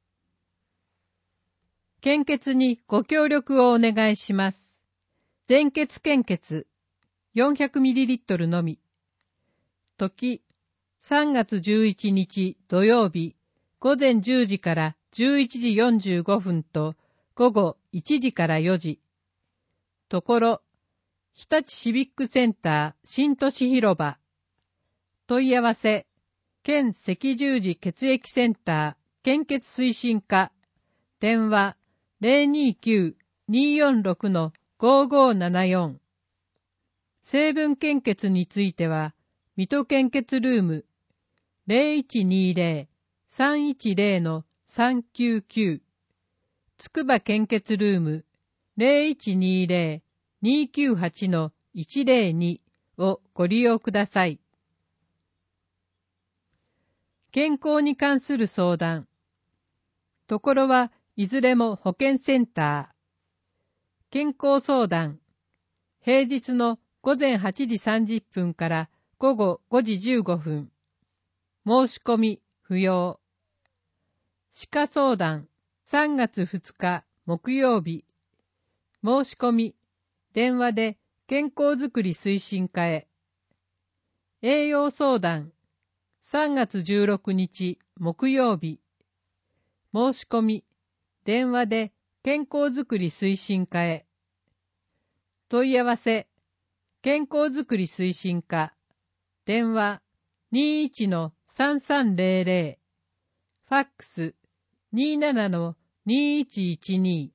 献血にご協力をお願いします。全血献血 よんひゃくミリリットル のみ。時、さんがつじゅういちにち土曜日午前じゅうじからじゅういちじよんじゅうごふんと午後いちじからよじ。ところ、日立シビックセンター新都市広場。問い合わせ、県赤十字血液センター献血推進課。電話 ゼロにきゅう にーよんろく のごーごーななよん。成分献血については、水戸献血ルーム ゼロいちにゼロ さんいちゼロ のさんきゅうきゅう、つくば献血ルーム ゼロいちにゼロ にーきゅうはち のいちゼロにをご利用ください。健康に関する相談。ところはいずれも保健センター。健康相談。平日のごぜんはちじさんじゅっぷんからごごごじじゅうごふん。申し込み不要。歯科相談。さんがつふつか木曜日。申し込み。電話で健康づくり推進課へ。栄養相談。さんがつじゅうろくにち木曜日。申し込み。電話で健康づくり推進課へ。問い合わせ。健康づくり推進課。電話 にじゅういちのさんさんゼロゼロ。ファックス にじゅうななのにいちいちに。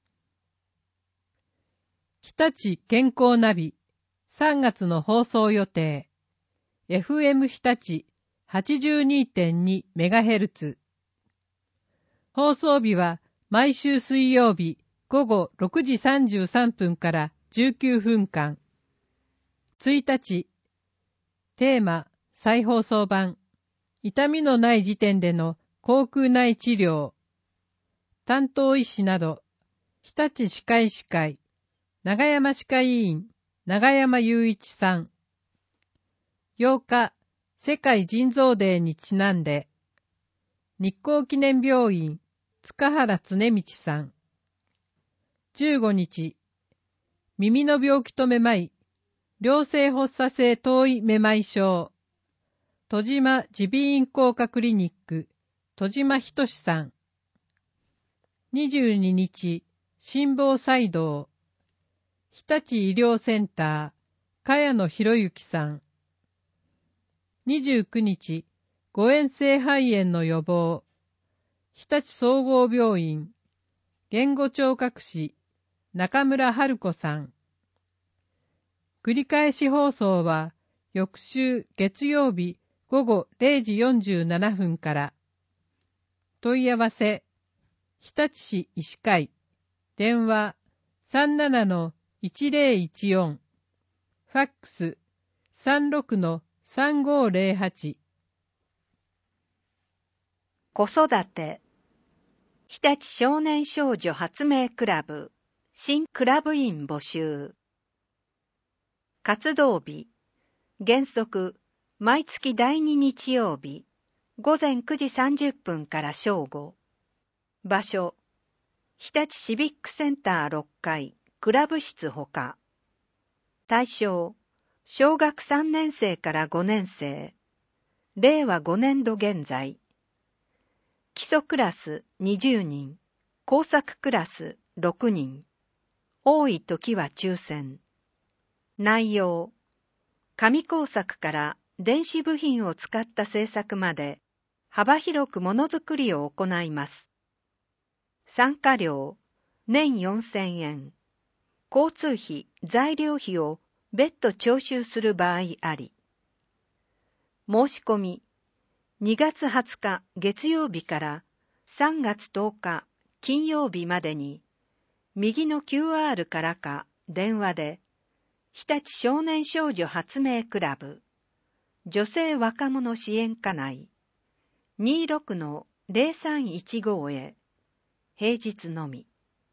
日立健康ナビさんがつの放送予定。エフエム 日立 はちじゅうにてんにメガヘルツ。放送日は毎週水曜日午後ろくじさんじゅうさんぷんからじゅうきゅうふんかん。いちにち、テーマ、再放送版、痛みのない時点での口腔内治療、担当医師など、日立歯科医師会、長山歯科医院、長山雄一さん。ようか、世界腎臓デーにちなんで、日光記念病院、塚原恒道さん。じゅうごにち、耳の病気とめまい、良性発作性頭位めまい症、戸島耳鼻咽喉科クリニック、戸島仁さん。にじゅうににち、心房細動、日立医療センター、茅野博之さん。 にじゅうくにち、誤嚥性肺炎の予防。日立総合病院、言語聴覚士、中村春子さん。繰り返し放送は、翌週月曜日午後れいじよんじゅうななふんから。問い合わせ、日立市医師会、電話 さんななのいちぜろいちよん、ファックス さんろくのさんごぜろはち。 子育て日立少年少女発明クラブ新クラブ員募集。活動日原則毎月だいに日曜日午前くじさんじゅっぷんから正午。場所日立シビックセンターろっかいクラブ室ほか。対象小学さんねん生からごねん生、れいわごねんど現在。基礎クラスにじゅうにん、工作クラスろくにん。多い時は抽選。内容紙工作から電子部品を使った製作まで幅広くものづくりを行います。参加料年よんせんえん。交通費、材料費を別途徴収する場合あり。申し込みにがつはつか月曜日からさんがつとおか金曜日までに右の キューアール からか電話で日立少年少女発明クラブ女性若者支援課内 にじゅうろくのぜろさんいちご へ平日のみ。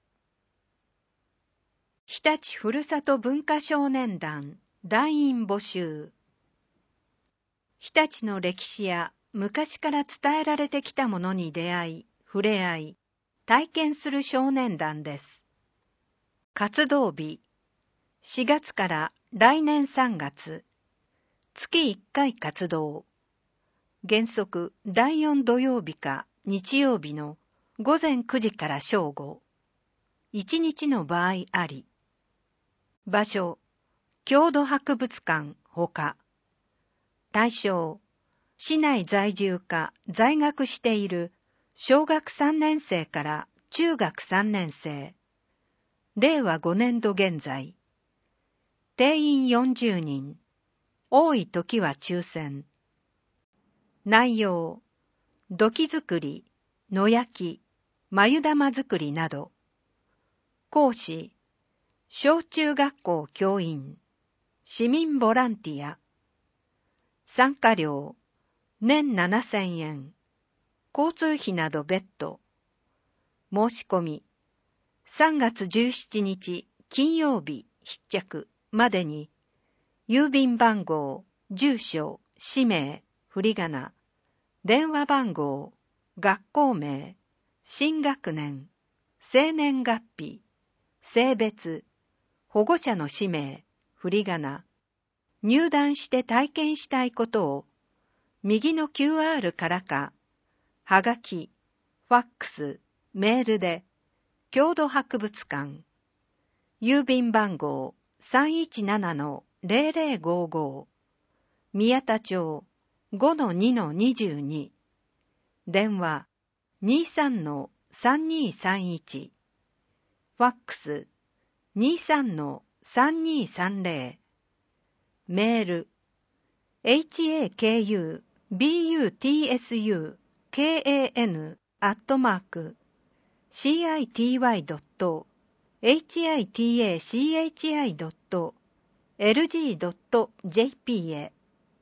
日立ふるさと文化少年団団員募集。日立の歴史や昔から伝えられてきたものに出会い、触れ合い、体験する少年団です。活動日、しがつから来年さんがつ、月いっかい活動。原則だいよん土曜日か日曜日のごぜんくじから正午。いちにちの場合あり。場所、郷土博物館ほか。対象、市内在住か在学している小学さんねん生から中学さんねん生。れいわごねんど現在。定員よんじゅうにん。多い時は抽選。内容、土器作り、野焼き、眉玉作りなど。講師、小中学校教員、市民ボランティア。参加料、年ななせんえん。交通費など別途。申し込み、さんがつじゅうしちにち金曜日必着までに、郵便番号、住所、氏名、振り仮名、電話番号、学校名、新学年、生年月日、性別、保護者の氏名、振り仮名、入団して体験したいことを、右の キューアール からか、はがき、ファックス、メールで、郷土博物館、郵便番号 さんいちななのぜろぜろごご、宮田町 ごのにのにじゅうに、電話 にじゅうさんのさんにさんいち、ファックス にじゅうさんのさんにさんぜろ、メール エイチエーケーユービーユーティーエスユーケーエーエヌ アットマーク シーアイティーワイドットエイチアイティーエーシーエイチアイドットエルジードットジェーピー へ。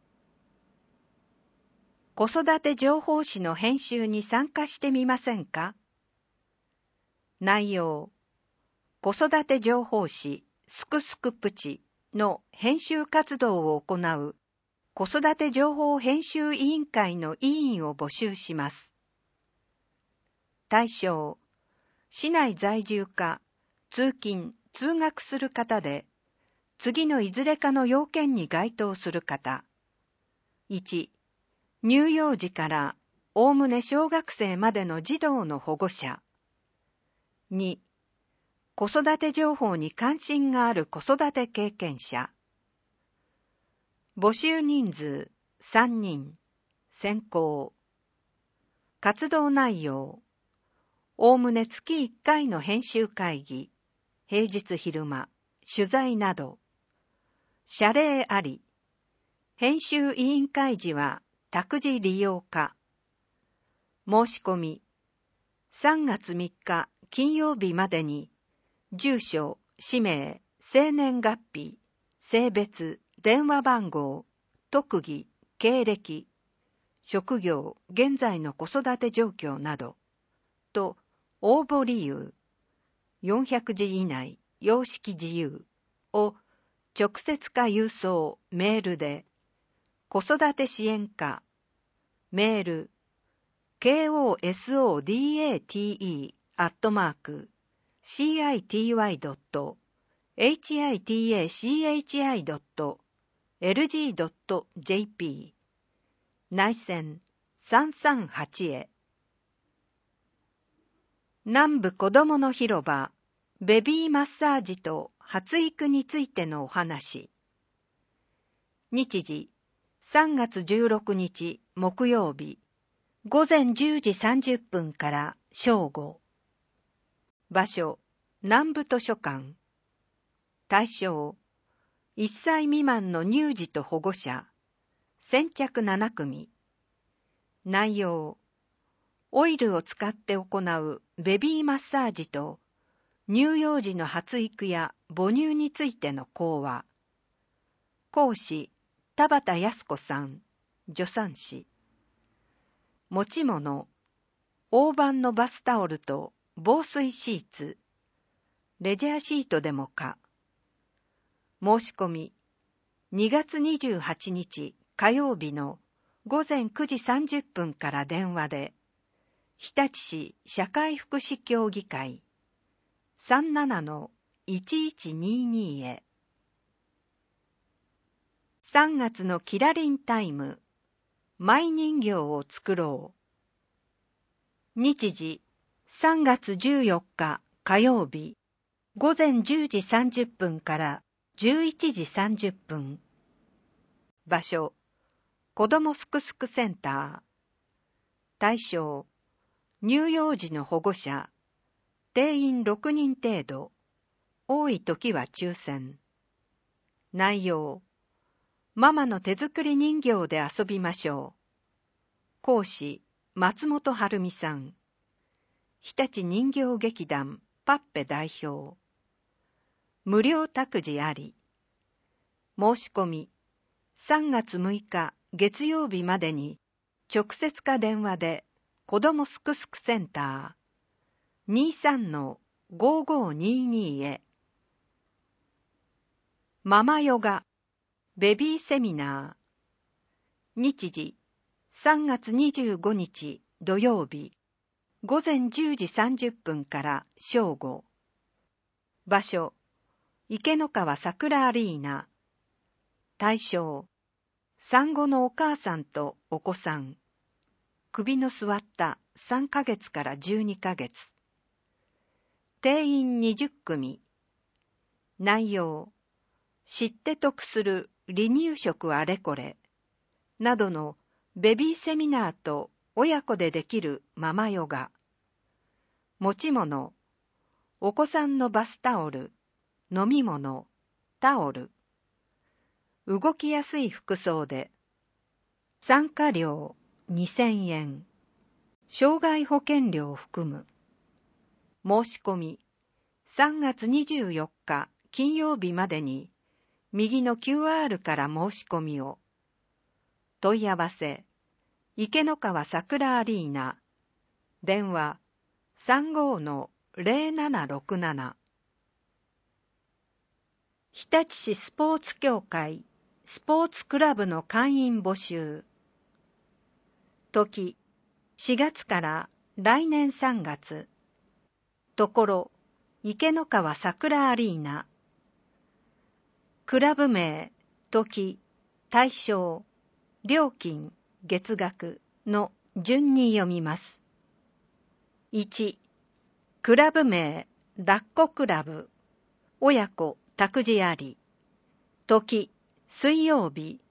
子育て情報誌の編集に参加してみませんか？内容、子育て情報誌すくすくプチの編集活動を行う子育て情報編集委員会の委員を募集します。対象、市内在住か通勤・通学する方で、次のいずれかの要件に該当する方。いち、乳幼児からおおむね小学生までの児童の保護者。に、子育て情報に関心がある子育て経験者。募集人数さんにん、選考。活動内容。おおむね月いっかいの編集会議、平日昼間、取材など。謝礼あり。編集委員会時は託児利用可。申し込み。さんがつみっか金曜日までに、住所、氏名、生年月日、性別、電話番号、特技、経歴、職業、現在の子育て状況など、と応募理由、よんひゃくじ以内、様式自由を直接か郵送、メールで、子育て支援課、メール、kosodate アットマーク city.hitachI.lg.jp 内線さんさんはちへ。南部子どもの広場ベビーマッサージと発育についてのお話。日時さんがつじゅうろくにち木曜日ごぜんじゅうじさんじゅっぷんから正午。場所南部図書館。対象いっさい未満の乳児と保護者先着ななくみ。内容オイルを使って行うベビーマッサージと乳幼児の発育や母乳についての講話。講師田畑康子さん、助産師。持ち物大判のバスタオルと防水シーツ、レジャーシートでもか。申し込みにがつにじゅうはちにち火曜日のごぜんくじさんじゅっぷんから電話で、日立市社会福祉協議会 さんななのいちいちにに へ。さんがつのキラリンタイム、マイ人形を作ろう。日時さんがつじゅうよっか火曜日、ごぜんじゅうじさんじゅっぷんからじゅういちじさんじゅっぷん。場所、子どもすくすくセンター。対象、乳幼児の保護者、定員ろくにん程度、多い時は抽選。内容、ママの手作り人形で遊びましょう。講師、松本晴美さん。日立人形劇団パッペ代表。無料託児あり。申し込み、さんがつむいか月曜日までに、直接か電話で、子どもすくすくセンター にさんのごごにに へ。ママヨガベビーセミナー。日時さんがつにじゅうごにち土曜日ごぜんじゅうじさんじゅっぷんから正午。場所池の川桜アリーナ。対象産後のお母さんとお子さん。首の座ったさんかげつからじゅうにかげつ。定員にじゅっくみ。内容、知って得する離乳食あれこれ、などのベビーセミナーと親子でできるママヨガ。持ち物、お子さんのバスタオル、飲み物、タオル。動きやすい服装で。参加料にせんえん。障害保険料を含む。申し込み、さんがつにじゅうよっか金曜日までに、右の キューアール から申し込みを。問い合わせ、池の川桜アリーナ。電話、さんごのぜろななろくなな。日立市スポーツ協会、スポーツクラブの会員募集。時、しがつから来年さんがつ。ところ、池の川桜アリーナ。クラブ名、時、対象、料金、月額の順に読みます。いち、クラブ名、抱っこクラブ。親子、託児あり。時、水曜日、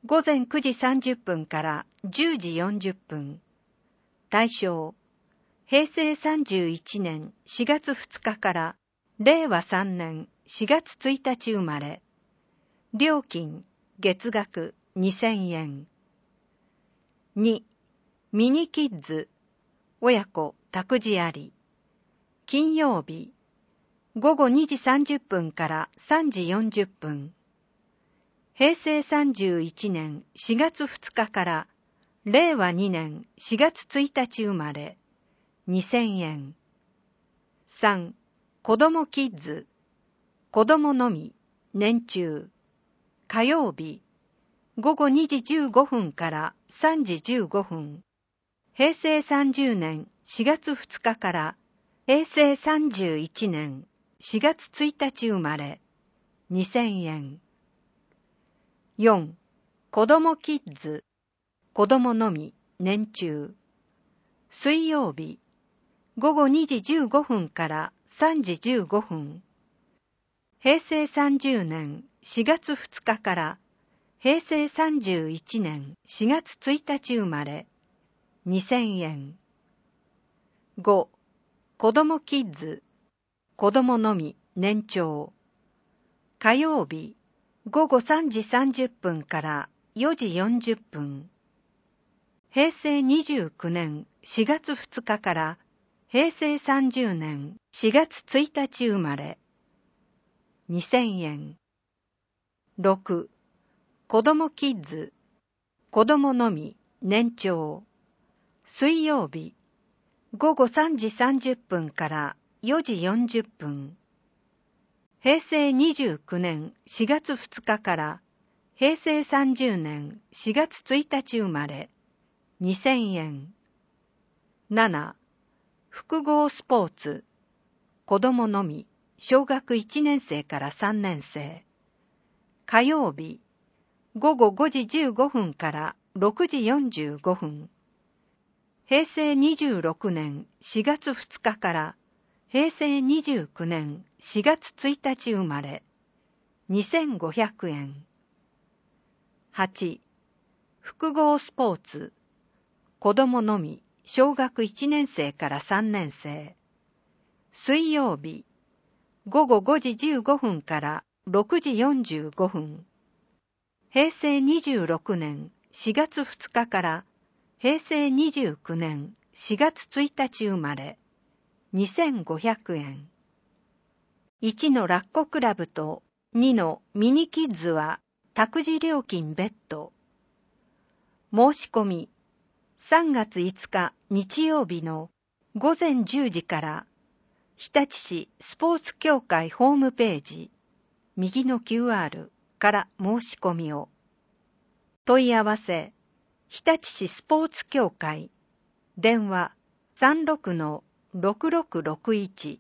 午前くじさんじゅっぷんからじゅうじよんじゅっぷん。対象、平成さんじゅういちねんしがつふつかかられいわさんねんしがつついたち生まれ。料金、月額にせんえん。に、ミニキッズ、親子託児あり。金曜日、ごごにじさんじゅっぷんからさんじよんじゅっぷん。平成さんじゅういちねんしがつふつかかられいわにねんしがつついたち生まれ。にせんえん。さん、子供キッズ、子供のみ、年中。火曜日、ごごにじじゅうごふんからさんじじゅうごふん。平成さんじゅうねんしがつふつかから平成さんじゅういちねんしがつついたち生まれ。にせんえん。よん、子供キッズ、子供のみ、年中。水曜日、ごごにじじゅうごふんからさんじじゅうごふん。平成さんじゅうねんしがつふつかから平成さんじゅういちねんしがつついたち生まれ。にせんえん。ご、子供キッズ、子供のみ、年長。火曜日、ごごさんじさんじゅっぷんからよじよんじゅっぷん。平成にじゅうきゅうねんしがつふつかから平成さんじゅうねんしがつついたち生まれ。にせんえん。ろく、子供キッズ、子供のみ、年長。水曜日、ごごさんじさんじゅっぷんからよじよんじゅっぷん。平成にじゅうきゅうねんしがつふつかから平成さんじゅうねんしがつついたち生まれ。にせんえん。なな、複合スポーツ、子供のみ、小学いちねんせいからさんねんせい。火曜日、ごごごじじゅうごふんからろくじよんじゅうごふん。平成にじゅうろくねんしがつふつかから平成にじゅうきゅうねんしがつついたち生まれ。にせんごひゃくえん。はち、複合スポーツ、子供のみ、小学いちねんせいからさんねんせい。水曜日、ごごごじじゅうごふんからろくじよんじゅうごふん。平成にじゅうろくねんしがつふつかから平成にじゅうきゅうねんしがつついたち生まれ。にせんごひゃくえん。いちのラッコクラブとにのミニキッズは託児料金別途。申し込み、さんがついつか日曜日のごぜんじゅうじから日立市スポーツ協会ホームページ、右の キューアール から申し込みを。問い合わせ、日立市スポーツ協会、電話 さんろくのろくろくろくいち。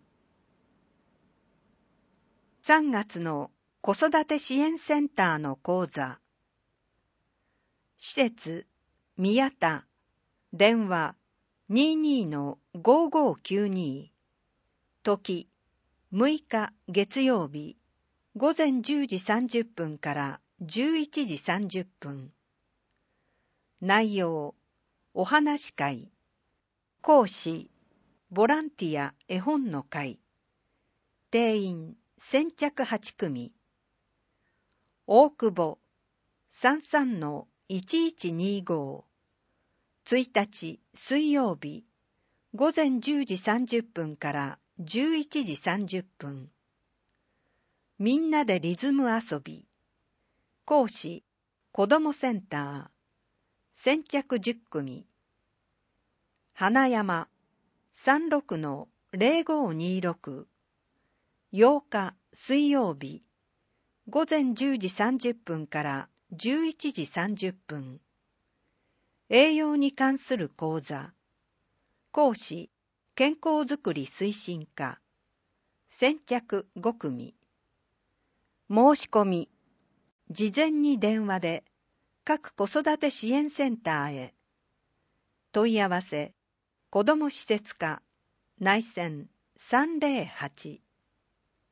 さんがつの子育て支援センターの講座。施設、宮田、電話 にじゅうにのごごきゅうに。時、むいか月曜日、ごぜんじゅうじさんじゅっぷんからじゅういちじさんじゅっぷん。内容、お話会。講師、ボランティア絵本の会。定員、先着はちくみ。大久保、さんさんのいちいちにご。いちにち水曜日、ごぜんじゅうじさんじゅっぷんからじゅういちじさんじゅっぷん。みんなでリズム遊び。講師、子どもセンター。先着じゅっくみ。花山、さんろくのぜろごにろく。ようか水曜日、ごぜんじゅうじさんじゅっぷんからじゅういちじさんじゅっぷん。栄養に関する講座。講師、健康づくり推進課。先着ごくみ。申し込み、事前に電話で各子育て支援センターへ。問い合わせ、子ども施設課、内線さんぜろはち。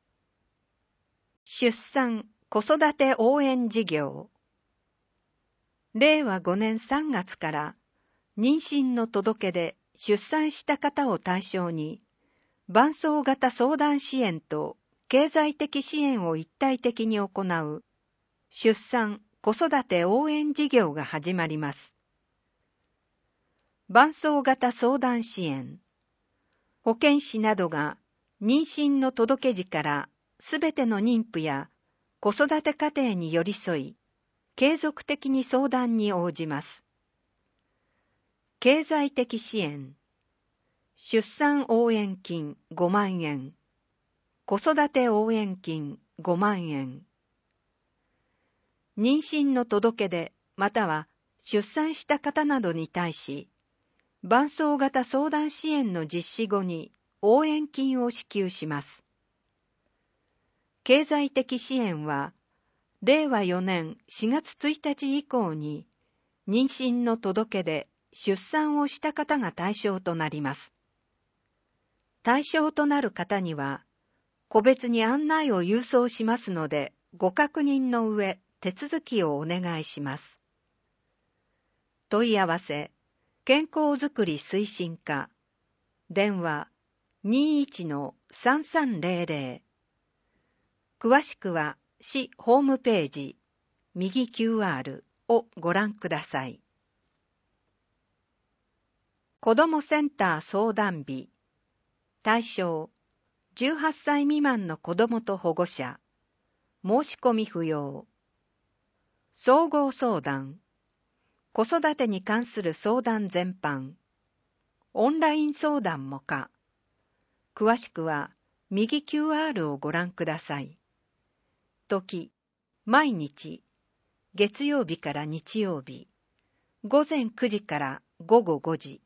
出産・子育て応援事業。 れいわごねんさんがつから妊娠の届け出出産した方を対象に伴走型相談支援と経済的支援を一体的に行う出産・子育て応援事業が始まります。伴走型相談支援。保健師などが妊娠の届け時からすべての妊婦や子育て家庭に寄り添い、継続的に相談に応じます。経済的支援。出産応援金ごまんえん。子育て応援金ごまんえん。妊娠の届け出または出産した方などに対し、伴走型相談支援の実施後に応援金を支給します。経済的支援は、れいわよねんしがつついたち以降に妊娠の届け出、出産をした方が対象となります。対象となる方には、個別に案内を郵送しますので、ご確認の上、手続きをお願いします。問い合わせ、健康づくり推進課、電話 にじゅういちのさんさんぜろぜろ。詳しくは市ホームページ、右 キューアール をご覧ください。子どもセンター相談日、対象、じゅうはっさい未満の子どもと保護者、申し込み不要。総合相談、子育てに関する相談全般、オンライン相談も可。詳しくは右 キューアール をご覧ください。時、毎日、月曜日から日曜日、ごぜんくじからごごごじ。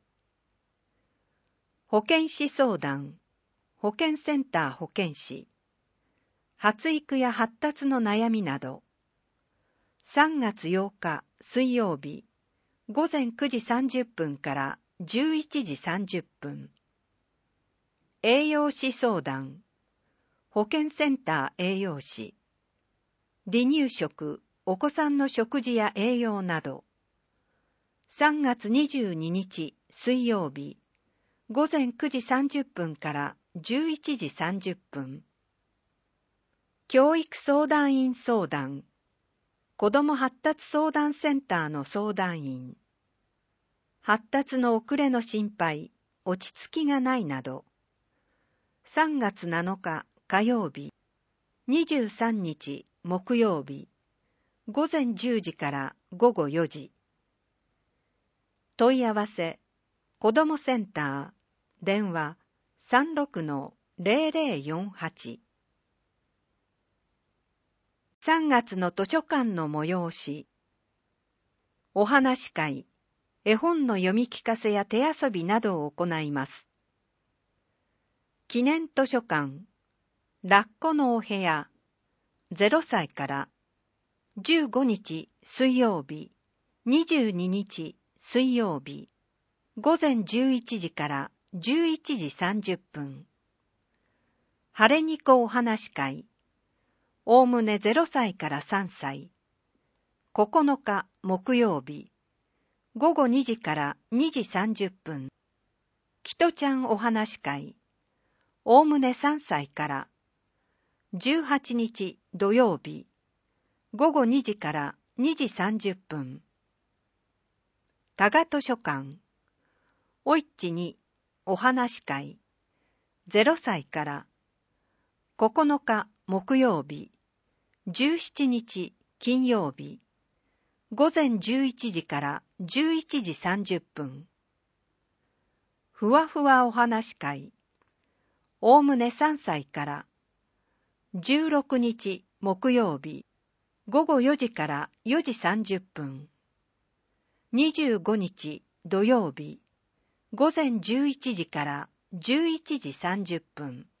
保健師相談、保健センター保健師、発育や発達の悩みなど、さんがつようか水曜日、ごぜんくじさんじゅっぷんからじゅういちじさんじゅっぷん。栄養士相談、保健センター栄養士、離乳食、お子さんの食事や栄養など、さんがつにじゅうににち水曜日、ごぜんくじさんじゅっぷんからじゅういちじさんじゅっぷん。教育相談員相談、子ども発達相談センターの相談員、発達の遅れの心配、落ち着きがないなど、さんがつなのか火曜日、にじゅうさんにち木曜日、ごぜんじゅうじからごごよじ。問い合わせ、子どもセンター、電話 さんろくのぜろぜろよんはち。さんがつの図書館の催し、お話会、絵本の読み聞かせや手遊びなどを行います。記念図書館、ラッコのお部屋、ぜろさいからじゅうごにち水曜日、にじゅうににち水曜日、ごぜんじゅういちじからじゅういちじさんじゅっぷん。晴れにこお話会、おおむねぜろさいからさんさい、ここのか木曜日、ごごにじからにじさんじゅっぷん。きとちゃんお話会、おおむねさんさいから、じゅうはちにち土曜日、ごごにじからにじさんじゅっぷん。多賀図書館、おいっちにお話会、ぜろさいから、ここのか木曜日、じゅうしちにち金曜日、ごぜんじゅういちじからじゅういちじさんじゅっぷん。ふわふわお話会、おおむねさんさいから、じゅうろくにち木曜日、ごごよじからよじさんじゅっぷん。にじゅうごにち土曜日、ごぜんじゅういちじからじゅういちじさんじゅっぷん。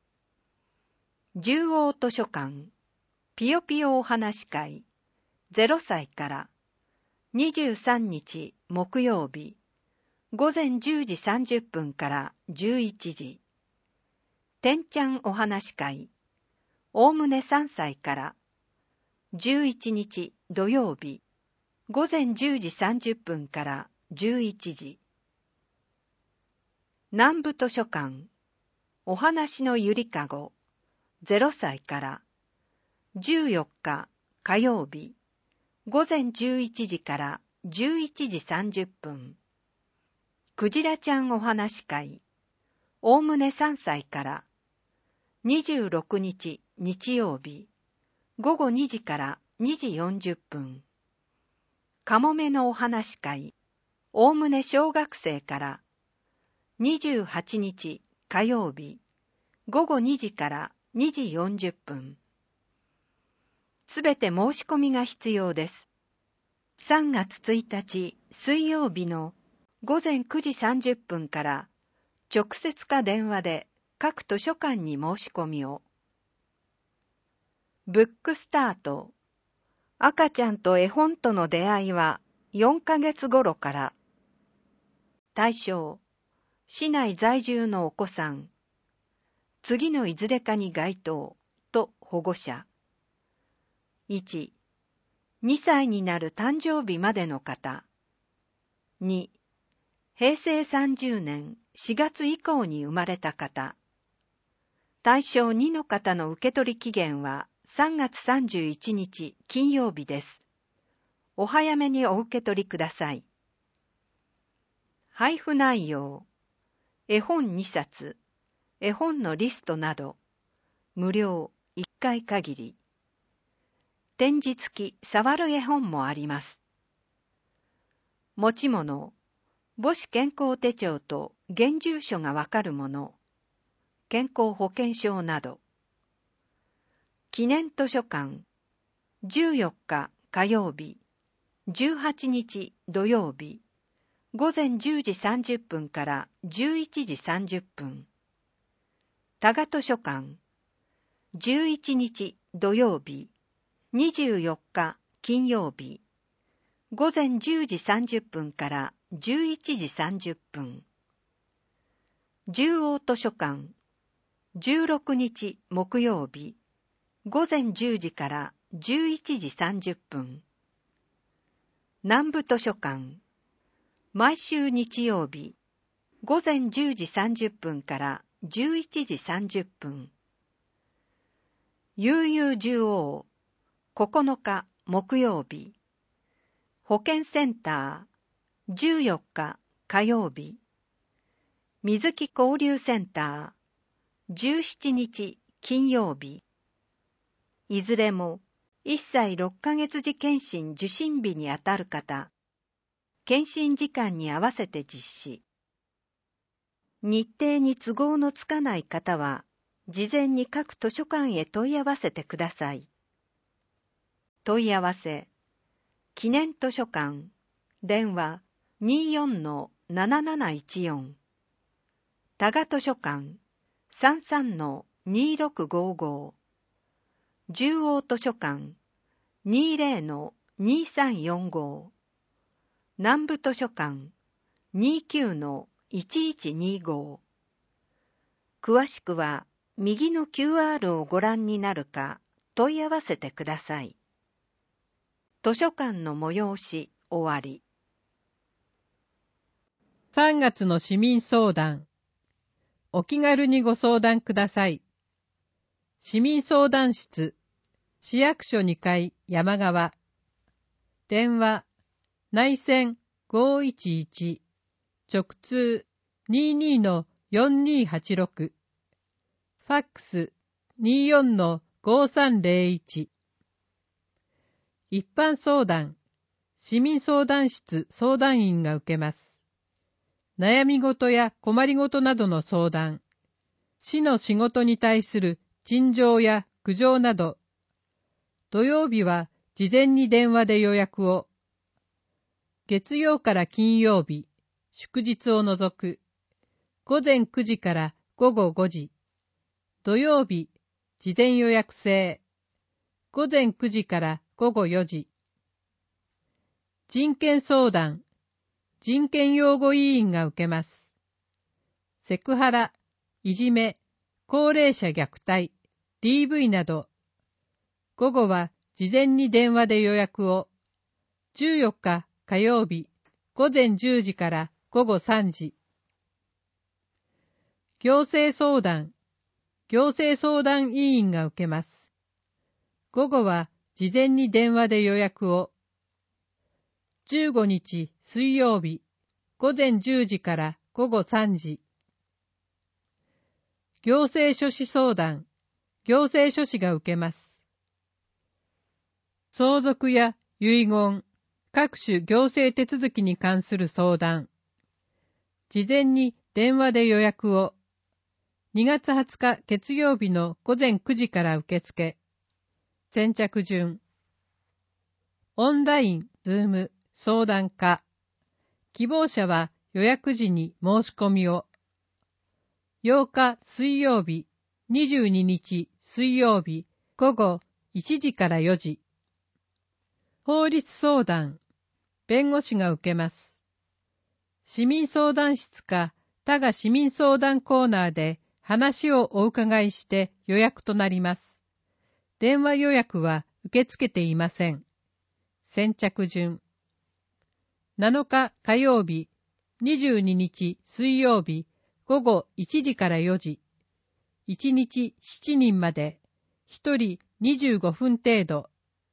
十王図書館、ぴよぴよお話会、ぜろさいから、にじゅうさんにち木曜日、ごぜんじゅうじさんじゅっぷんからじゅういちじ。てんちゃんお話会、おおむねさんさいから、じゅういちにち土曜日、 午前じゅうじさんじゅっぷんからじゅういちじ。南部図書館、お話のゆりかご、ゼロさいからじゅうよっか火曜日、午前じゅういちじからじゅういちじさんじゅっぷん。くじらちゃんお話会、おおむねさんさいからにじゅうろくにち日曜日、午後にじからにじよんじゅっぷん。かもめのお話会、おおむね小学生からにじゅうはちにち火曜日、午後にじからにじよんじゅっぷん。すべて申し込みが必要です。さんがつついたち水曜日の午前くじさんじゅっぷんから直接か電話で各図書館に申し込みを。ブックスタート。赤ちゃんと絵本との出会いはよんかげつごろから。対象、市内在住のお子さん。次のいずれかに該当と保護者。いち、にさいになる誕生日までの方。に、へいせいさんじゅうねんしがつ以降に生まれた方。対象にの方の受け取り期限はさんがつさんじゅういちにち金曜日です。お早めにお受け取りください。配布内容、絵本にさつ、絵本のリストなど、無料いっかい限り。展示付き触る絵本もあります。持ち物、母子健康手帳と現住所がわかるもの、健康保険証など。記念図書館、じゅうよっか火曜日、じゅうはちにち土曜日、午前じゅうじさんじゅっぷんからじゅういちじさんじゅっぷん。多賀図書館、じゅういちにち土曜日、にじゅうよっか金曜日、午前じゅうじさんじゅっぷんからじゅういちじさんじゅっぷん。十王図書館、じゅうろくにち木曜日、午前じゅうじからじゅういちじさんじゅっぷん。南部図書館、毎週日曜日、午前じゅうじさんじゅっぷんからじゅういちじさんじゅっぷん。悠々十王、ここのか木曜日、保健センター、じゅうよっか火曜日、水木交流センター、じゅうしちにち金曜日、いずれもいっさいろっかげつじ検診受診日にあたる方、検診時間に合わせて実施。日程に都合のつかない方は、事前に各図書館へ問い合わせてください。問い合わせ、記念図書館、電話 にじゅうよんのなななないちよん、多賀図書館 さんさんのにろくごご、十王図書館 にじゅうのにさんよんご、南部図書館 にじゅうきゅうのいちいちにご。詳しくは右の キューアール をご覧になるか問い合わせてください。図書館の催し終わり。 さんがつの市民相談。お気軽にご相談ください。市民相談室、市役所にかい山側。電話、内線ごいちいち、直通 にじゅうにのよんにはちろく。ファックス にじゅうよんのごさんぜろいち。一般相談、市民相談室相談員が受けます。悩み事や困り事などの相談、市の仕事に対する陳情や苦情など、土曜日は事前に電話で予約を、月曜から金曜日、祝日を除く、午前くじから午後ごじ、土曜日、事前予約制、午前くじから午後よじ。人権相談、人権擁護委員が受けます。セクハラ、いじめ、高齢者虐待、ディーブイ など、午後は事前に電話で予約を、 じゅうよっか火曜日午前じゅうじから午後さんじ。行政相談、行政相談委員が受けます。午後は事前に電話で予約を。じゅうごにち水曜日午前じゅうじから午後さんじ。行政書士相談、行政書士が受けます。相続や遺言、各種行政手続きに関する相談。事前に電話で予約を。にがつはつか月曜日の午前くじから受付。先着順。オンライン、ズーム、相談課。希望者は予約時に申し込みを。ようか水曜日、にじゅうににち水曜日午後いちじからよじ。法律相談、弁護士が受けます。市民相談室か他が市民相談コーナーで話をお伺いして予約となります。電話予約は受け付けていません。先着順。なのか火曜日、にじゅうににち水曜日午後いちじからよじ。いちにちしちにんまで、ひとりにじゅうごふん程度。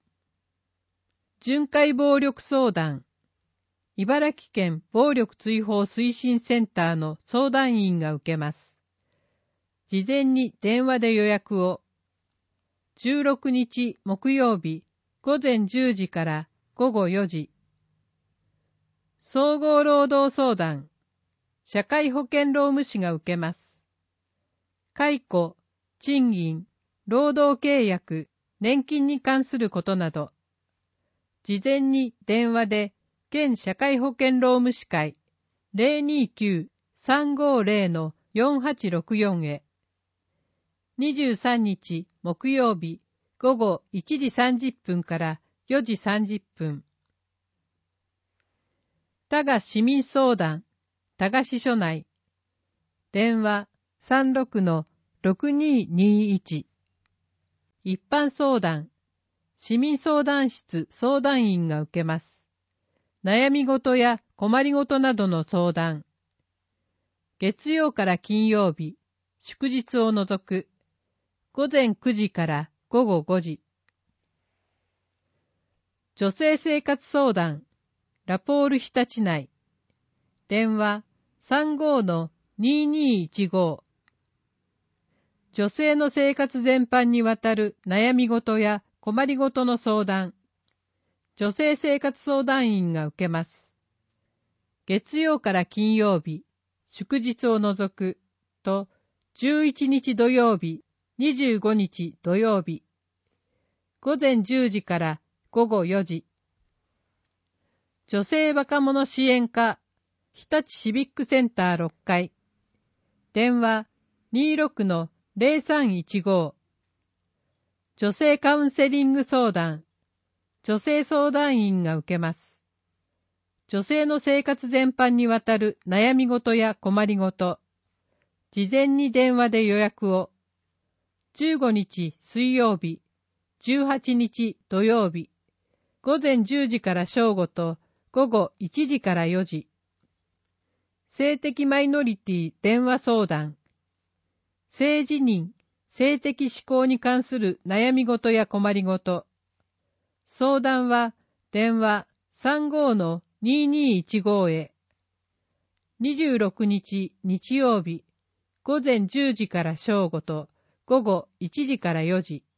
巡回暴力相談。茨城県暴力追放推進センターの相談員が受けます。事前に電話で予約を。じゅうろくにち木曜日午前じゅうじから午後よじ。総合労働相談。社会保険労務士が受けます。解雇、賃金、労働契約、年金に関することなど。事前に電話で県社会保険労務士会 ゼロにきゅう さんごゼロ のよんはちろくよん へ。にじゅうさんにち木曜日午後いちじさんじゅっぷんからよじさんじゅっぷん。多賀市民相談、多賀支所内。電話 さんろくのろくにーにーいち。一般相談、市民相談室相談員が受けます。悩み事や困り事などの相談。月曜から金曜日、祝日を除く。午前くじから午後ごじ。女性生活相談、ラポール日立内。電話 さんごのにーにーいちご。女性の生活全般にわたる悩み事や困り事の相談。女性生活相談員が受けます。月曜から金曜日、祝日を除くとじゅういちにち土曜日、にじゅうごにち土曜日。午前じゅうじから午後よじ。女性若者支援課、日立シビックセンターろっかい。電話 にーろくのぜろさんいちご。女性カウンセリング相談、女性相談員が受けます。女性の生活全般にわたる悩み事や困り事。事前に電話で予約を。じゅうごにち水曜日、じゅうはちにち土曜日、午前じゅうじから正午と午後いちじからよじ。性的マイノリティ電話相談。性自認、性的指向に関する悩み事や困り事。相談は電話 さんごのにーにーいちご へ。にじゅうろくにち日曜日、午前じゅうじから正午と午後いちじからよじ。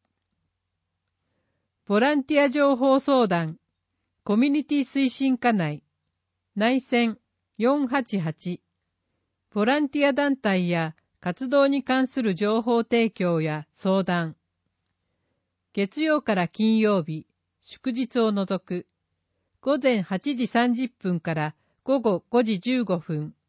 ボランティア情報相談、コミュニティ推進課内、内線よんはちはち。ボランティア団体や活動に関する情報提供や相談。月曜から金曜日、祝日を除く。午前はちじさんじゅっぷんから午後ごじじゅうごふん。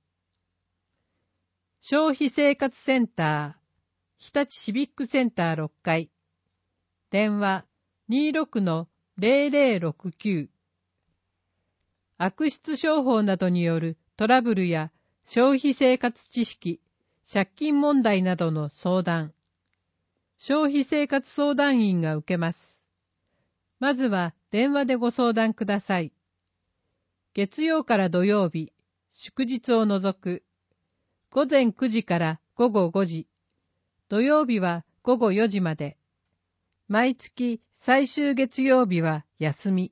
消費生活センター、日立シビックセンターろっかい。電話 にーろくのぜろぜろろくきゅう。悪質商法などによるトラブルや消費生活知識、借金問題などの相談。消費生活相談員が受けます。まずは電話でご相談ください。 月曜から土曜日、祝日を除く、午前くじから午後ごじ、土曜日は午後よじまで、毎月最終月曜日は休み。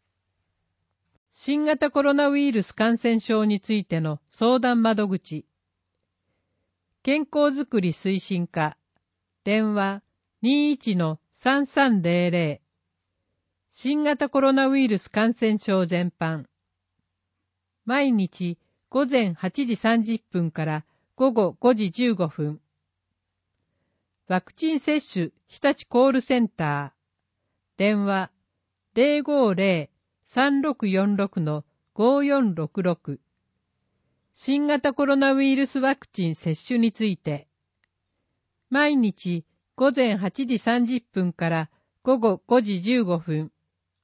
新型コロナウイルス感染症についての相談窓口。健康づくり推進課。電話 にじゅういちのさんさんぜろぜろ。新型コロナウイルス感染症全般。毎日午前はちじさんじゅっぷんから午後ごじじゅうごふん。ワクチン接種日立コールセンター。電話 ゼロごゼロ さんろくよんろく ごよんろくろく。新型コロナウイルスワクチン接種について。毎日午前はちじさんじゅっぷんから午後ごじじゅうごふん。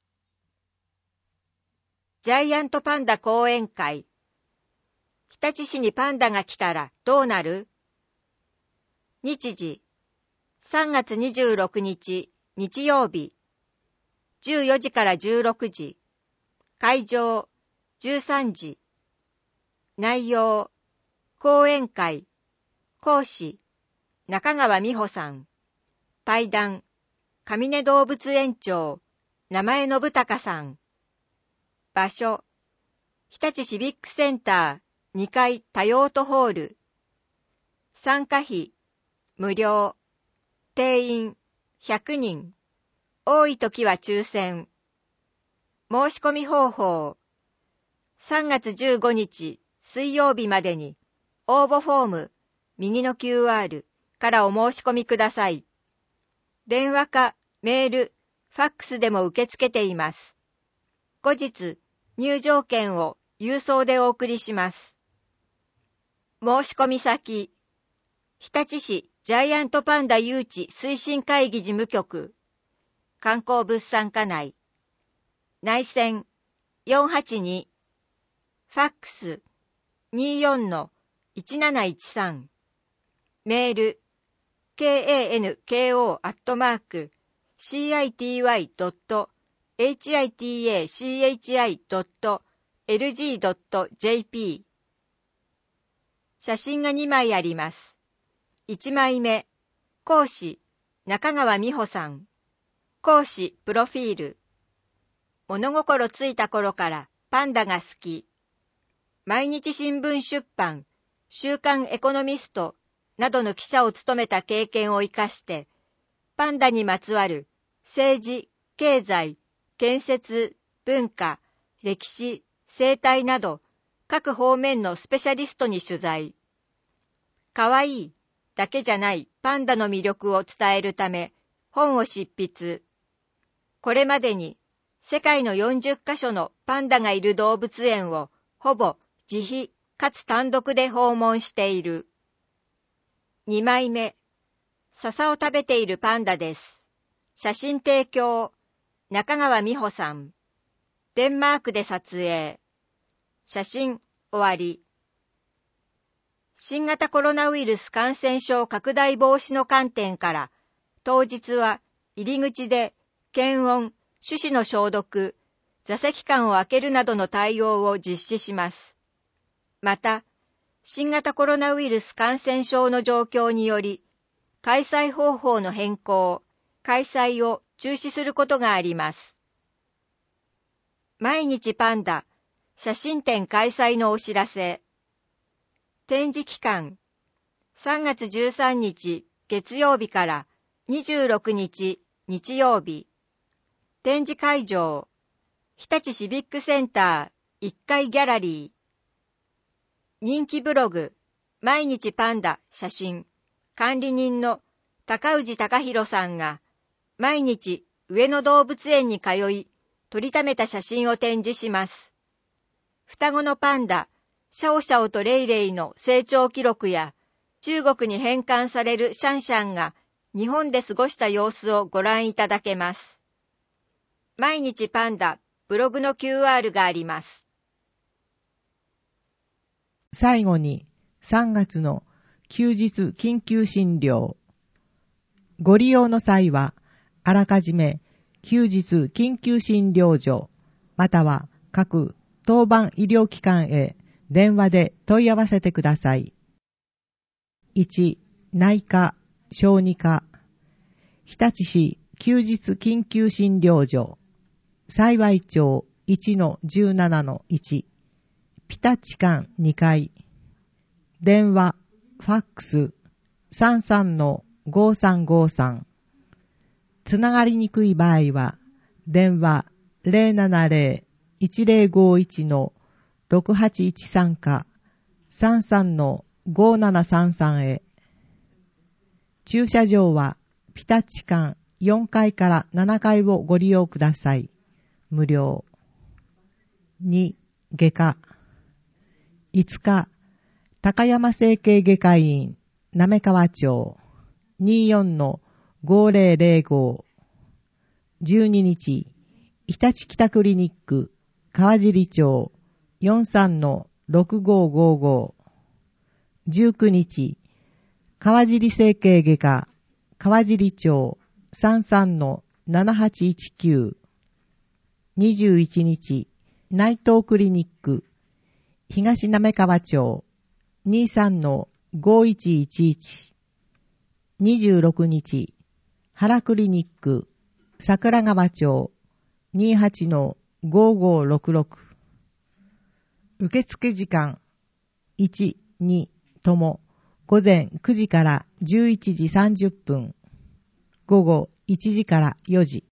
ジャイアントパンダ講演会。日立市にパンダが来たらどうなる？日時さんがつにじゅうろくにち日曜日じゅうよじからじゅうろくじ。会場じゅうさんじ。内容講演会。講師中川美穂さん。対談上根動物園長名前信孝さん。場所日立シビックセンターにかい多用途ホール。参加費無料。定員ひゃくにん。多い時は抽選。申し込み方法さんがつじゅうごにち水曜日までに応募フォーム右の キューアール からお申し込みください。電話かメール、ファックスでも受け付けています。後日入場券を郵送でお送りします。申し込み先日立市ジャイアントパンダ誘致推進会議事務局観光物産課内内線 よんはちに ファックス にじゅうよんのいちなないちさん メール kanko アットマーク シーアイティーワイドットエイチアイティーエーシーエイチアイドットエルジードットジェーピー 写真がにまいあります。いちまいめ講師中川美穂さん。講師プロフィール。物心ついた頃からパンダが好き。毎日新聞出版、週刊エコノミストなどの記者を務めた経験を生かして、パンダにまつわる政治、経済、建設、文化、歴史、生態など各方面のスペシャリストに取材。かわいいだけじゃないパンダの魅力を伝えるため本を執筆。これまでに世界のよんじゅっかしょのパンダがいる動物園をほぼ自費かつ単独で訪問している。にまいめ、笹を食べているパンダです。写真提供、中川美穂さん。デンマークで撮影。写真終わり。新型コロナウイルス感染症拡大防止の観点から、当日は入り口で検温、手指の消毒、座席間を空けるなどの対応を実施します。また、新型コロナウイルス感染症の状況により、開催方法の変更、開催を中止することがあります。毎日パンダ、写真展開催のお知らせ。展示期間、さんがつじゅうさんにち月曜日からにじゅうろくにち日曜日。展示会場、日立シビックセンターいっかいギャラリー。人気ブログ、毎日パンダ写真、管理人の高氏貴弘さんが、毎日上野動物園に通い、撮りためた写真を展示します。双子のパンダ、シャオシャオとレイレイの成長記録や、中国に返還されるシャンシャンが日本で過ごした様子をご覧いただけます。毎日パンダブログの キューアール があります。 最後にさんがつの休日緊急診療。ご利用の際は、あらかじめ休日緊急診療所または各当番医療機関へ電話で問い合わせてください。いち、内科、小児科、日立市休日緊急診療所、幸町 いちのじゅうななのいち、ピタッチ館にかい、電話、ファックス さんさんのごさんごさん、つながりにくい場合は、電話 ゼロななゼロ いちゼロごいちのろくはちいちさんか さんさんのごななさんさんへ。駐車場はピタッチ館よんかいからななかいをご利用ください。無料。に、外科。いつか、高山整形外科医院、滑川町 にじゅうよんのごゼロゼロご。じゅうににち、日立北クリニック、川尻町 よんさんのろくごごご。じゅうくにち、川尻整形外科、川尻町 さんさんのななはちいちきゅう。にじゅういちにち、内藤クリニック、東滑川町 にじゅうさんのごいちいちいち。にじゅうろくにち、原クリニック、桜川町 にじゅうはちのごごろくろく。受付時間いち、にとも午前くじからじゅういちじさんじゅっぷん、午後いちじからよじ。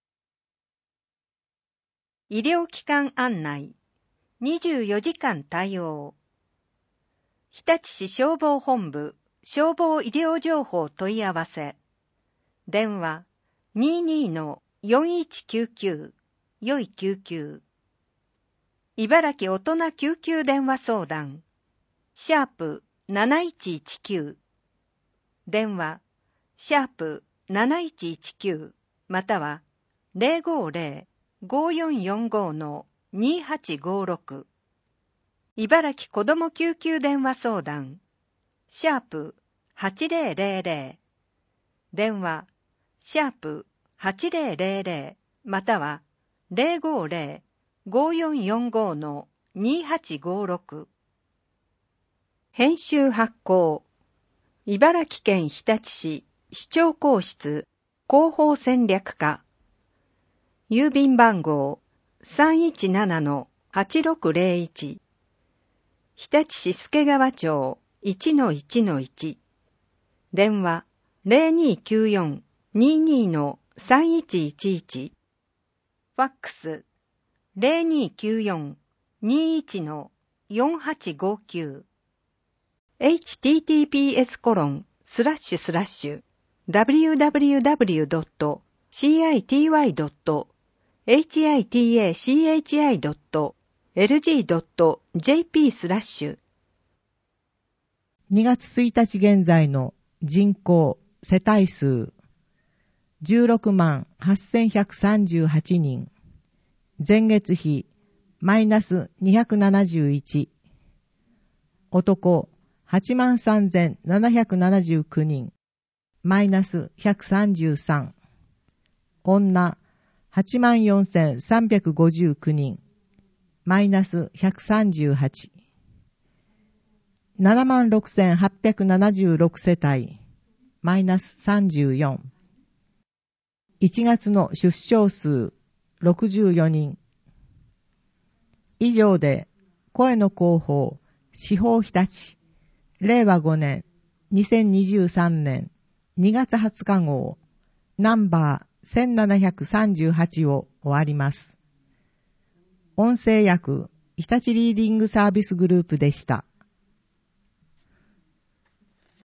医療機関案内、にじゅうよじかん対応。日立市消防本部消防医療情報問い合わせ。電話 にじゅうにのよんいちきゅうきゅう よい救急。茨城大人救急電話相談。シャープなないちいちきゅう。電話、シャープなないちいちきゅうまたはゼロごゼロ ごよんよんごのにはちごろく。茨城子ども救急電話相談。シャープはちゼロゼロゼロ。電話、シャープはちゼロゼロゼロまたはゼロごゼロ ごよんよんごのにはちごろく。編集発行。茨城県日立市市長公室広報戦略課。郵便番号 さんいちななのはちろくゼロいち。日立市助川町 いちのいちのいち。電話 ゼロにきゅうよん ににのさんいちいちいち。ファックス ゼロにきゅうよん にいちのよんはちごきゅう。エイチティーティーピーエスコロンスラッシュスラッシュダブリューダブリューダブリュードットシーアイティーワイドットエイチアイティーエーシーエイチアイドットエルジードットジェーピー スラッシュ。 にがつついたち現在の人口世帯数じゅうろくまんはっせんひゃくさんじゅうはちにん。前月比マイナスにひゃくななじゅういち。男はちまんさんぜんななひゃくななじゅうきゅうにん。マイナスひゃくさんじゅうさん。女はちまんよんせんさんびゃくごじゅうきゅうにん。マイナスひゃくさんじゅうはち。ななまんろくせんはっぴゃくななじゅうろく世帯。マイナスさんじゅうよん。いちがつの出生数ろくじゅうよにん。以上で声の広報司法日立れいわごねんにせんにじゅうさんねんにがつはつか号ナンバーせんななひゃくさんじゅうはちを終わります。音声訳日立リーディングサービスグループでした。